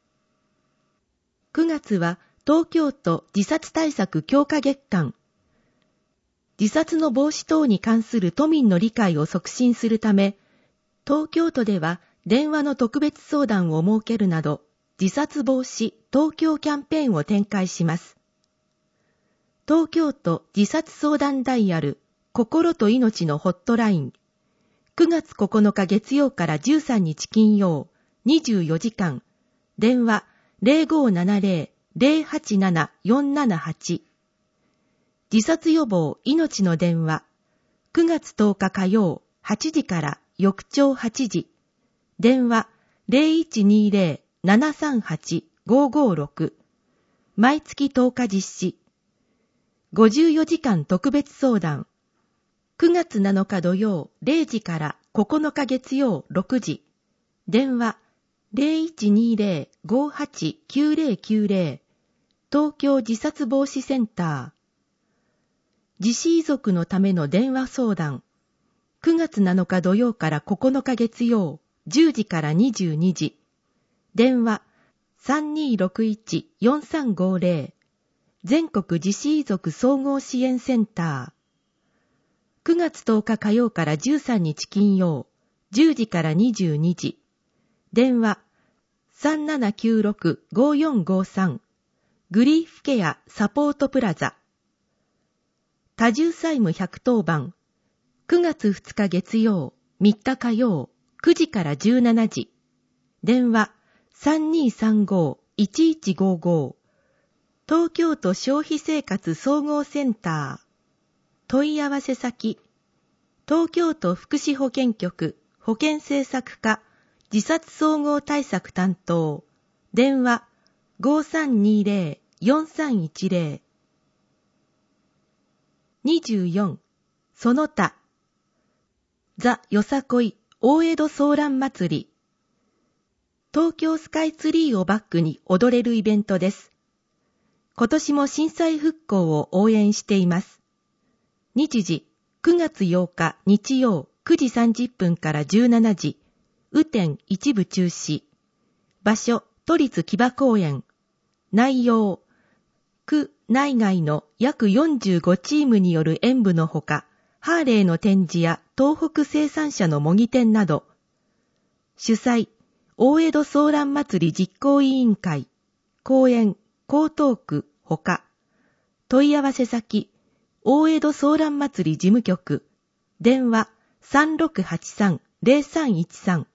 くがつは東京都自殺対策強化月間。自殺の防止等に関する都民の理解を促進するため、東京都では電話の特別相談を設けるなど、自殺防止東京キャンペーンを展開します。東京都自殺相談ダイヤル、心と命のホットライン。くがつここのか月曜からじゅうさんにち金曜、にじゅうよじかん。電話 ぜろごななぜろ ぜろはちなな よんななはち。自殺予防命の電話。くがつとおか火曜、はちじから翌朝はちじ。電話 ぜろいちにぜろ ななさんはち ごごろく。毎月とおか実施。ごじゅうよじかん特別相談。くがつなのか土曜れいじからここのか月曜ろくじ。電話 ぜろいちにぜろ ごはち きゅうぜろきゅうぜろ。東京自殺防止センター。自死遺族のための電話相談。くがつなのか土曜からここのか月曜じゅうじからにじゅうにじ。電話さんにーろくいち よんさんごぜろ 全国自死遺族総合支援センター。くがつとおか火曜からじゅうさんにち金曜、じゅうじからにじゅうにじ。電話 さんななきゅうろく ごよんごさん グリーフケアサポートプラザ。多重債務ひゃくとおばん。くがつふつか月曜、みっか火曜、くじからじゅうしちじ。電話 さんにーさんご いちいちごご。東京都消費生活総合センター。問い合わせ先、東京都福祉保健局保健政策課自殺総合対策担当。電話 ごさんにぜろ よんさんいちぜろ。にじゅうよん、その他。ザ・よさこい大江戸ソーラン祭り。東京スカイツリーをバックに踊れるイベントです。今年も震災復興を応援しています。日時、くがつようか日曜くじさんじゅっぷんからじゅうしちじ。雨天一部中止。場所、都立木場公園。内容、区内外の約よんじゅうごチームによる演舞のほか、ハーレーの展示や東北生産者の模擬店など。主催、大江戸ソーラン祭り実行委員会。公園、江東区ほか。問い合わせ先、大江戸ソーラン祭り事務局。電話 さんろくはちさん ぜろさんいちさん。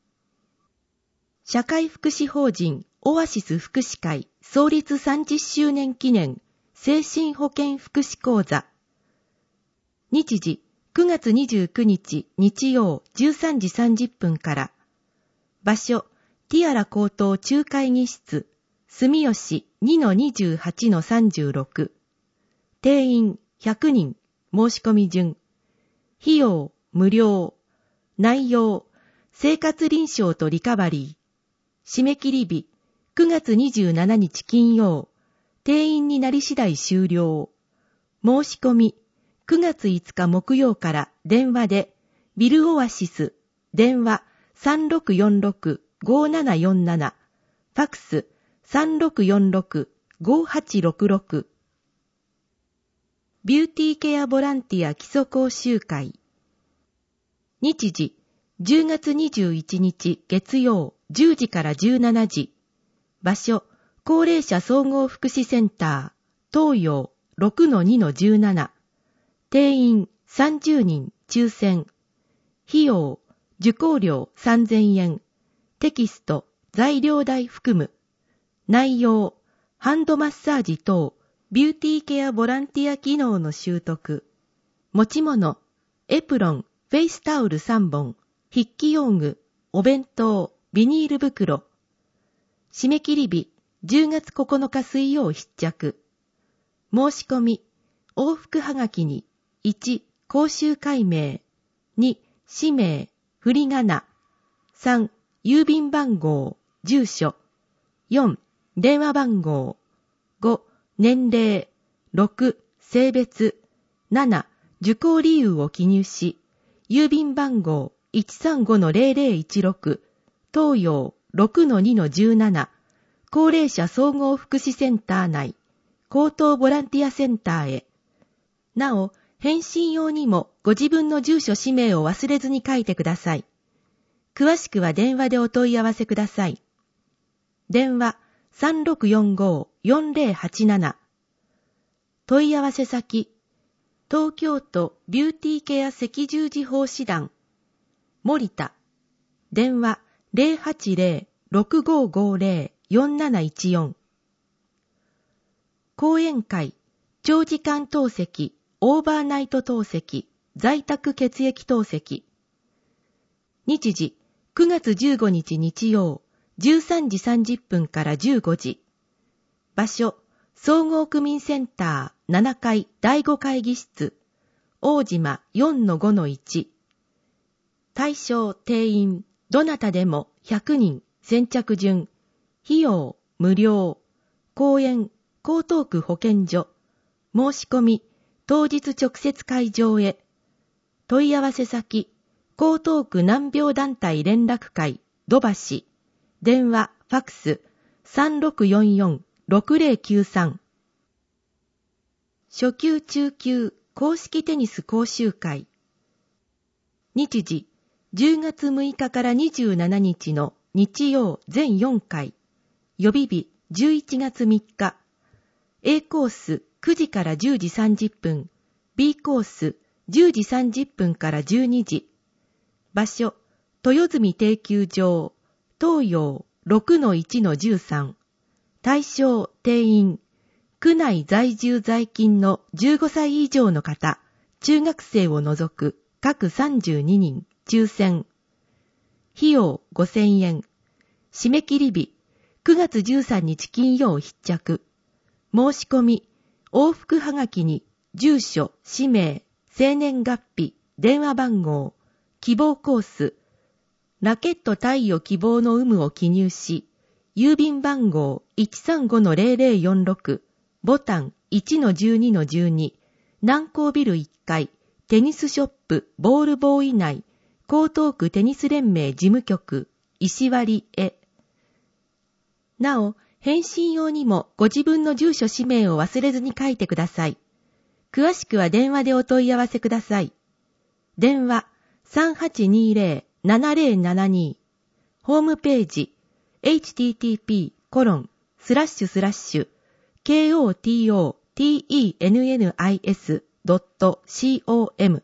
社会福祉法人オアシス福祉会創立さんじゅっしゅうねん記念精神保健福祉講座。日時、くがつにじゅうくにち日曜じゅうさんじさんじゅっぷんから。場所、ティアラ高等中会議室、住吉 にのにじゅうはちのさんじゅうろく。定員ひゃくにん、申し込み順。費用、無料。内容、生活臨床とリカバリー。締め切り日、くがつにじゅうしちにち金曜。定員になり次第終了。申し込み、くがついつか木曜から電話で、ビルオアシス、電話 さんろくよんろく ごななよんなな、ファクス さんろくよんろく ごはちろくろく。ビューティーケアボランティア基礎講習会。日時、じゅうがつにじゅういちにち月曜じゅうじからじゅうしちじ。場所、高齢者総合福祉センター、東洋 ろくのにのじゅうなな。定員さんじゅうにん抽選。費用、受講料さんぜんえん。テキスト、材料代含む。内容、ハンドマッサージ等、ビューティーケアボランティア機能の習得。持ち物、エプロン、フェイスタオルさんぼん、筆記用具、お弁当、ビニール袋。締め切り日、じゅうがつここのか水曜必着。申し込み、往復はがきに、いち、講習会名、に、氏名、振り仮名、さん、郵便番号、住所、よん、電話番号、ご、年齢、ろく、性別、なな、受講理由を記入し、郵便番号 いちさんごのぜろぜろいちろく、東洋 ろくのにのじゅうなな、高齢者総合福祉センター内、高等ボランティアセンターへ。なお、返信用にもご自分の住所氏名を忘れずに書いてください。詳しくは電話でお問い合わせください。電話 さんろくよんご よんぜろはちなな。問い合わせ先、東京都ビューティーケア赤十字奉仕団、森田。電話 ゼロはちゼロ ろくごごゼロ よんなないちよん。講演会、長時間透析、オーバーナイト透析、在宅血液透析。日時、くがつじゅうごにち日曜、じゅうさんじさんじゅっぷんからじゅうごじ。場所、総合区民センターななかいだいご会議室、大島 よんのごのいち。対象定員、どなたでもひゃくにん、先着順。費用、無料。講演、江東区保健所。申し込み、当日直接会場へ。問い合わせ先、江東区難病団体連絡会、土橋。電話、ファクス、 さんろくよんよんろくぜろきゅうさん。初級中級公式テニス講習会。日時、じゅうがつむいかからにじゅうしちにちの日曜全よんかい。予備日じゅういちがつみっか。A コースくじからじゅうじさんじゅっぷん。B コースじゅうじさんじゅっぷんからじゅうにじ。場所、豊住定休場、東洋 ろくのいちのじゅうさん。対象定員、区内在住在勤のじゅうごさい以上の方、中学生を除く各さんじゅうににん、抽選。費用ごせんえん。締め切り日、くがつじゅうさんにち金曜必着。申し込み、往復はがきに、住所、氏名、生年月日、電話番号、希望コース、ラケット貸与希望の有無を記入し、郵便番号 いちさんごのぜろぜろよんろく、ボタン いちのじゅうにのじゅうに、南港ビルいっかい、テニスショップボールボーイ内、江東区テニス連盟事務局、石割へ。なお、返信用にもご自分の住所氏名を忘れずに書いてください。詳しくは電話でお問い合わせください。電話 さんはちにーぜろ ななぜろななに。ホームページ エイチティーティーピーコロンスラッシュスラッシュ ケーオーティーオーティーイーエヌエヌアイエスドットコム。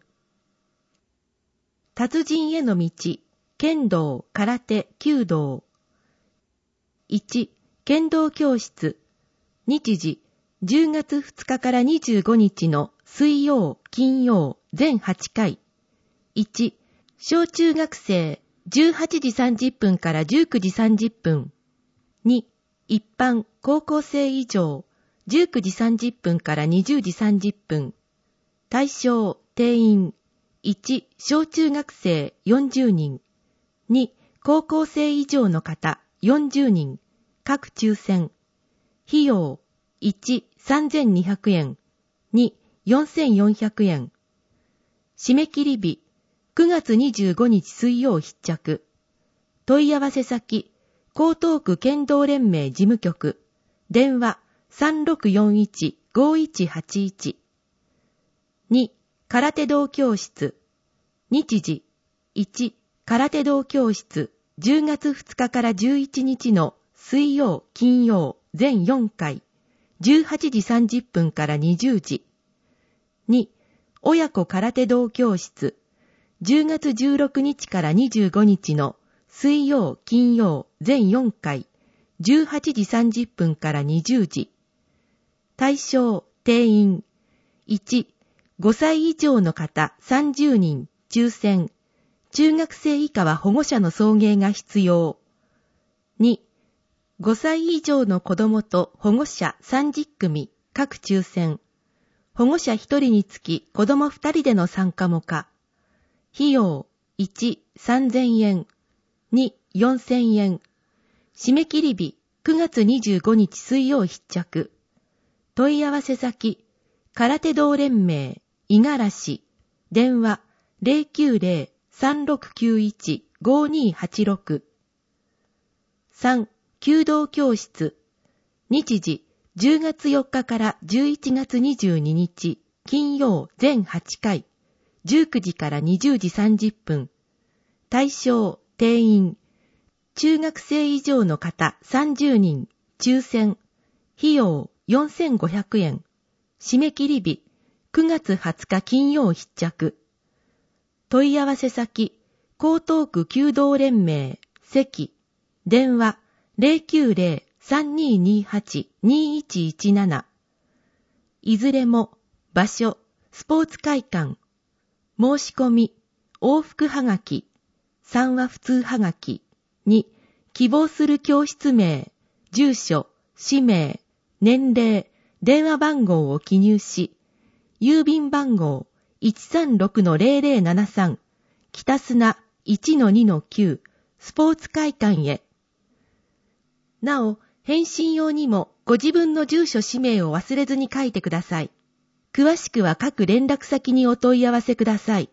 達人への道、剣道、空手、弓道。いち、剣道教室。日時、じゅうがつふつかからにじゅうごにちの水曜、金曜、全はちかい。いち、小中学生、じゅうはちじさんじゅっぷんからじゅうくじさんじゅっぷん。に、一般、高校生以上、じゅうくじさんじゅっぷんからにじゅうじさんじゅっぷん。対象、定員。いち、小中学生よんじゅうにん。に、高校生以上の方よんじゅうにん。各抽選。費用、いち、さんぜんにひゃくえん。に、よんせんよんひゃくえん。締め切り日、くがつにじゅうごにち水曜必着。問い合わせ先、江東区剣道連盟事務局。電話 さんろくよんいちごいちはちいち。に、空手道教室。日時、いち、空手道教室、じゅうがつふつかからじゅういちにちの水曜、金曜、全よんかい、じゅうはちじさんじゅっぷんからにじゅうじ。に、親子空手道教室、じゅうがつじゅうろくにちからにじゅうごにちの水曜、金曜、全よんかい、じゅうはちじさんじゅっぷんからにじゅうじ。対象、定員。いち、ごさい以上の方さんじゅうにん、抽選。中学生以下は保護者の送迎が必要。に、ごさい以上の子供と保護者さんじゅっくみ、各抽選。保護者ひとりにつき子供ふたりでの参加も可。費用、いち、さんぜんえん。に、よんせんえん。締め切り日、くがつにじゅうごにち水曜必着。問い合わせ先、空手道連盟、五十嵐。電話、ゼロきゅうゼロ さんろくきゅういち ごにはちろく。さん、弓道教室。日時、じゅうがつよっかからじゅういちがつにじゅうににち、金曜全はちかい、じゅうくじからにじゅうじさんじゅっぷん。対象、定員。中学生以上の方さんじゅうにん、抽選。費用よんせんごひゃくえん。締め切り日、くがつはつか金曜必着。問い合わせ先、江東区弓道連盟、関。電話、ゼロきゅうゼロ さんにーにーはち にーいちいちなな。いずれも、場所、スポーツ会館。申し込み、往復はがき。さんは普通はがき。に、希望する教室名、住所、氏名、年齢、電話番号を記入し、郵便番号 いちさんろくのぜろぜろななさん、北砂 いちのにのきゅう、スポーツ会館へ。なお、返信用にもご自分の住所氏名を忘れずに書いてください。詳しくは各連絡先にお問い合わせください。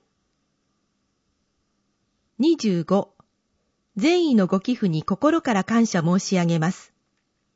にじゅうご、善意のご寄付に心から感謝申し上げます。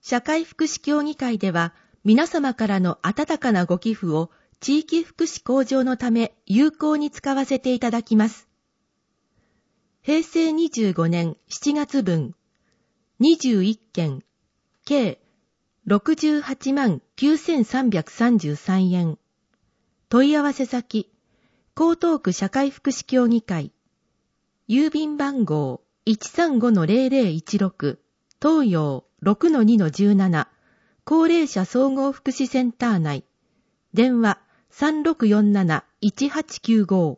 社会福祉協議会では、皆様からの温かなご寄付を地域福祉向上のため有効に使わせていただきます。へいせいにじゅうごねんしちがつ分、にじゅういっけん、計ろくじゅうはちまんきゅうせんさんびゃくさんじゅうさんえん。問い合わせ先、江東区社会福祉協議会、郵便番号 いちさんごのゼロゼロいちろく、東洋 ろくのにのじゅうなな、高齢者総合福祉センター内、電話 さんろくよんなないちはちきゅうご。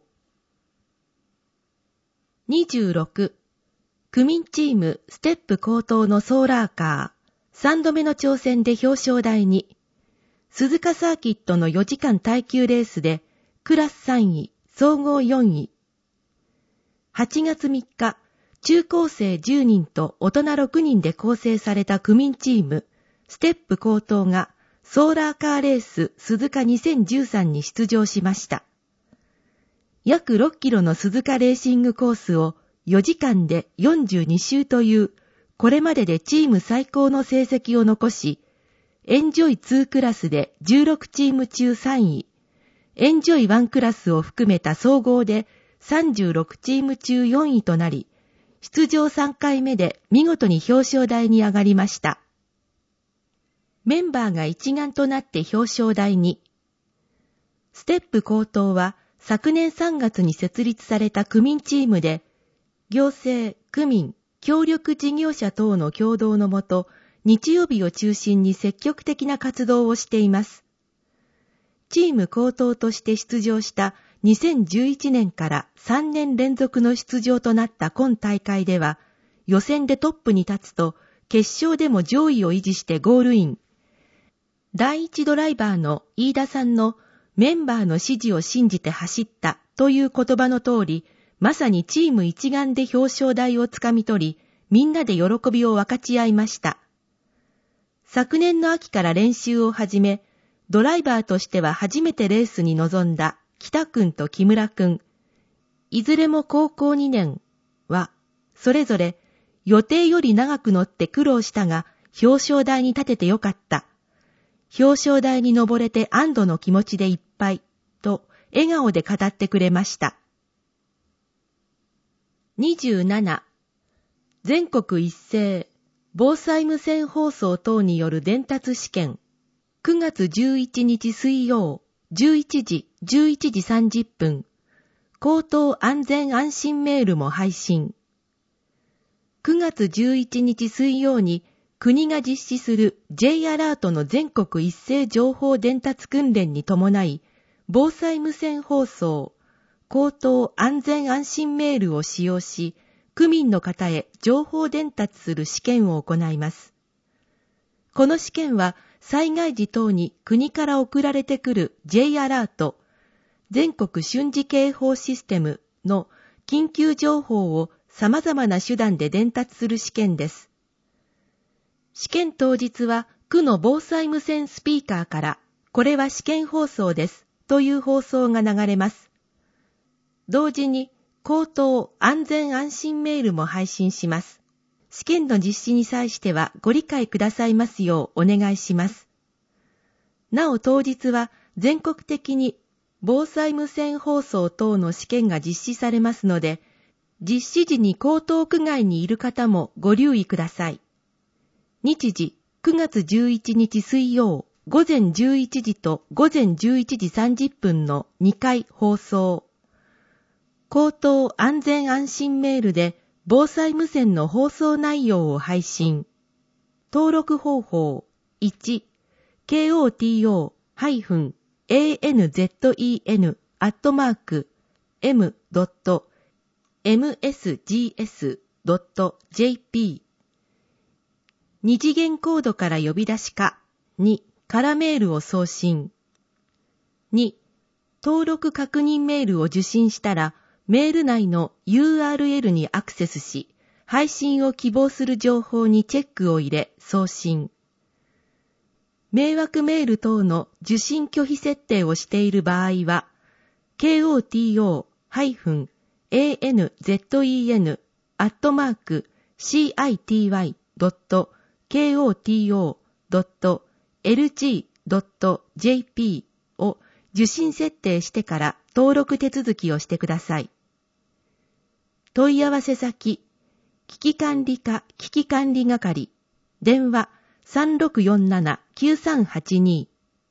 にじゅうろく、区民チームステップ高等のソーラーカー、さんどめの挑戦で表彰台に、鈴鹿サーキットのよじかん耐久レースで、クラスさんい、総合よんい。はちがつみっか、中高生じゅうにんと大人ろくにんで構成された区民チーム、ステップ高等が、ソーラーカーレース鈴鹿にせんじゅうさんに出場しました。約ろっキロの鈴鹿レーシングコースをよじかんでよんじゅうにしゅうという、これまででチーム最高の成績を残し、エンジョイにクラスでじゅうろくチーム中さんい、エンジョイいちクラスを含めた総合でさんじゅうろくチーム中よんいとなり、出場さんかいめで見事に表彰台に上がりました。メンバーが一丸となって表彰台に。ステップ高等は昨年さんがつに設立された区民チームで、行政、区民、協力事業者等の協同のもと、日曜日を中心に積極的な活動をしています。チーム高等として出場したにせんじゅういちねんからさんねん連続の出場となった今大会では、予選でトップに立つと、決勝でも上位を維持してゴールイン。第一ドライバーの飯田さんのメンバーの指示を信じて走ったという言葉の通り、まさにチーム一丸で表彰台をつかみ取り、みんなで喜びを分かち合いました。昨年の秋から練習を始め、ドライバーとしては初めてレースに臨んだ北くんと木村くん、いずれも高校にねんは、それぞれ予定より長く乗って苦労したが、表彰台に立ててよかった。表彰台に登れて安堵の気持ちでいっぱい、と笑顔で語ってくれました。にじゅうなな、全国一斉防災無線放送等による伝達試験、くがつじゅういちにち水曜、じゅういちじ、じゅういちじさんじゅっぷん、口頭安全安心メールも配信。くがつじゅういちにち水曜に、国が実施する J アラートの全国一斉情報伝達訓練に伴い、防災無線放送、口頭安全安心メールを使用し、区民の方へ情報伝達する試験を行います。この試験は、災害時等に国から送られてくる J アラート、全国瞬時警報システムの緊急情報を様々な手段で伝達する試験です。試験当日は区の防災無線スピーカーから、これは試験放送ですという放送が流れます。同時に口頭安全安心メールも配信します。試験の実施に際してはご理解くださいますようお願いします。なお当日は全国的に防災無線放送等の試験が実施されますので、実施時に江東区外にいる方もご留意ください。日時くがつじゅういちにち水曜午前じゅういちじと午前じゅういちじさんじゅっぷんのにかい放送。口頭安全安心メールで防災無線の放送内容を配信。登録方法いち、ケーオーティーオー エーエヌゼットイーエヌ アットマーク エム ドット エムエスジーエス ドット ジェーピー 二次元コードから呼び出しか。に、からメールを送信。に、登録確認メールを受信したら、メール内の ユーアールエル にアクセスし、配信を希望する情報にチェックを入れ、送信。迷惑メール等の受信拒否設定をしている場合は、ケーオーティーオー エーエヌゼットイーエヌ アットマーク シーアイティーワイ ドットコト ドット エルジー ドット ジェーピー を受信設定してから登録手続きをしてください。問い合わせ先、危機管理課危機管理係、電話 さんろくよんなな きゅうさんはちに。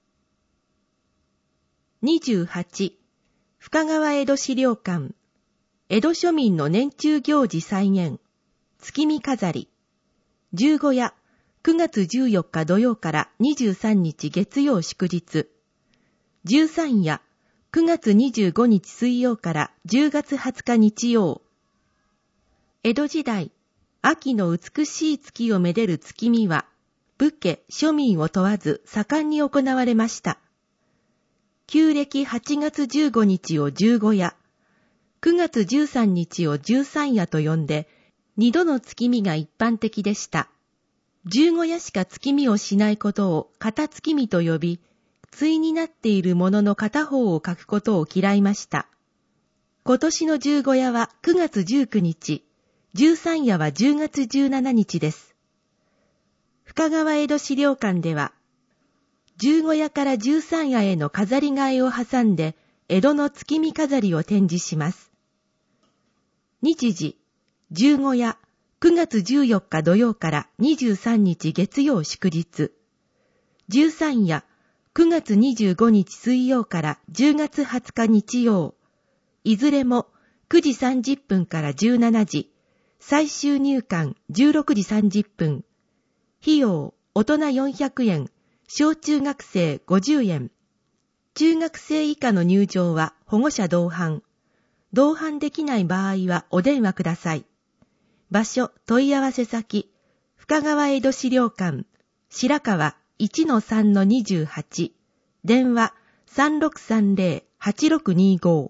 にじゅうはち、深川江戸資料館、江戸庶民の年中行事再現、月見飾り、十五夜、くがつじゅうよっか土曜からにじゅうさんにち月曜祝日、十三夜、くがつにじゅうごにち水曜からじゅうがつはつか日曜。江戸時代、秋の美しい月をめでる月見は、武家、庶民を問わず盛んに行われました。旧暦はちがつじゅうごにちを十五夜、くがつじゅうさんにちを十三夜と呼んで、二度の月見が一般的でした。十五夜しか月見をしないことを片月見と呼び、対になっているものの片方を書くことを嫌いました。今年の十五夜はくがつじゅうくにち、十三夜はじゅうがつじゅうしちにちです。深川江戸資料館では、十五夜から十三夜への飾り替えを挟んで、江戸の月見飾りを展示します。日時、十五夜、くがつじゅうよっか土曜からにじゅうさんにち月曜祝日。十三夜、くがつにじゅうごにち水曜からじゅうがつはつか日曜。いずれもくじさんじゅっぷんからじゅうしちじ。最終入館じゅうろくじさんじゅっぷん。費用、大人よんひゃくえん、小中学生ごじゅうえん。中学生以下の入場は保護者同伴。同伴できない場合はお電話ください。場所、問い合わせ先、深川江戸資料館、白川 いちのさんのにじゅうはち、電話 さんろくさんぜろ はちろくにご。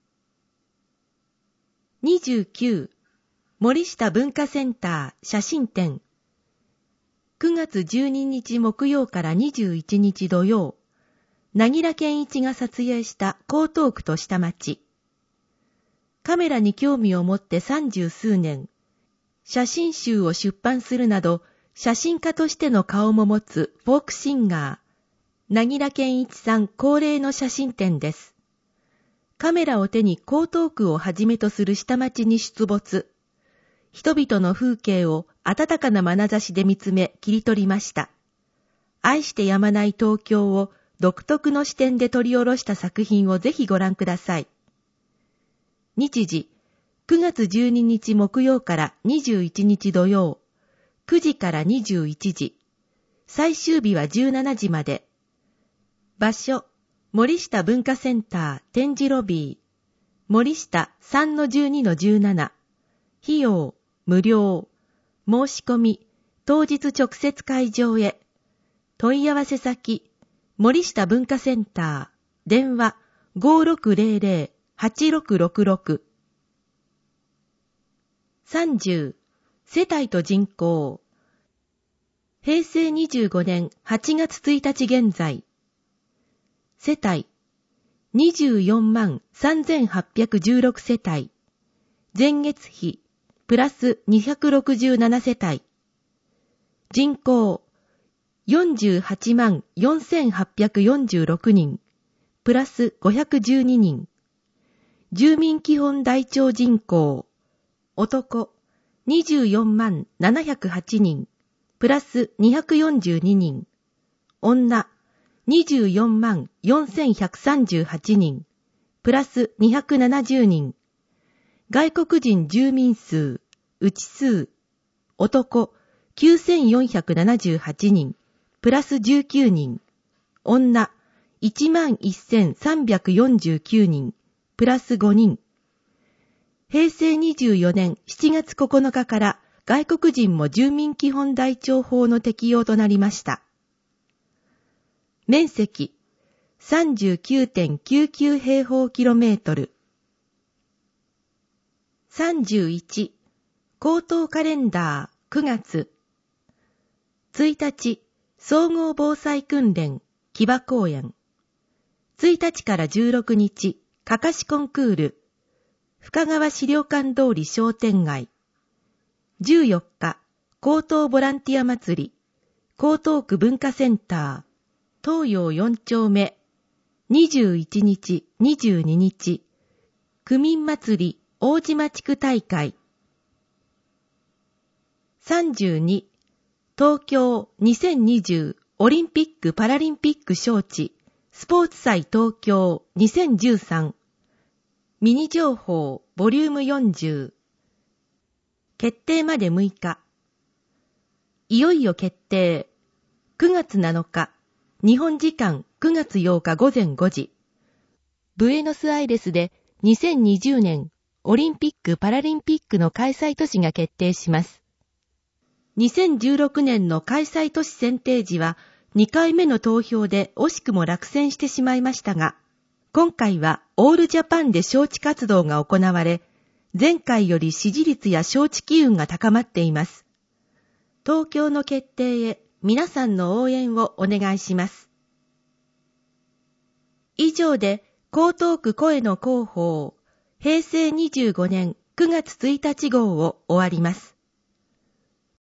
にじゅうきゅう、森下文化センター写真展。くがつじゅうににち木曜からにじゅういちにち土曜、柳楽健一が撮影した江東区と下町。カメラに興味を持って三十数年、写真集を出版するなど、写真家としての顔も持つフォークシンガー、柳楽健一さん恒例の写真展です。カメラを手に江東区をはじめとする下町に出没。人々の風景を温かな眼差しで見つめ切り取りました。愛してやまない東京を独特の視点で撮り下ろした作品をぜひご覧ください。日時、くがつじゅうににち木曜からにじゅういちにち土曜、くじからにじゅういちじ。最終日はじゅうしちじまで。場所、森下文化センター展示ロビー。森下 さんのじゅうにのじゅうなな。費用、無料。申し込み、当日直接会場へ。問い合わせ先、森下文化センター。電話 ごろくぜろぜろ はちろくろくろく。さんじゅう、世帯と人口。へいせいにじゅうごねんはちがつついたち現在。世帯、にじゅうよんまんさんぜんはっぴゃくじゅうろく世帯。前月比、プラスにひゃくろくじゅうなな世帯。人口、よんじゅうはちまんよんせんはっぴゃくよんじゅうろくにん、プラスごひゃくじゅうににん。住民基本台帳人口、男、にじゅうよんまんななひゃくはちにん、プラスにひゃくよんじゅうににん。女、にじゅうよんまんよんせんひゃくさんじゅうはちにん、プラスにひゃくななじゅうにん。外国人住民数、内数、男、きゅうせんよんひゃくななじゅうはちにん、プラスじゅうきゅうにん。女、いちまんせんさんびゃくよんじゅうきゅうにん、プラスごにん。へいせいにじゅうよねんしちがつここのかから外国人も住民基本台帳法の適用となりました。面積 さんじゅうきゅうてんきゅうきゅう 平方キロメートル。さんじゅういち、江東カレンダーくがつ。ついたち、総合防災訓練、木場公園。ついたちからじゅうろくにち、かかしコンクール。深川資料館通り商店街。じゅうよっか、 江東ボランティア祭り、江東区文化センター、東洋よん丁目、にじゅういちにち、にじゅうににち、区民祭り大島地区大会。さんじゅうに、東京にせんにじゅうオリンピック・パラリンピック招致スポーツ祭東京にせんじゅうさんミニ情報ボリュームよんじゅう。決定までむいか。いよいよ決定。くがつなのか、日本時間くがつようかごぜんごじ。ブエノスアイレスでにせんにじゅうねんオリンピック・パラリンピックの開催都市が決定します。にせんじゅうろくねんの開催都市選定時はにかいめの投票で惜しくも落選してしまいましたが、今回はオールジャパンで招致活動が行われ、前回より支持率や招致機運が高まっています。東京の決定へ皆さんの応援をお願いします。以上で江東区声の広報、へいせいにじゅうごねんくがつついたち号を終わります。